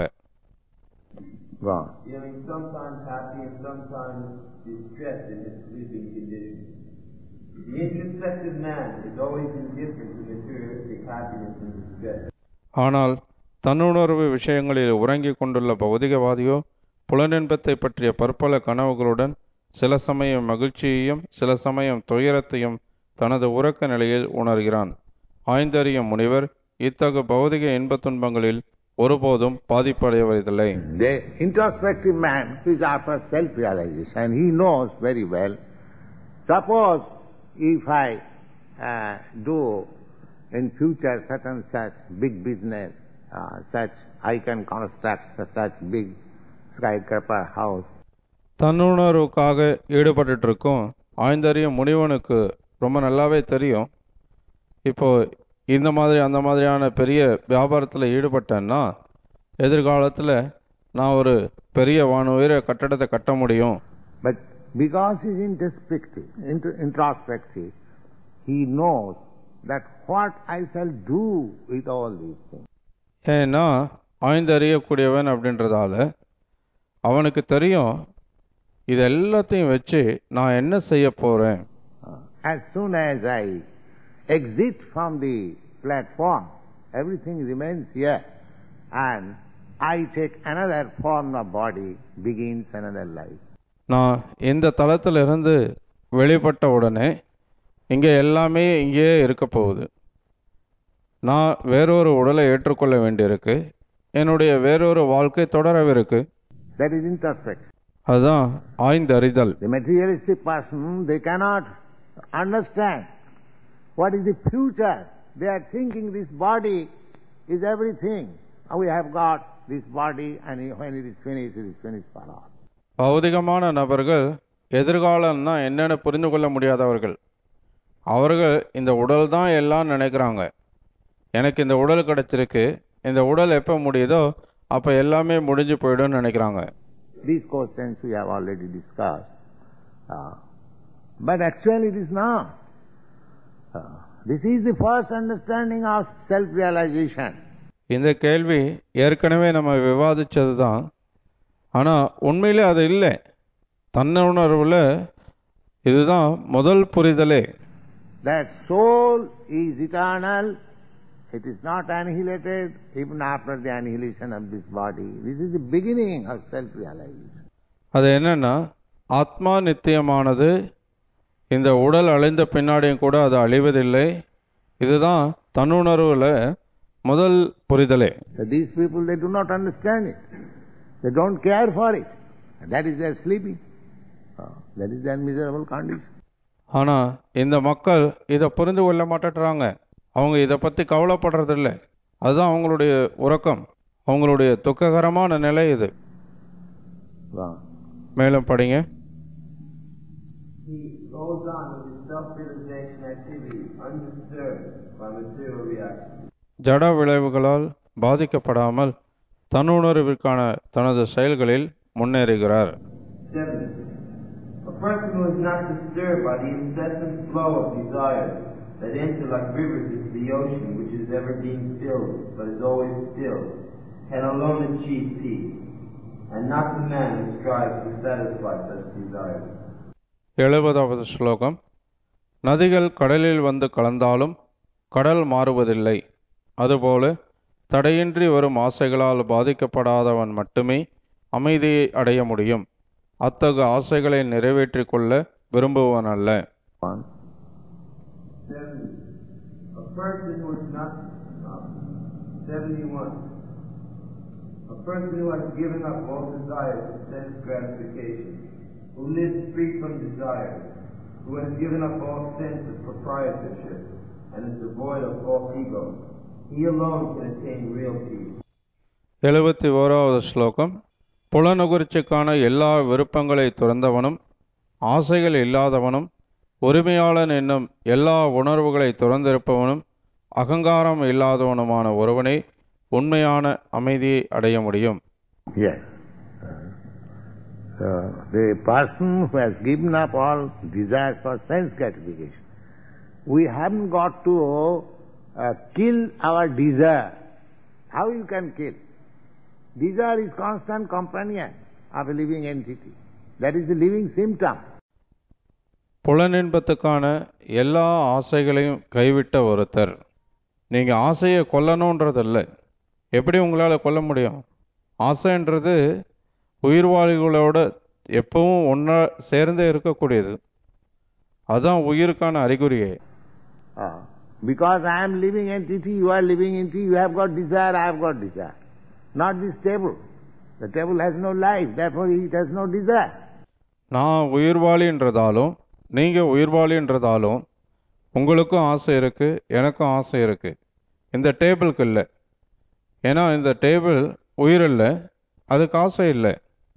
Feeling sometimes happy and sometimes distressed in his sleeping condition. The introspective man is always indifferent to materialistic happiness and distress. ஆனால் தன்னுணர்வு விஷயங்களில் உறங்கிக் கொண்டுள்ள பௌதிகவாதியோ புலனின்பத்தை பற்றிய பற்பல கனவுகளுடன் சில சமயம் மகிழ்ச்சியையும் சில சமயம் துயரத்தையும் தனது உறக்க நிலையில் உணர்கிறான். ஆய்ந்தறியும் முனிவர் இத்தகு பௌதிக இன்பத் துன்பங்களில் ஒருபோதும் பாதிப்படைவதில்லை. The introspective man is after self-realization. He knows very well. Suppose if I do in future such and such big business, such I can construct such big skyscraper house. தன்னுணர்வுக்காக ஈடுபட்டு இருக்கும் ஆய்ந்தறியும் முனிவனுக்கு ரொம்ப நல்லாவே தெரியும், இப்போ இந்த மாதிரி அந்த மாதிரியான பெரிய வியாபாரத்தில் ஈடுபட்டேன்னா எதிர்காலத்தில் நான் ஒரு பெரிய வானுயர கட்டடத்தை கட்ட முடியும். But because he is introspective, he knows that what I shall do with all these things. ஏன்னா ஆய்ந்தறியக்கூடியவன் அப்படின்றதால அவனுக்கு தெரியும், இது எல்லாத்தையும் வச்சு நான் என்ன செய்ய போறேன். As soon as I exit from the platform, everything remains here, and I take another form of body, begins another life. நான் இந்த தளத்திலிருந்து வெளிப்பட்ட உடனே இங்கே எல்லாமே இங்கேயே இருக்க போகுது. நான் வேறொரு உடலை ஏற்றுக்கொள்ள வேண்டியிருக்கு, என்னுடைய வேறொரு வாழ்க்கை தொடரவிருக்கு. That is introspection. அதுதான் ஆய்ந்தறிதல். The materialistic person, they cannot understand what is the future. They are thinking this body is everything. We have got this body and when it is finished for all. பௌதிகமான நபர்கள் எதிர்காலம்னா என்னென்னு புரிந்து கொள்ள முடியாதவர்கள். அவர்கள் இந்த உடல் தான் எல்லாம் நினைக்கிறாங்க. எனக்கு இந்த உடல் கிடைச்சிருக்கு, இந்த உடல் எப்போ முடியுதோ அப்போ எல்லாமே முடிஞ்சு போயிடும்னு நினைக்கிறாங்க. These questions we have already discussed. But actually it is not. This is the first understanding of self-realization. இந்த கேள்வி ஏற்கனவே நம்ம விவாதிச்சது தான், ஆனால் உண்மையிலே அது இல்லை. தன்னுணர்வில் இதுதான் முதல் புரிதலே. That soul is eternal, it is not annihilated even after the annihilation of this body. This is the beginning of self-realization. அது என்னன்னா, ஆத்மா நித்தியமானது, இந்த உடல் அழிந்த பின்னாடியும் கூட அது அழிவதில்லை. இதுதான் தன்னுணர்வில் முதல் புரிதலே. So these people, they do not understand it. They don't care for it. And that is their sleeping. That is their miserable condition. ஆனால் இந்த மக்கள் இதை புரிந்து கொள்ள மாட்டேறாங்க. அவங்க இதை பற்றி கவலைப்படுறதில்லை. அதுதான் அவங்களுடைய உறக்கம், அவங்களுடைய துக்ககரமான நிலை இது. மேலும் படிங்க. He goes on with his self-realization activity, undisturbed by material reaction. ஜட விளைவுகளால் பாதிக்கப்படாமல் தன்னுணர்விற்கான தனது செயல்களில் முன்னேறுகிறார். 7. A person who is not disturbed by the incessant flow of desires that enter like rivers into the ocean, which is ever being filled but is always still, can alone achieve peace, and not the man who strives to satisfy such desires. 70வது ஸ்லோகம். நதிகள் கடலில் வந்து கலந்தாலும் கடல் மாறுவதில்லை. அதுபோல தடையின்றி வரும் ஆசைகளால் பாதிக்கப்படாதவன் மட்டுமே அமைதியை அடைய முடியும். அத்தகு ஆசைகளை நிறைவேற்றிக் கொள்ள விரும்புவன் அல்ல. 7. A person who is not 71. A person who has given up all desires of sense gratification, who lives free from desire, who has given up all sense of proprietorship, and is devoid of false ego, he alone can attain real peace. 71வது ஸ்லோகம். புலனுகர்ச்சிக்கான எல்லா விருப்பங்களை துறந்தவனும் ஆசைகள் இல்லாதவனும் உரிமையாளன் என்னும் எல்லா உணர்வுகளை துறந்திருப்பவனும் அகங்காரம் இல்லாதவனுமான ஒருவனை உண்மையான அமைதியை அடைய முடியும். Yes. The person who has given up all desires for sense gratification, we haven't got to kill our desire. How you can kill? Desire is constant companion of a living entity. That is the living symptom. புலனின்பத்துக்கான எல்லா ஆசைகளையும் கைவிட்ட ஒருத்தர். நீங்கள் ஆசையை கொல்லணுன்றதில்லை. எப்படி உங்களால் கொல்ல முடியும்? ஆசைன்றது உயிர்வாளிகளோட எப்பவும் ஒன்றா சேர்ந்தே இருக்கக்கூடியது. அதுதான் உயிருக்கான அறிகுறியே. Because I am living entity, you are living entity, you have got desire, I have got desire. Not this table. The table has no life, therefore it has no desire. நான் உயிர்வாளின்றதாலும் நீங்கள் உயிர்வாளின்றதாலும் உங்களுக்கும் ஆசை இருக்குது, எனக்கும் ஆசை இருக்குது. இந்த டேபிளுக்கு இல்லை. ஏன்னா இந்த டேபிள் உயிர் இல்லை, அதுக்கு ஆசை இல்லை.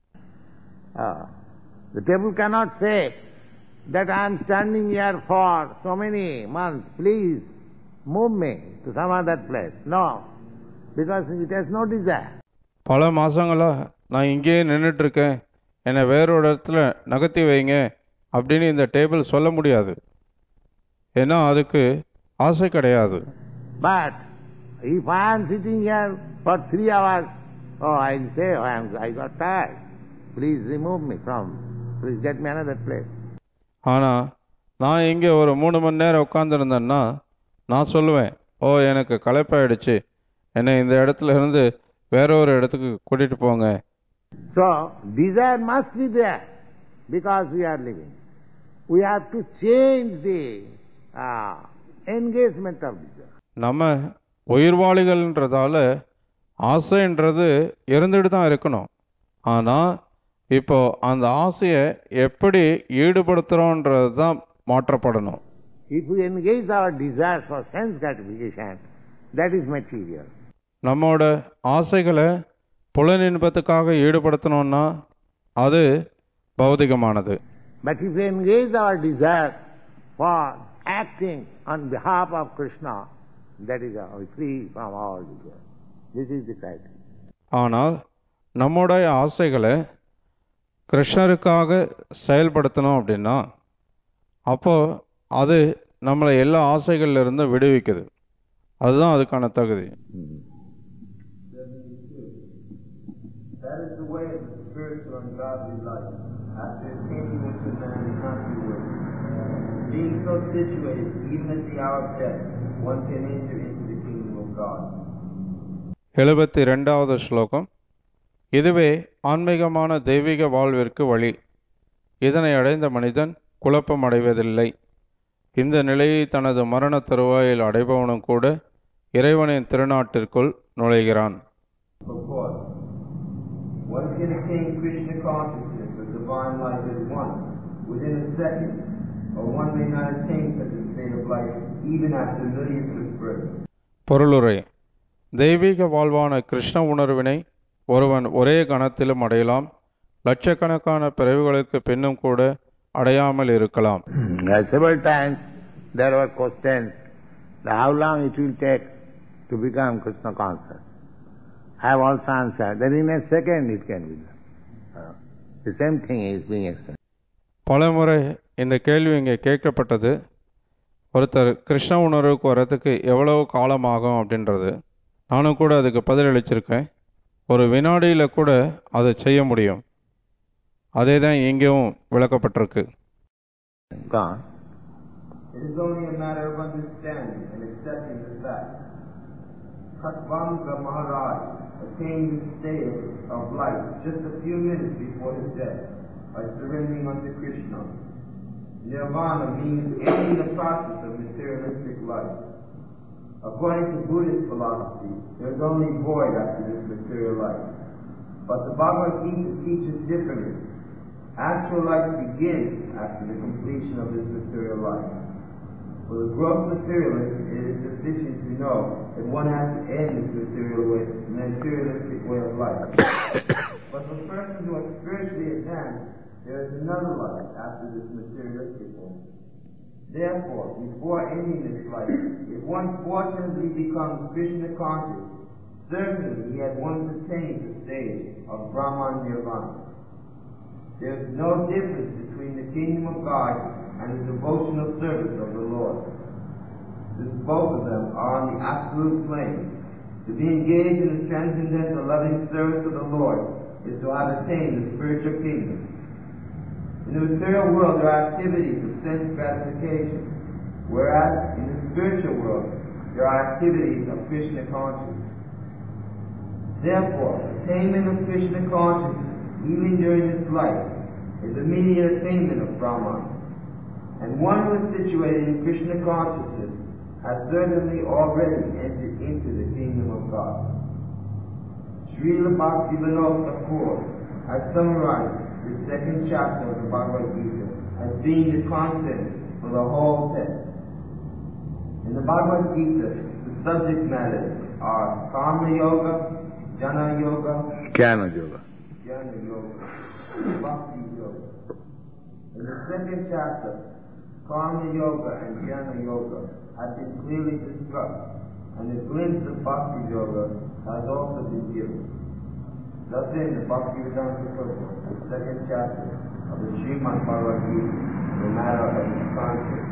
The table cannot say that I am standing here for so many months, please move me to some other place. No, because it has no desire. பல மாதங்களா நான் இங்கேயே நின்றுட்டுருக்கேன், என்னை வேறொரு இடத்துல நகர்த்தி வைங்க அப்படின்னு இந்த டேபிள் சொல்ல முடியாது. ஏன்னா அதுக்கு ஆசை கிடையாது. But if I am sitting here for 3 hours, oh, I will say, I got tired. Please remove me please get me another place. ஆனால் நான் இங்கே ஒரு 3 மணி நேரம் உட்காந்துருந்தேன்னா நான் சொல்லுவேன், ஓ எனக்கு களைப்பாயிடுச்சு, என்னை இந்த இடத்துல இருந்து வேற ஒரு இடத்துக்கு கூட்டிட்டு போங்க. So desire must be there because we are living. We have to change the engagement of desire. நம்ம உயிர்வாளிகள்ன்றதால ஆசைன்றது இருந்துட்டு தான் இருக்கணும். ஆனால் இப்போ அந்த ஆசையை எப்படி ஈடுபடுத்துகிறோன்றது தான் மாற்றப்படணும். If we engage our desires for sense gratification, that is material. நம்மோட ஆசைகளை புலனின்பத்துக்காக ஈடுபடுத்தணும்னா அது பௌதிகமானது. But if we engage our desire for acting on behalf of Krishna, that is free from all desire. This is the criteria. ஆனால் நம்முடைய ஆசைகளை கிருஷ்ணருக்காக செயல்படுத்தணும் அப்படின்னா அப்போ அது நம்மளை எல்லா ஆசைகள்ல இருந்து விடுவிக்குது. அதுதான் அதுக்கான தகுதி. That is the way of the spiritual and godly life. after attaining what the man is not to work. Being so situated, even at the hour of death, one can enter into the kingdom of God. 72வது ஸ்லோகம். இதுவே ஆன்மீகமான தெய்வீக வாழ்விற்கு வழி. இதனை அடைந்த மனிதன் குழப்பம் அடைவதில்லை. இந்த நிலையை தனது மரண தருவாயில் அடைபவனும் கூட இறைவனின் திருநாட்டிற்குள் நுழைகிறான். One can attain Krishna consciousness or divine life at once, within a second, or one may not attain such a state of life even after millions of births. பொருளுரை. தெய்வீக வாழ்வான கிருஷ்ண உணர்வினை ஒருவன் ஒரே கணத்திலும் அடையலாம். லட்சக்கணக்கான பிறவிகளுக்கு பின்னும் கூட அடையாமல் இருக்கலாம். Several times there were questions how long it will take to become Krishna conscious. I have also answered that in a second it can be done. The same thing is being explained. பலமுறை இந்த கேள்வி இங்கே கேட்கப்பட்டது. ஒருத்தர் கிருஷ்ண உணர்வுக்கு வரத்துக்கு எவ்வளவு காலமாகும் அப்படின்றது. நானும் கூட அதுக்கு பதிலளிச்சிருக்கேன். ஒரு வினாடியில் கூட அதை செய்ய முடியும். அதே தான் இங்கேயும் விளக்கப்பட்டிருக்கு. It is only a matter of understanding and accepting the fact. Khatvanga Maharaj attained this state of life just a few minutes before his death by surrendering unto Krishna. Nirvana means ending the process of materialistic life. According to Buddhist philosophy, there is only void after this material life. But the Bhagavad Gita teaches differently. Actual life begins after the completion of this material life. For the gross materialist, it is sufficient to know that one has to end this materialistic way of life. But for persons who are spiritually advanced, there is another life after this materialistic one. Therefore, before ending this life, if one fortunately becomes Krishna conscious, certainly he had once attained the stage of Brahman Nirvana. There is no difference between the kingdom of God and the devotional service of the Lord, since both of them are on the absolute plane. To be engaged in the transcendental loving service of the Lord is to have attained the spiritual kingdom. In the material world there are activities of sense gratification, whereas in the spiritual world there are activities of Krishna consciousness. Therefore, attainment of Krishna consciousness, even during this life, is immediate attainment of Brahman. And one who is situated in Krishna consciousness has certainly already entered into the kingdom of God. Srila Bhaktivinoda Thakur has summarized the second chapter of the Bhagavad Gita as being the contents for the whole text. In the Bhagavad Gita, the subject matters are Karma Yoga, Jnana Yoga, Jnana Yoga, Bhakti Yoga. In the second chapter, Karma Yoga and Jnana Yoga have been clearly discussed, and a glimpse of Bhakti Yoga has also been given. Thus in the Bhaktivedanta Purport, the second chapter of the Srimad Bhagavad Gita, the matter of its content.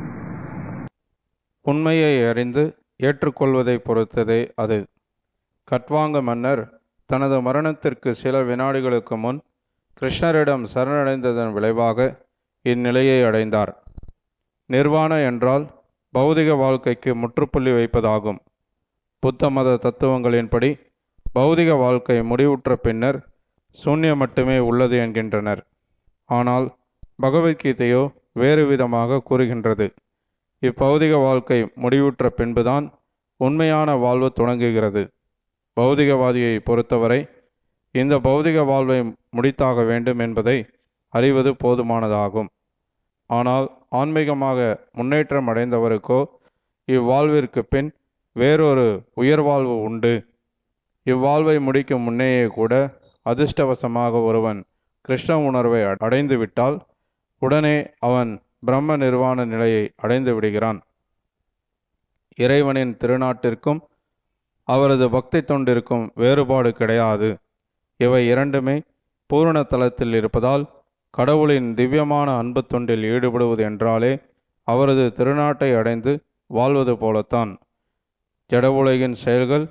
உண்மையை அறிந்து ஏற்றுக்கொள்வதை பொறுத்ததே அது. கட்வாங்க மன்னர் தனது மரணத்திற்கு சில வினாடிகளுக்கு முன் கிருஷ்ணரிடம் சரணடைந்ததன் விளைவாக இந்நிலையை அடைந்தார். நிர்வாண என்றால் பௌதிக வாழ்க்கைக்கு முற்றுப்புள்ளி வைப்பதாகும். புத்த மத தத்துவங்களின்படி பௌதிக வாழ்க்கை முடிவுற்ற பின்னர் சூன்யம் மட்டுமே உள்ளது என்கின்றனர். ஆனால் பகவத்கீதையோ வேறு விதமாக கூறுகின்றது. இப்பௌதிக வாழ்க்கை முடிவுற்ற பின்புதான் உண்மையான வாழ்வு தொடங்குகிறது. பௌதிகவாதியை பொறுத்தவரை இந்த பௌதிக வாழ்வை முடித்தாக வேண்டும் என்பதை அறிவது போதுமானதாகும். ஆனால் ஆன்மீகமாக முன்னேற்றம் அடைந்தவருக்கோ இவ்வாழ்விற்கு பின் வேறொரு உயர்வாழ்வு உண்டு. இவ்வாழ்வை முடிக்கும் முன்னேயே கூட அதிர்ஷ்டவசமாக ஒருவன் கிருஷ்ண உணர்வை அடைந்து விட்டால் உடனே அவன் பிரம்ம நிர்வாண நிலையை அடைந்து விடுகிறான். இறைவனின் திருநாட்டிற்கும் அவரது பக்தி தொண்டிற்கும் வேறுபாடு கிடையாது. இவை இரண்டுமே பூரண தலத்தில் இருப்பதால் கடவுளின் திவ்யமான அன்பு தொண்டில் ஈடுபடுவது என்றாலே அவரது திருநாட்டை அடைந்து வாழ்வது போலத்தான். ஜட உலகின் செயல்கள்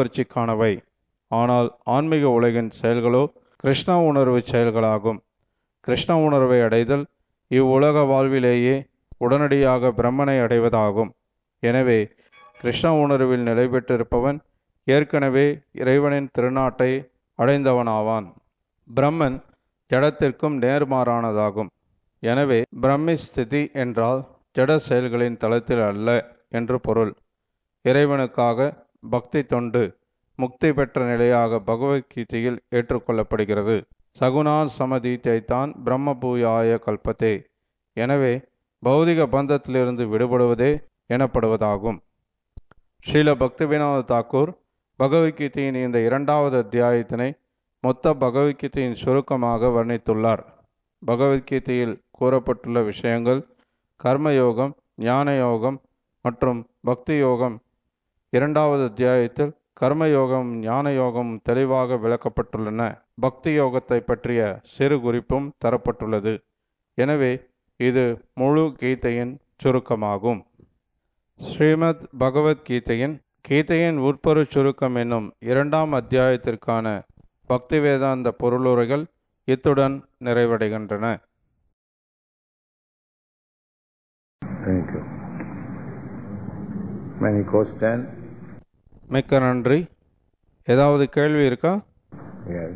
புலநுகர்ச்சிக்கானவை. ஆனால் ஆன்மீக உலகின் செயல்களோ கிருஷ்ண உணர்வு செயல்களாகும். கிருஷ்ண உணர்வை அடைதல் இவ்வுலக வாழ்விலேயே உடனடியாக பிரம்மனை அடைவதாகும். எனவே கிருஷ்ண உணர்வில் நிலை பெற்றிருப்பவன் ஏற்கனவே இறைவனின் திருநாட்டை அடைந்தவனாவான். பிரம்மன் ஜடத்திற்கும் நேர்மாறானதாகும். எனவே பிரம்மிஸ்திதி என்றால் ஜட செயல்களின் தளத்தில் அல்ல என்று பொருள். இறைவனுக்காக பக்தி தொண்டு முக்தி பெற்ற நிலையாக பகவத்கீதையில் ஏற்றுக்கொள்ளப்படுகிறது. சகுணான் சமதீத்தைத்தான் பிரம்ம பூயாய கல்பத்தே. எனவே பௌதிக பந்தத்திலிருந்து விடுபடுவதே எனப்படுவதாகும். ஸ்ரீல பக்திவினோத தாக்கூர் பகவத்கீதையின் இந்த 2வது அத்தியாயத்தினை மொத்த பகவத்கீதையின் சுருக்கமாக வர்ணித்துள்ளார். பகவத்கீதையில் கூறப்பட்டுள்ள விஷயங்கள் கர்மயோகம், ஞான யோகம் மற்றும் பக்தி யோகம். 2வது அத்தியாயத்தில் கர்மயோகம், ஞான யோகம் தெளிவாக விளக்கப்பட்டுள்ளன. பக்தி யோகத்தை பற்றிய சிறு குறிப்பும் தரப்பட்டுள்ளது. எனவே இது முழு கீதையின் சுருக்கமாகும். ஸ்ரீமத் பகவத்கீதையின் கீதையின் உட்பொரு சுருக்கம் என்னும் 2ஆம் அத்தியாயத்திற்கான பக்தி வேதாந்த பொருளுரைகள் இத்துடன் நிறைவடைகின்றன. மிக்க நன்றி. ஏதாவது கேள்வி இருக்கா? Yes.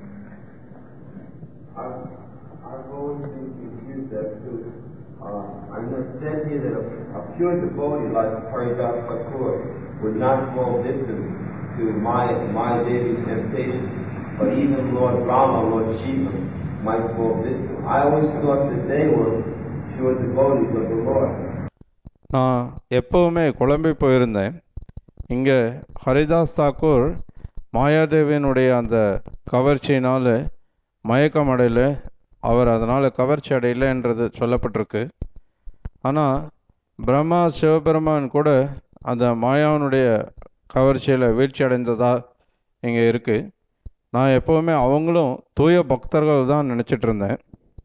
I said here that a pure devotee like Haridas Thakur would not fall victim to Maya Devi's temptations, but even Lord Rama, Lord Shiva might fall victim. I always thought that they were pure devotees of the Lord. நான் எப்பவுமே குழம்பி போயிருந்தேன். இங்கே ஹரிதாஸ் தாக்கூர் மாயாதேவியனுடைய அந்த கவர்ச்சியினால் மயக்கம் அடையல, அவர் அதனால் கவர்ச்சி அடையல என்றது சொல்லப்பட்டிருக்கு. ஆனால் பிரம்மா சிவபெருமான் கூட அந்த மாயாவனுடைய கவர்ச்சியில் வீழ்ச்சி அடைந்ததா இங்கே இருக்குது. நான் எப்போவுமே அவங்களும் தூய பக்தர்கள் தான் நினச்சிட்டு இருந்தேன்.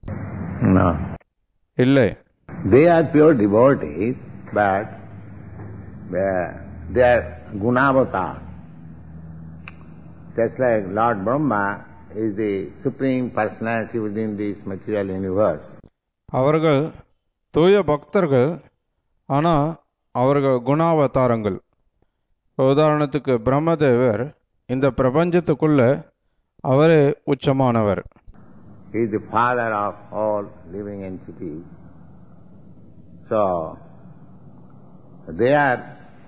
இல்லை, they are pure devotees, but they are Gunavatar. Just like Lord Brahma is the supreme personality within this material universe. அவர்கள் தூய பக்தர்கள், ஆனால் அவர்கள் குணாவதாரங்கள். உதாரணத்துக்கு பிரம்மதேவர் இந்த பிரபஞ்சத்துக்குள்ள அவரே உச்சமானவர். He is the father of all living entities. So they are,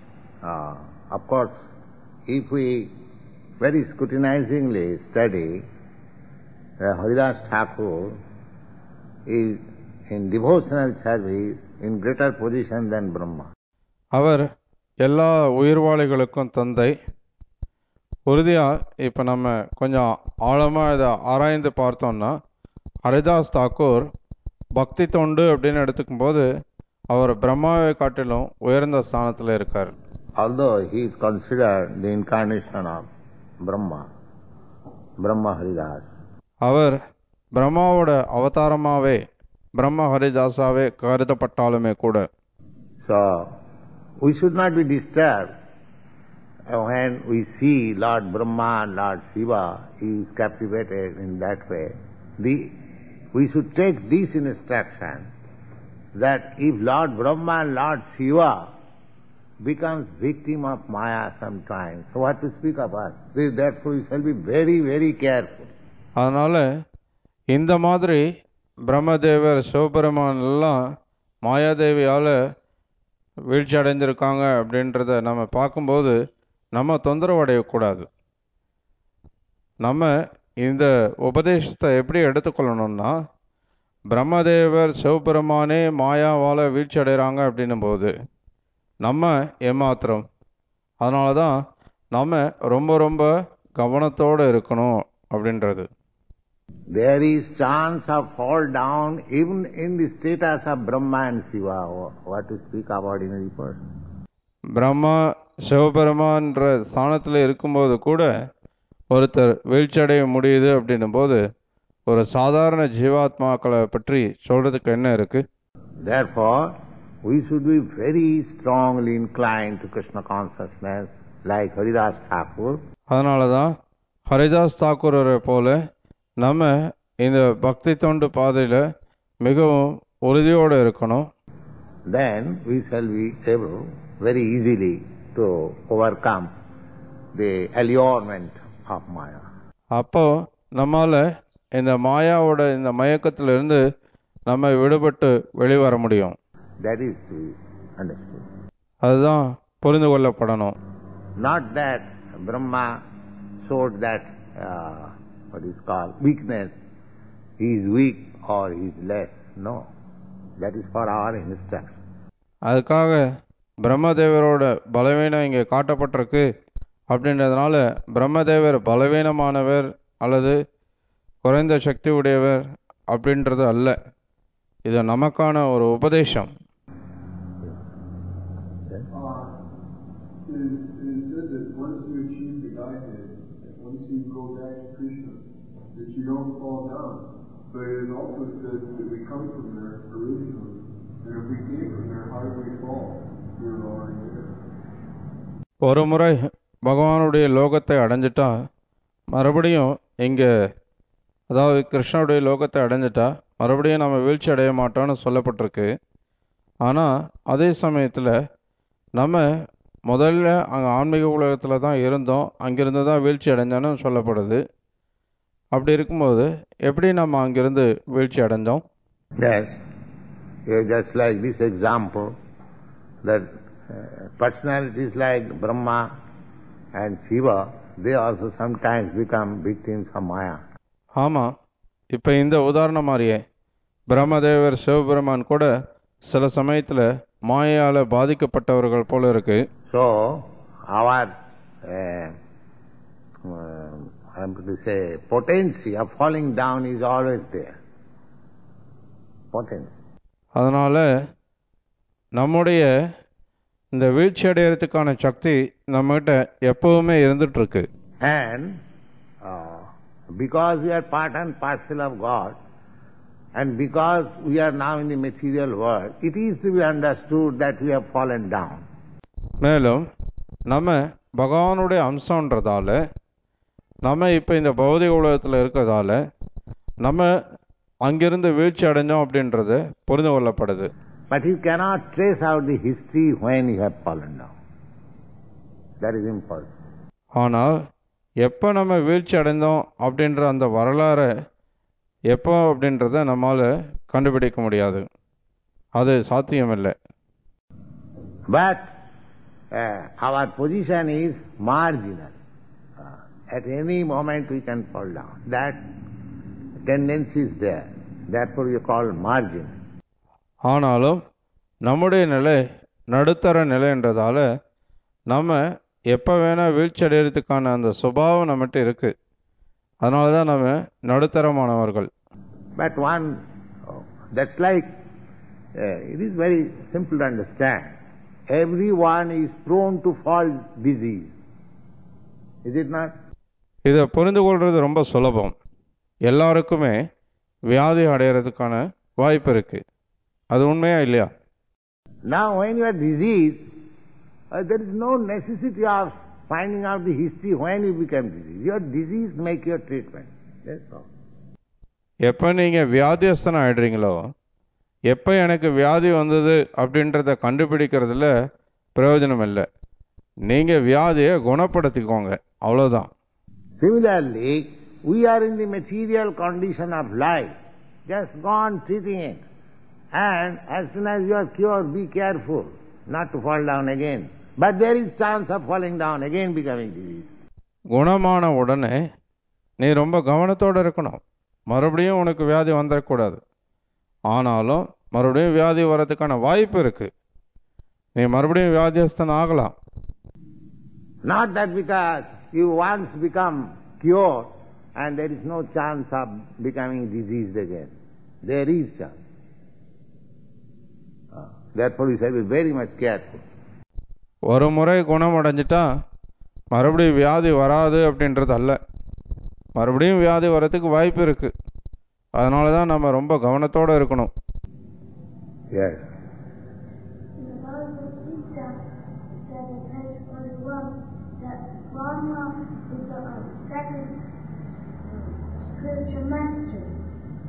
of course, if we very scrutinizingly study, Haridas Thakur is in devotional service in greater position than Brahma. அவர் எல்லா உயிர்வாளிகளுக்கும் தந்தை. உறுதியாக இப்போ நம்ம கொஞ்சம் ஆழமாக இதை ஆராய்ந்து பார்த்தோம்னா ஹரிதாஸ் தாக்கூர் பக்தி தொண்டு அப்படின்னு எடுத்துக்கும்போது அவர் பிரம்மாவை காட்டிலும் உயர்ந்த ஸ்தானத்தில் இருக்கார். Although he is considered the incarnation of Brahma Haridas. அவர் பிரம்மாவோட அவதாரமாகவே பிரம்ம ஹரிதாசாவே கருதப்பட்டாலுமே கூட. So we should not be disturbed when we see Lord Brahma and Lord Shiva is captivated in that way. We should take this instruction that if Lord Brahma and Lord Shiva becomes victim of Maya sometimes, so what to speak of us? Therefore we shall be very, very careful. அதனால் இந்த மாதிரி பிரம்மதேவர் சிவபெருமான் எல்லாம் மாயாதேவியால் வீழ்ச்சி அடைந்திருக்காங்க அப்படின்றத நம்ம பார்க்கும்போது நம்ம தொந்தரவு அடையக்கூடாது. நம்ம இந்த உபதேசத்தை எப்படி எடுத்துக்கொள்ளணும்னா, பிரம்மதேவர் சிவபெருமானே மாயாவால் வீழ்ச்சி அடைகிறாங்க அப்படின்னும் போது நம்ம ஏமாத்திரம். அதனால தான் நம்ம ரொம்ப ரொம்ப கவனத்தோடு இருக்கணும் அப்படின்றது. There is chance of fall down even in the status of Brahma and Shiva. What to speak of ordinary person? Brahma சிவபெருமான்ற ஸ்தானத்தில் இருக்கும்போது கூட ஒருத்தர் வீழ்ச்சியடைய முடியுது அப்படின்னும் போது ஒரு சாதாரண ஜீவாத்மாக்களை பற்றி சொல்றதுக்கு என்ன இருக்கு? Therefore, we should be very strongly inclined to Krishna consciousness like Haridas Thakur. அதனால தான் ஹரிதாஸ் தாக்கூரை போல நம்ம இந்த பக்தி தொண்டு பாதையில் மிகவும் உறுதியோடு இருக்கணும். Then we shall be able very easily to overcome the allurement of Maya. அப்போ நம்மால இந்த மாயாவோட இந்த மயக்கத்திலிருந்து நம்ம விடுபட்டு வெளிவர முடியும். That is to be understood. அதுதான் புரிந்து கொள்ளப்படணும். Not that Brahma showed that what is called weakness. He is weak or he is less. No. That is for our instruction. அதுக்காக பிரம்மதேவரோட பலவீனம் இங்கே காட்டப்பட்டிருக்கு அப்படின்றதுனால பிரம்மதேவர் பலவீனமானவர் அல்லது குறைந்த சக்தி உடையவர் அப்படின்றது அல்ல. இது நமக்கான ஒரு உபதேசம். But it is also said that we come from there originally, and if we came from there, how do we fall? We were already there. ஒரு முறை பகவானுடைய லோகத்தை அடைஞ்சிட்டா மறுபடியும் இங்கே, அதாவது கிருஷ்ணனுடைய லோகத்தை அடைஞ்சிட்டா மறுபடியும் நம்ம வீழ்ச்சி அடைய மாட்டோம்னு சொல்லப்பட்டிருக்கு. ஆனால் அதே சமயத்தில் நம்ம முதல்ல அங்கே ஆன்மீக உலகத்தில் தான் இருந்தோம், அங்கிருந்து தான் வீழ்ச்சி அடைஞ்சோன்னு சொல்லப்படுது. அப்படி இருக்கும்போது எப்படி நம்ம அங்கிருந்து வீழ்ச்சி அடைஞ்சோம்? Just like this example, that personalities like Brahma and Shiva, they also sometimes become victims of Maya. ஆமாம், இப்போ இந்த உதாரணம் மாதிரியே பிரம்மதேவர் சிவபெருமான் கூட சில சமயத்தில் மாயால் பாதிக்கப்பட்டவர்கள் போல இருக்கு. So our I am to say potency of falling down is always there. Potency. அதனால நம்முடைய இந்த வீழ்ச்சி அடைகிறதுக்கான சக்தி நம்மகிட்ட எப்பவுமே இருந்துட்டு இருக்கு. And because we are part and parcel of God, and because we are now in the material world, it is to be understood that we have fallen down. மேலும் நம்ம பகவானுடைய அம்சம்ன்றதால நம்ம இப்போ இந்த பௌதிக உலகத்தில் இருக்கிறதால நம்ம அங்கிருந்து வீழ்ச்சி அடைஞ்சோம் அப்படின்றது புரிந்து கொள்ளப்படுது. But you cannot trace out the history when you have fallen down. That is impossible. ஆனால் எப்போ நம்ம வீழ்ச்சி அடைந்தோம் அப்படின்ற அந்த வரலாறை எப்போ அப்படின்றத நம்மால் கண்டுபிடிக்க முடியாது, அது சாத்தியமில்லை. But our position is marginal. At any moment we can fall down. That tendency is there. Therefore we call margin. ஆனாலும் நம்முடைய நிலை நடுத்தர நிலைன்றதால நம்ம எப்போ வேணால் வீழ்ச்சி அடைகிறதுக்கான அந்த சுபாவம் நம்மகிட்ட இருக்குது. அதனால தான் நம்ம நடுத்தரமானவர்கள். But that's like, it is very simple to understand. Everyone is prone to fall disease. Is it not? இதை புரிந்து கொள்வது ரொம்ப சுலபம். எல்லாருக்குமே வியாதி அடைகிறதுக்கான வாய்ப்பு இருக்குது. அது உண்மையா இல்லையா? Now when you are diseased, there is no necessity of finding out the history when you become diseased. Your disease make your treatment. That's all. எப்போ நீங்கள் வியாதியஸ்தனை ஆயிடுறீங்களோ, எப்போ எனக்கு வியாதி வந்தது அப்படின்றத கண்டுபிடிக்கிறதுல பிரயோஜனம் இல்லை. நீங்கள் வியாதியை குணப்படுத்திக்கோங்க, அவ்வளோதான். Similarly, we are in the material condition of life. Just go on treating it. And as soon as you are cured, be careful not to fall down again. But there is chance of falling down, again becoming disease. குணமான உடனே நீ ரொம்ப கவனத்தோடு இருக்கணும். மறுபடியும் உனக்கு வியாதி வந்துடக்கூடாது. ஆனாலும் மறுபடியும் வியாதி வர்றதுக்கான வாய்ப்பு இருக்கு. நீ மறுபடியும் வியாதியஸ்தன் ஆகலாம். Not that because you once become cured and there is no chance of becoming diseased again. There is chance. Therefore we shall be very much careful. ஒரு முறை குணம் அடைஞ்சிட்டா மறுபடியும் வியாதி வராது அப்படின்றது அல்ல. மறுபடியும் வியாதி வர்றதுக்கு வாய்ப்பு இருக்கு. அதனால தான் நம்ம ரொம்ப கவனத்தோடு இருக்கணும். Yes.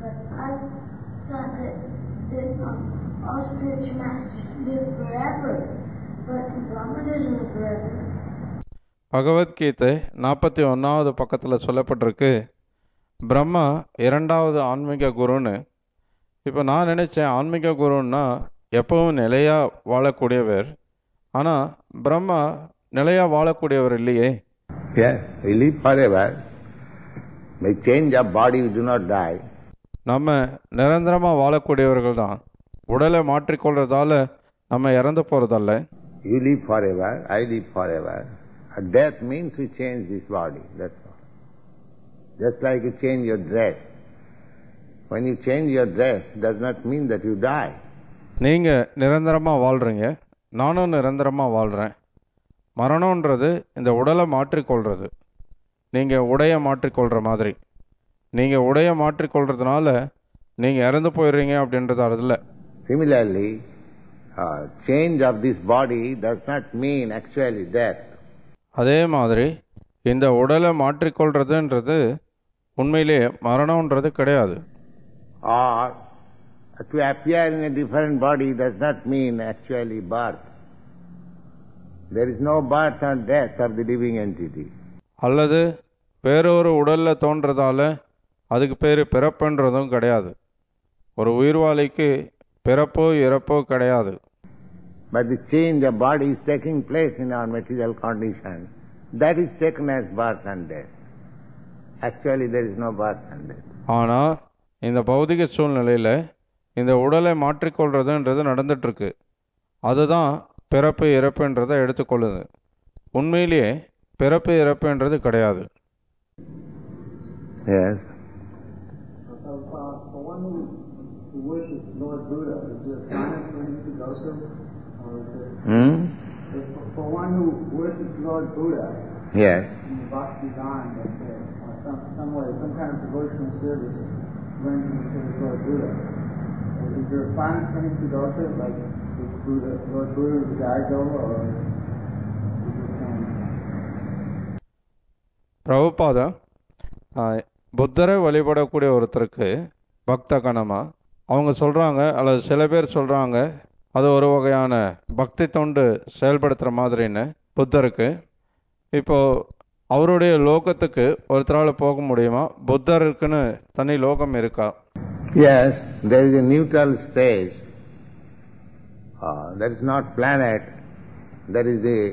But I thought that all spiritual masters live forever. But Brahma doesn't live forever. Bhagavad Gita 41வது பக்கத்தில் சொல்லப்பட்டிருக்கு, பிரம்மா இரண்டாவது ஆன்மீக குருன்னு. இப்போ நான் நினைச்சேன் ஆன்மீக குருன்னா எப்பவும் நிலையா வாழக்கூடியவர். ஆனால் பிரம்மா நிலையா வாழக்கூடியவர் இல்லையே. Yes, we live forever. By change of body we do not die. நம்ம நிரந்தரமாக வாழக்கூடியவர்கள் தான். உடலை மாற்றிக்கொள்றதால நம்ம இறந்து போறதல்ல. You live forever, I live forever. Death means we change this body, that's all. Just like you change your dress. When you change your dress, does not mean that you die. நீங்க நிரந்தரமா வாழ்றீங்க, நானும் நிரந்தரமா வாழ்றேன். மரணம்ன்றது இந்த உடலை மாற்றிக்கொள்றது. நீங்க உடைய மாற்றிக்கொள்ற மாதிரி. நீங்க உடைய மாற்றிக்கொள்றதுனால நீங்க இறந்து போயிடுறீங்க அப்படின்றது அதுல. Similarly, change of this body does not mean actually death. அதே மாதிரி இந்த உடலை மாற்றிக்கொள்றதுன்றது உண்மையிலேயே மரணம்ன்றது கிடையாது. Or to appear in a different body does not mean actually birth. There is no birth or death of the living entity. அல்லது வேறொரு உடல்ல தோன்றதால அதுக்கு பேரு பிறப்புன்றதும் கிடையாது. ஒரு உயிர்வாளிக்கு பிறப்போ இறப்போ கிடையாது. But the change of body is taking place in our material condition. That is taken as birth and death. Actually there is no birth and death. ஆனா இந்த பௌதிக சூழ்நிலையில இந்த உடலை மாற்றிக்கொள்றதுன்றது நடந்துட்டு இருக்கு. அதுதான் பிறப்பு இறப்புன்றதை எடுத்துக்கொள்ளுது. உண்மையிலேயே பிறப்பு இறப்புன்றது கிடையாது. Yes. For one who worships Lord Buddha, is there a planet for him to go to? Or is this, for one who worships Lord Buddha, Yes. in the Bhakti Dhan, some way, some kind of devotional service arrangement for Lord Buddha, is there a planet for him to go to, like Lord Buddha resides over, or is this Prabhupada புத்தரை வழிபடக்கூடிய ஒருத்தருக்கு பக்த கணமா அவங்க சொல்றாங்க, அல்லது சில பேர் சொல்றாங்க அது ஒரு வகையான பக்தி தொண்டு செயல்படுத்துற மாதிரின்னு புத்தருக்கு. இப்போ அவருடைய லோகத்துக்கு ஒருத்தரால போக முடியுமா? புத்தருக்குன்னு தனி லோகம் இருக்கா? Yes, there is a neutral stage. That is not planet. That is the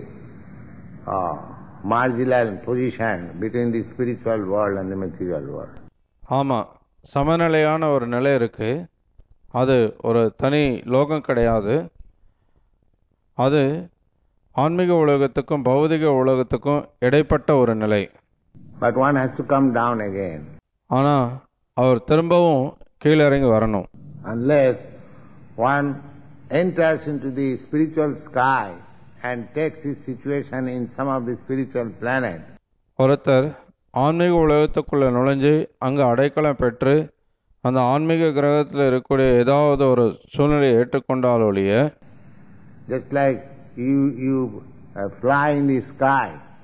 marginal position between the spiritual world and the material world. ஆமா, சமநிலையான ஒரு நிலை இருக்கு. அது ஒரு தனி லோகம் கிடையாது. அது ஆன்மீக உலகத்துக்கும் பௌதிக உலகத்துக்கும் இடைப்பட்ட ஒரு நிலை. But one has to come down again. ஆனா அவர் திரும்பவும் கீழிறங்கி வரணும். Unless one enters into the spiritual sky and takes his situation in some of the spiritual planet. ஒருத்தர் ஆன்மீக உலகத்துக்குள்ள நுழைஞ்சு அங்கு அடைக்கலம் பெற்று அந்த ஆன்மீக கிரகத்தில் இருக்கக்கூடிய ஏதாவது ஒரு சூழ்நிலையை ஏற்றுக்கொண்டால் ஒழிய, just like you fly in the sky,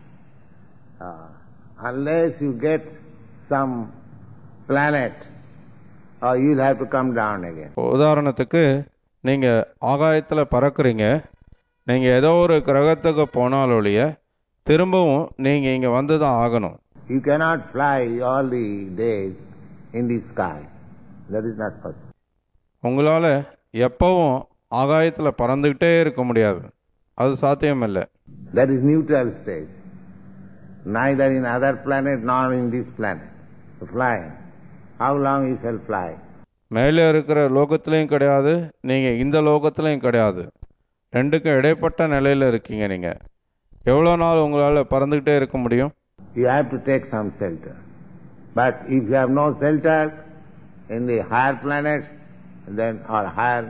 unless you get some planet, you'll have to come down again. உதாரணத்துக்கு நீங்க ஆகாயத்துல பறக்குறீங்க, நீங்க ஏதோ ஒரு கிரகத்துக்கு போனால் ஒழிய திரும்பவும் நீங்க இங்க வந்துதான் ஆகணும். You cannot fly all the days in the sky. That is not possible. உங்களால எப்பவும் ஆகாயத்துல பறந்துகிட்டே இருக்க முடியாது, அது சாத்தியம் இல்லை. That is neutral stage. Neither in other planet nor in this planet. Flying. How long you shall fly? மேலே இருக்கிற லோகத்திலையும் கிடையாது, நீங்க இந்த லோகத்திலையும் கிடையாது. ரெண்டுக்கும் இடைப்பட்ட நிலையில இருக்கீங்க. நீங்க எவ்வளவு நாள் உங்களால பறந்துகிட்டே இருக்க முடியும்? You have to take some shelter. But if you have no shelter in the higher planets, then or higher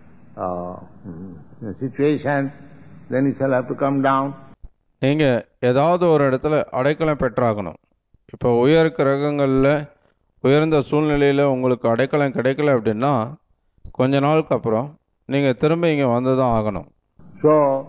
situation, then you shall have to come down. நீங்க ஏதாவது ஒரு இடத்துல அடைக்கலம் பெற்றாகணும். இப்போ உயர் கிரகங்கள்ல உயர்ந்த சூழ்நிலையில உங்களுக்கு அடைக்கலம் கிடைக்கல அப்படின்னா கொஞ்ச நாளுக்கு அப்புறம் நீங்க திரும்ப இங்க வந்துதான் ஆகணும். So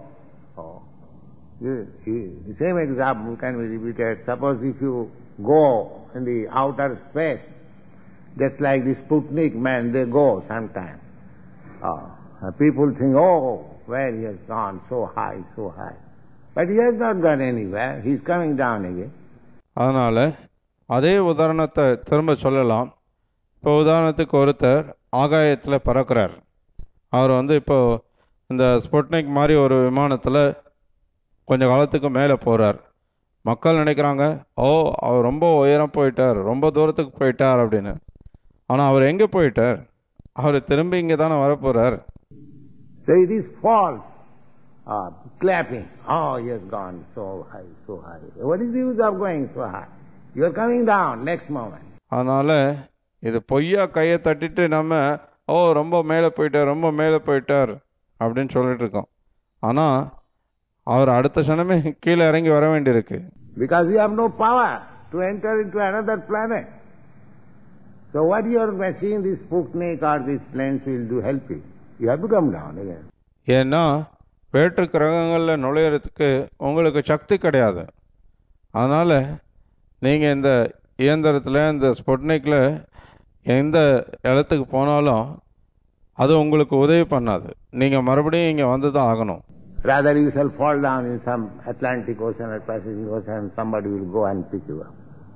the same example can be repeated. Suppose if you go in the outer space Just like the Sputnik man, they go sometime. People think, where he has gone, so high, so high. But he has not gone anywhere. He is coming down again. அதனால் அதே உதாரணத்தை திரும்ப சொல்லலாம். இப்போ உதாரணத்துக்கு ஒருத்தர் ஆகாயத்தில் பறக்கிறார். அவர் இப்போ இந்த ஸ்புட்னிக் மாதிரி ஒரு விமானத்தில் கொஞ்ச காலத்துக்கு மேலே போகிறார். மக்கள் நினைக்கிறாங்க, அவர் ரொம்ப உயரம் போயிட்டார், ரொம்ப தூரத்துக்கு போயிட்டார் அப்படின்னு. ஆனால் அவர் எங்கே போயிட்டார்? அவர் திரும்பி இங்கே தானே வரப்போகிறார். So it is false. Clapping. He has gone so high, so high. What is the use of going so high? You are coming down next moment. அதனால் இது பொய்யா கையை தட்டிட்டு நம்ம ரொம்ப மேலே போயிட்டார், ரொம்ப மேலே போயிட்டார் அப்படின்னு சொல்லிட்டு இருக்கோம். ஆனால் அவர் அடுத்த க்ஷணமே கீழே இறங்கி வர வேண்டியிருக்கு. Because you have no power to enter into another planet. So what your machine, this Sputnik or these planes will do help you? You have to come down again. ஏன்னா வேற்று கிரகங்களில் நுழையிறதுக்கு உங்களுக்கு சக்தி கிடையாது. அதனால் நீங்கள் இந்த இயந்திரத்தில், இந்த ஸ்புட்னிக்கில் எந்த இடத்துக்கு போனாலும் அது உங்களுக்கு உதவி பண்ணாது. நீங்கள் மறுபடியும் இங்கே வந்து தான் ஆகணும். Rather you shall fall down in some Atlantic Ocean or Pacific Ocean and somebody will go and pick you up.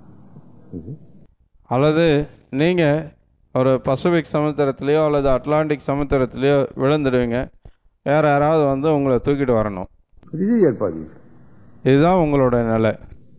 அல்லது நீங்கள் ஒரு பசிபிக் சமுத்திரத்திலேயோ அல்லது அட்லாண்டிக் சமுத்திரத்திலேயோ விழுந்துடுவீங்க. வேறு யாராவது உங்களை தூக்கிட்டு வரணும். This is your position. இதுதான் உங்களோட நிலை.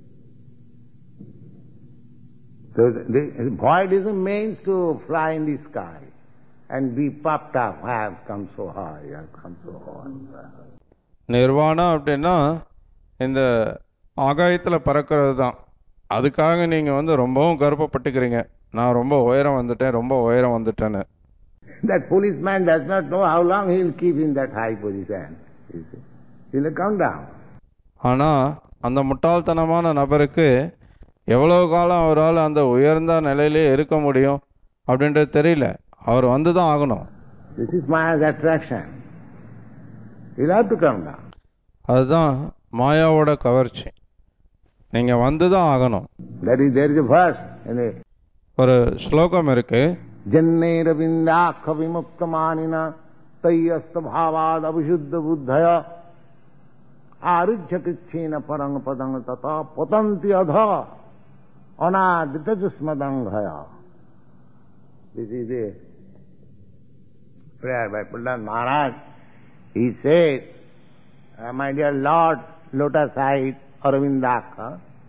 So the voidism means to fly in the sky and be puffed up. I have come so high, I have come so high. நிர்வாணம் அப்படின்னா இந்த ஆகாயத்தில் பறக்கிறது தான். அதுக்காக நீங்கள் ரொம்பவும் கர்ப்பப்பட்டுக்கிறீங்க, நான் ரொம்ப உயரம் வந்துட்டேன், ரொம்ப உயரம் வந்துட்டேன்னு. That foolish man does not know how long he will keep in that high position. He will come down. ஆனால் அந்த முட்டாள்தனமான நபருக்கு எவ்வளவு காலம் அவரால் அந்த உயர்ந்த நிலையிலே இருக்க முடியும் அப்படின்றது தெரியல. அவர் வந்து தான் ஆகணும். This is Maya's attraction. He will have to come down. அதுதான் மாயாவோட கவர்ச்சி. நீங்க வந்து தான் ஆகணும். There is a verse in it. ஒரு ஸ்லோகம் இருக்கு. ஜன்னே ரவிந்தாக்ஷ விமுக்தமானினா தய்யஸ்த பாவாத் அபிசுத்த புத்தய ஆருஜ்ய கிச்சேன பரங் பதங் ததா பதந்தி அதா அநாதிதஜஸ்மதங்கயா. This is a prayer by Prahlad Maharaj. He says, my dear Lord, lotus-eyed Aravindaksha,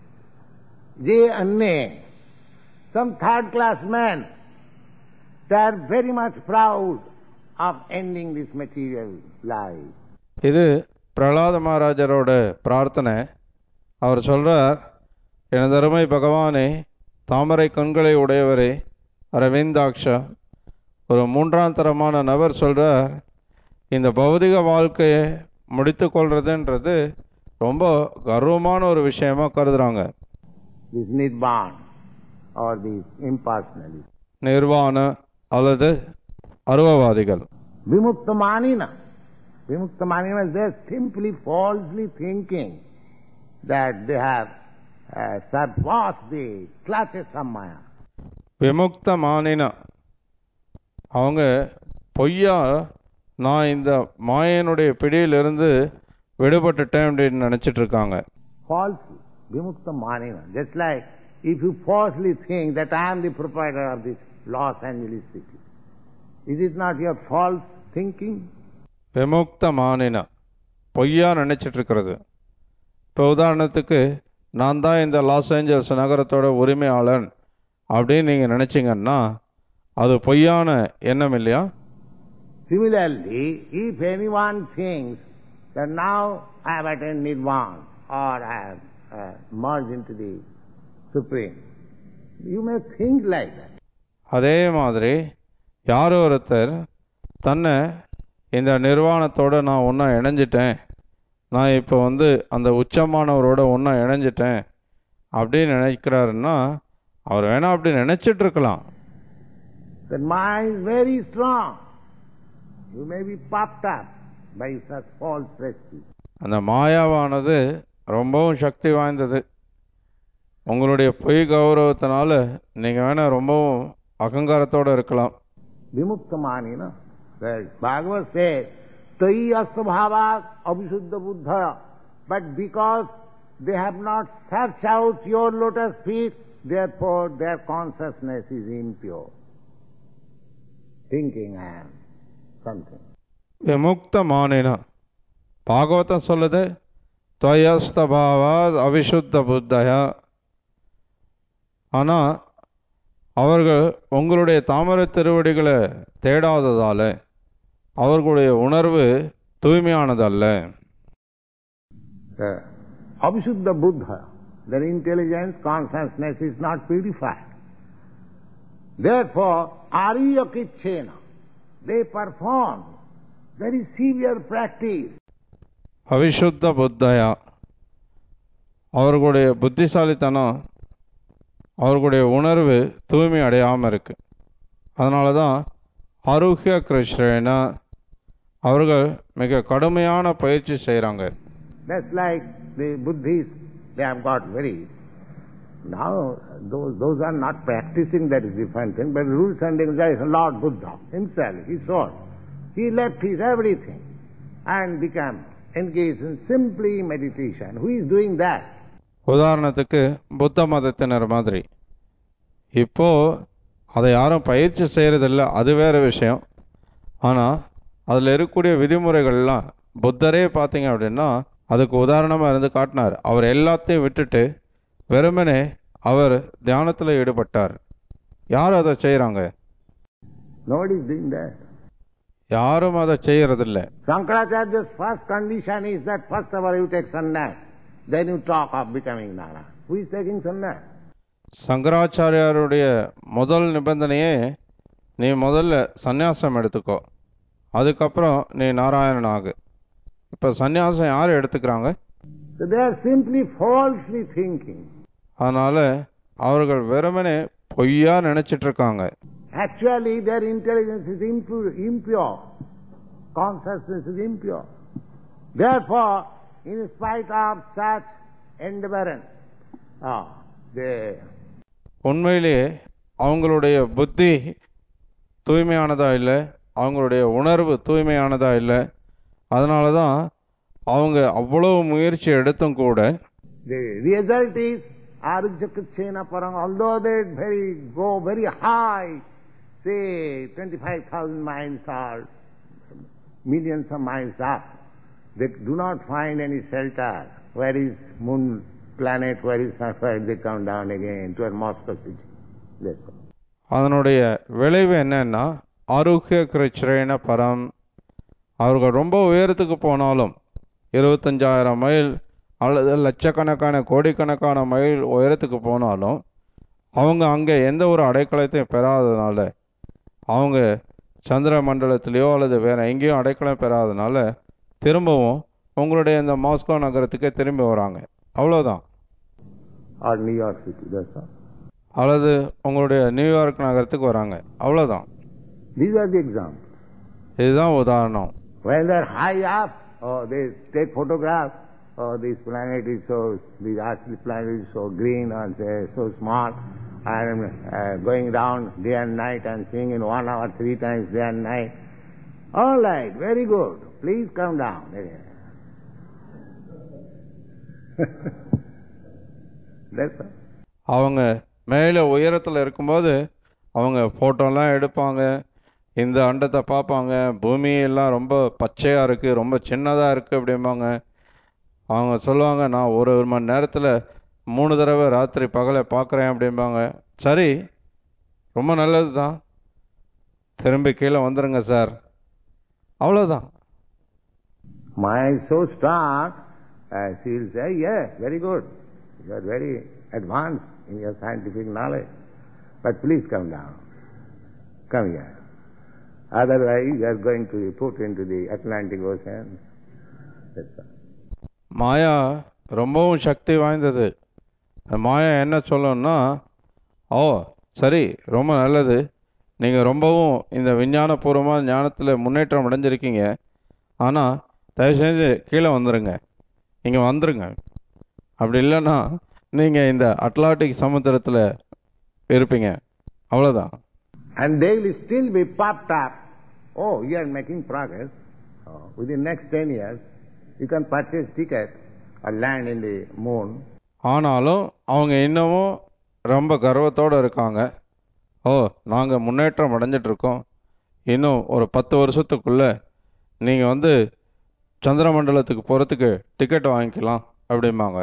je anne, some third-class men, they are very much proud of ending this material life. இது பிரகலாத மகாராஜரோட பிரார்த்தனை. அவர் சொல்றார், எனது அருமை பகவானே, தாமரை கண்களை உடையவரே, அரவிந்தாக்ஷா, ஒரு மூன்றாம் தரமான நபர் சொல்றார், இந்த பௌதிக வாழ்க்கையை முடித்து கொள்றதுன்றது ரொம்ப கர்வமான ஒரு விஷயமா கருதுறாங்க. This Nirvana or this impersonalism. நிர்வாண அல்லது அருவவாதிகள். Vimuktamanina. Vimuktamanina, they are simply falsely thinking that they have surpassed the clutches of Maya. விமுக்த மானினா, அவங்க பொய்யா நான் இந்த மாயனுடைய பிடியிலிருந்து விடுபட்டுட்டேன் அப்படின்னு நினைச்சிட்டு இருக்காங்க. Falsely, vimukta manina. Just like if you falsely think that I am the proprietor of this Los Angeles city, is it not your false thinking? விமுக்த மானினா, பொய்யா நினைச்சிட்டு இருக்கிறது. இப்போ உதாரணத்துக்கு, நான் தான் இந்த லாஸ் ஏஞ்சல்ஸ் நகரத்தோட உரிமையாளன் அப்படின்னு நீங்க நினைச்சீங்கன்னா அது பொய்யான எண்ணம் இல்லையா? Similarly, if anyone thinks that now I have attained Nirvana or I have merged into the Supreme, you may think like that. அதே மாதிரி யாரோ ஒருத்தர் தன்னை இந்த நிர்வாணத்தோட நான் ஒன்றா இணைஞ்சிட்டேன், நான் இப்போ அந்த உச்சமானவரோட ஒன்றா இணைஞ்சிட்டேன் அப்படின்னு நினைக்கிறாருன்னா அவர் வேணா அப்படி நினைச்சிட்டு இருக்கலாம். The mind is very strong. You may be puffed up by such false prestige. அந்த மாயாவானது ரொம்பவும் சக்தி வாய்ந்தது. உங்களுடைய பொய் கௌரவத்தினால நீங்கள் வேணா ரொம்பவும் அகங்காரத்தோடு இருக்கலாம். Vimukta manina. Bhagavad says, Tai astabhavat abhisuddha buddhaya. But because they have not searched out your lotus feet, therefore their consciousness is impure. Thinking I am something. விமுக்த மானினா Bhagavatam சொல்லுது துவயஸ்தபாவாத் அவிசுத்த புத்தயா. ஆனால் அவர்கள் உங்களுடைய தாமரை திருவடிகளை தேடாததால் அவர்களுடைய உணர்வு தூய்மையானதல்ல. Abhisuddha Buddha, their intelligence, consciousness is not purified. Therefore, ariya kichena, they perform very severe practice. அவிசுத்த புத்தயா அவர்களுடைய புத்திசாலித்தனம், அவர்களுடைய உணர்வு தூய்மை அடையாமல் இருக்கு. அதனால தான் ஆரோக்கிய கிருஷ்ணனா அவர்கள் மிக கடுமையான பயிற்சி செய்கிறாங்க. That's like the Buddhists, they have got very... Now, those are not practicing, that is different thing, but rules and regulations, Lord Buddha himself, he saw. He left his everything and became engaged in simply meditation. Who is doing that? உதாரணத்துக்கு புத்த மதத்தினர் மாதிரி. இப்போ அதை யாரும் பயிற்சி செய்கிறதில்ல, அது வேறு விஷயம். ஆனால் அதில் இருக்கக்கூடிய விதிமுறைகள்லாம் புத்தரே பார்த்தீங்க அப்படின்னா அதுக்கு உதாரணமாக இருந்து காட்டினார். அவர் எல்லாத்தையும் விட்டுட்டு வெறுமனே அவர் தியானத்தில் ஈடுபட்டார். யாரும் அதை செய்கிறாங்க? Nobody is doing that. யாரும் அதை செய்யறதில்ல. Shankaracharya's first condition is that first of all you take sannyas, then you talk of becoming Narayana. Who is taking sannyas? சங்கராச்சாரியாருடைய முதல் நிபந்தனையே நீ முதல்ல சந்நியாசம் எடுத்துக்கோ, அதுக்கப்புறம் நீ நாராயணன் ஆகு. இப்போ சந்நியாசம் யார் எடுத்துக்கிறாங்க? So they are simply falsely thinking. அதனால அவர்கள் வெறுமனே பொய்யா நினைச்சிட்டு இருக்காங்க. Actually their intelligence is impure. Consciousness is impure. Therefore, in spite of such endeavor, உண்மையிலேயே அவங்களுடைய புத்தி தூய்மையானதா இல்லை, அவங்களுடைய உணர்வு தூய்மையானதா இல்லை. அதனால தான் அவங்க அவ்வளவு முயற்சி எடுத்தும் கூட the result is arujakatsena parang, although they go very high, say 25,000 miles or millions of miles up, they do not find any shelter. Where is moon, planet, where is sunlight, they come down again to a Moscow city. That's all. அதனுடைய விளைவு என்னன்னா ஆரோக்கிய கிருஷ்ண பரம். அவர்கள் ரொம்ப உயரத்துக்கு போனாலும் 25,000 mile அல்லது லட்சக்கணக்கான கோடிக்கணக்கான மைல் உயரத்துக்கு போனாலும் அவங்க அங்கே எந்த ஒரு அடைக்கலத்தையும் பெறாததுனால, அவங்க சந்திர மண்டலத்திலேயோ அல்லது வேற எங்கேயும் அடைக்கலம் பெறாததுனால திரும்பவும் உங்களுடைய இந்த மாஸ்கோ நகரத்துக்கே திரும்பி வராங்க. அவ்வளோதான். அல்லது உங்களுடைய நியூயார்க் நகரத்துக்கு வராங்க. அவ்வளோதான். இதுதான் உதாரணம். When they are high up, they take photographs. This planet is so, this earthly planet is so green and so small. I am going down day and night and seeing in 1 hour 3 times day and night. All right, very good. Please come down. That's all. அவங்க மேலே உயரத்தில் இருக்கும்போது அவங்க ஃபோட்டோலாம் எடுப்பாங்க, இந்த அண்டத்தை பார்ப்பாங்க, பூமியெல்லாம் ரொம்ப பச்சையாக இருக்குது, ரொம்ப சின்னதாக இருக்குது அப்படிம்பாங்க. அவங்க சொல்லுவாங்க, நான் ஒரு மணி நேரத்தில் 3 தடவை ராத்திரி பகலை பார்க்குறேன் அப்படிம்பாங்க. சரி, ரொம்ப நல்லது தான், திரும்பி கீழே வந்துடுங்க சார். அவ்வளோதான். Maya is so strong, she will say, yes, very good. You are very advanced in your scientific knowledge. But please come down. Come here. Otherwise, you are going to be put into the Atlantic Ocean. That's all. மாயா ரொம்பவும் சக்தி வாய்ந்தது. மாயா என்ன சொல்லணும்னா, ஓ சரி, ரொம்ப நல்லது, நீங்கள் ரொம்பவும் இந்த விஞ்ஞானபூர்வமாக ஞானத்தில் முன்னேற்றம் அடைஞ்சிருக்கீங்க, ஆனால் தயவு செஞ்சு கீழே வந்துடுங்க, இங்கே வந்துடுங்க. அப்படி இல்லைன்னா நீங்கள் இந்த அட்லாண்டிக் சமுத்திரத்தில் இருப்பீங்க. அவ்வளோதான். And they will still be puffed up. Oh, you are making progress. Within next 10 years, you can purchase ticket or land in the moon. ஆனாலும் அவங்க இன்னமும் ரொம்ப கர்வத்தோடு இருக்காங்க. ஓ, நாங்கள் முன்னேற்றம் அடைஞ்சிட்ருக்கோம், இன்னும் ஒரு 10 வருஷத்துக்குள்ளே நீங்கள் சந்திரமண்டலத்துக்கு போகிறதுக்கு டிக்கெட் வாங்கிக்கலாம் அப்படிம்பாங்க.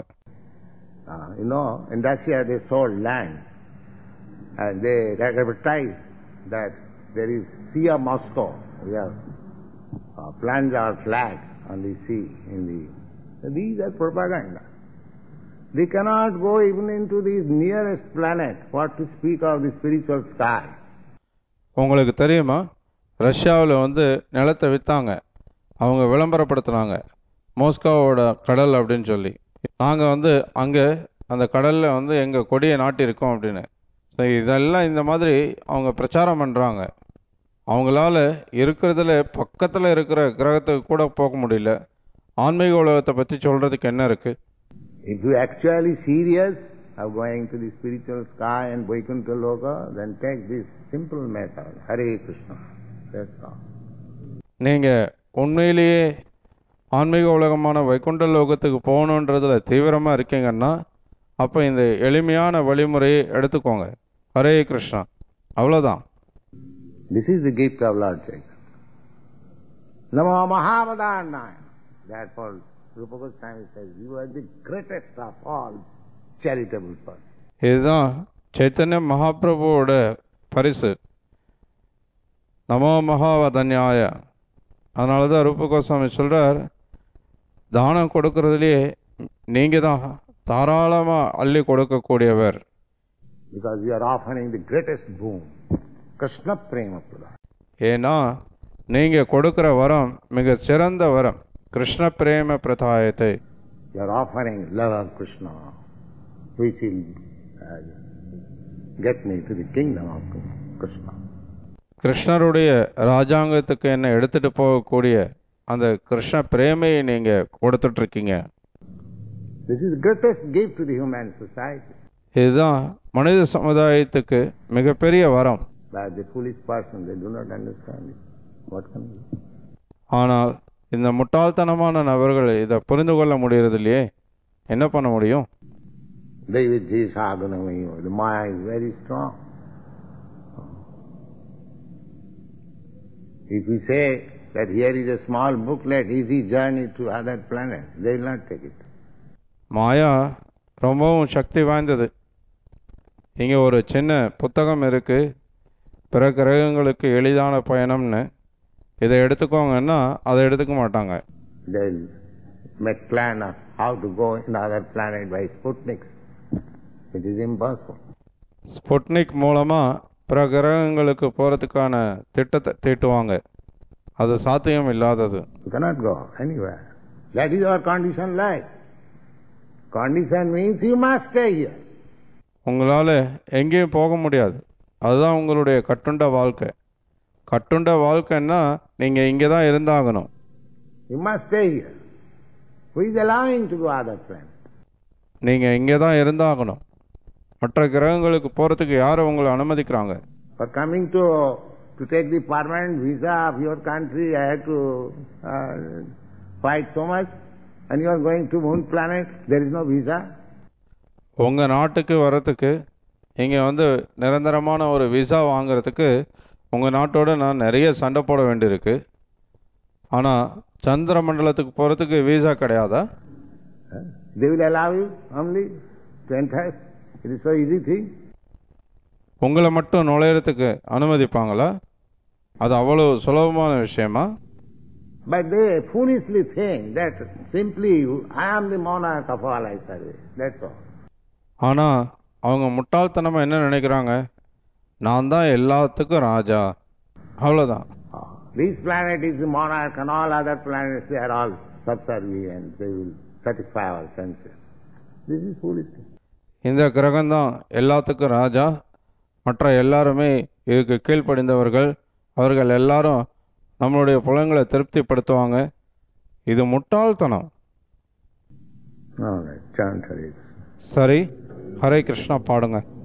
In Russia they sold land and they advertised that there is Sea of Moscow. We have planned our flag on the sea. These are propaganda. They cannot go even into the nearest planet, what to speak of the spiritual sky. உங்களுக்கு தெரியுமா, ரஷ்யாவில் நிலத்தை விற்றாங்க, அவங்க விளம்பரப்படுத்தினாங்க மோஸ்கோவோட கடல் அப்படின்னு சொல்லி. நாங்கள் அங்கே அந்த கடலில் எங்கள் கொடியை நாட்டியிருக்கோம் அப்படின்னு. ஸோ இதெல்லாம் இந்த மாதிரி அவங்க பிரச்சாரம் பண்ணுறாங்க. அவங்களால இருக்கிறதுல பக்கத்தில் இருக்கிற கிரகத்துக்கு கூட போக முடியல. ஆன்மீக உலகத்தை பற்றி சொல்கிறதுக்கு என்ன இருக்குது? If you actually serious of going to the spiritual sky and Vaikuntha Loka, then take this simple method, Hare Krishna. That's all. நீங்கள் உண்மையிலேயே ஆன்மீக உலகமான வைகுண்ட லோகத்துக்கு போகணுன்றதுல தீவிரமாக இருக்கீங்கன்னா அப்போ இந்த எளிமையான வழிமுறையை எடுத்துக்கோங்க. ஹரே கிருஷ்ணா, அவ்வளோதான். This is the gift of Lord Chaitanya. Namo Mahavadhanaya. Therefore, Rupa Goswami says, you are the greatest of all charitable persons. இதுதான் சைத்தன்ய மகாபிரபுவோட பரிசு, நமோ மகாவதன்யாய. அதனால தான் ரூப கோஸ்வாமி சொல்கிறார், தானம் கொடுக்கறதுலேயே நீங்கள் தான் தாராளமாக அள்ளி கொடுக்கக்கூடியவர். Because you are offering the greatest boon, Krishna Prema Pradha. ஏன்னா நீங்கள் கொடுக்குற வரம் மிக சிறந்த வரம், கிருஷ்ண பிரேம பிரதாயத்தை. You are offering love of Krishna, which will get me to the kingdom of Krishna. கிருஷ்ணருடைய ராஜாங்கத்துக்கு என்ன எடுத்துட்டு போகக்கூடிய அந்த கிருஷ்ண பிரேமையை நீங்க கொடுத்துட்டு இருக்கீங்க. This is the greatest gift to the human society. இதுதான் மனித சமுதாயத்துக்கு மிகப்பெரிய வரம். But the foolish person, they do not understand it. What can we do? ஆனால் இந்த முட்டாள்தனமான நபர்கள் இதை புரிந்து கொள்ள முடியறது இல்லையே, என்ன பண்ண முடியும்? The Maya is very strong. If we say that here is a small booklet, easy journey to other planets, they will not take it. மாயா ரொம்பவும் சக்தி வாய்ந்தது. இங்கே ஒரு சின்ன புத்தகம் இருக்கு, பிற கிரகங்களுக்கு எளிதான பயணம்னு, இதை எடுத்துக்கோங்கன்னா அதை எடுத்துக்க மாட்டாங்க. They will make plan of how to go in other planet by Sputniks, which is impossible. Sputnik மூலமாக பிற கிரகங்களுக்கு போகிறதுக்கான திட்டத்தை தீட்டுவாங்க, அது சாத்தியம் இல்லாதது. You cannot go anywhere. That is our conditioned life. Condition means you must stay here. உங்களால் எங்கேயும் போக முடியாது, அதுதான் உங்களுடைய கட்டுண்ட வாழ்க்கை. கட்டுண்ட வாழ்க்கைன்னா நீங்கள் இங்கே தான் இருந்தாகணும். You must stay here. Who is allowing to go other planet? நீங்கள் இங்கே தான் இருந்தாகணும். மற்ற கிரகங்களுக்கு போகிறதுக்கு யார் உங்களை அனுமதிக்கிறாங்க? For coming to take the permanent visa of your country, I have to fight so much, and you are going to moon planet, there is no visa. உங்கள் நாட்டுக்கு வர்றதுக்கு இங்கே நிரந்தரமான ஒரு விசா வாங்கிறதுக்கு உங்கள் நாட்டோட நான் நிறைய சண்டை போட வேண்டியிருக்கு. ஆனால் சந்திர மண்டலத்துக்கு போகிறதுக்கு விசா கிடையாதா? They will allow you only to enter. It is so easy thing. உங்களை மட்டும் நுழையிறதுக்கு அனுமதிப்பாங்களா? அது அவ்வளவு சுலபமான விஷயமா? But they foolishly think that simply I am the monarch of all I serve. That's all. ஆனால் அவங்க முட்டாள்தனமாக என்ன நினைக்கிறாங்க, நான் தான் எல்லாத்துக்கும் ராஜா, அவ்வளோதான். This planet is the monarch and all other planets, they are all subservient. They will satisfy our senses. This is foolishness. இந்த கிரகம்தான் எல்லாத்துக்கும் ராஜா, மற்ற எல்லாருமே இதுக்கு கீழ்ப்படிந்தவர்கள், அவர்கள் எல்லாரும் நம்மளுடைய புலங்களை திருப்திப்படுத்துவாங்க. இது முட்டாள்தனம். சரி, ஹரே கிருஷ்ணா பாடுங்க.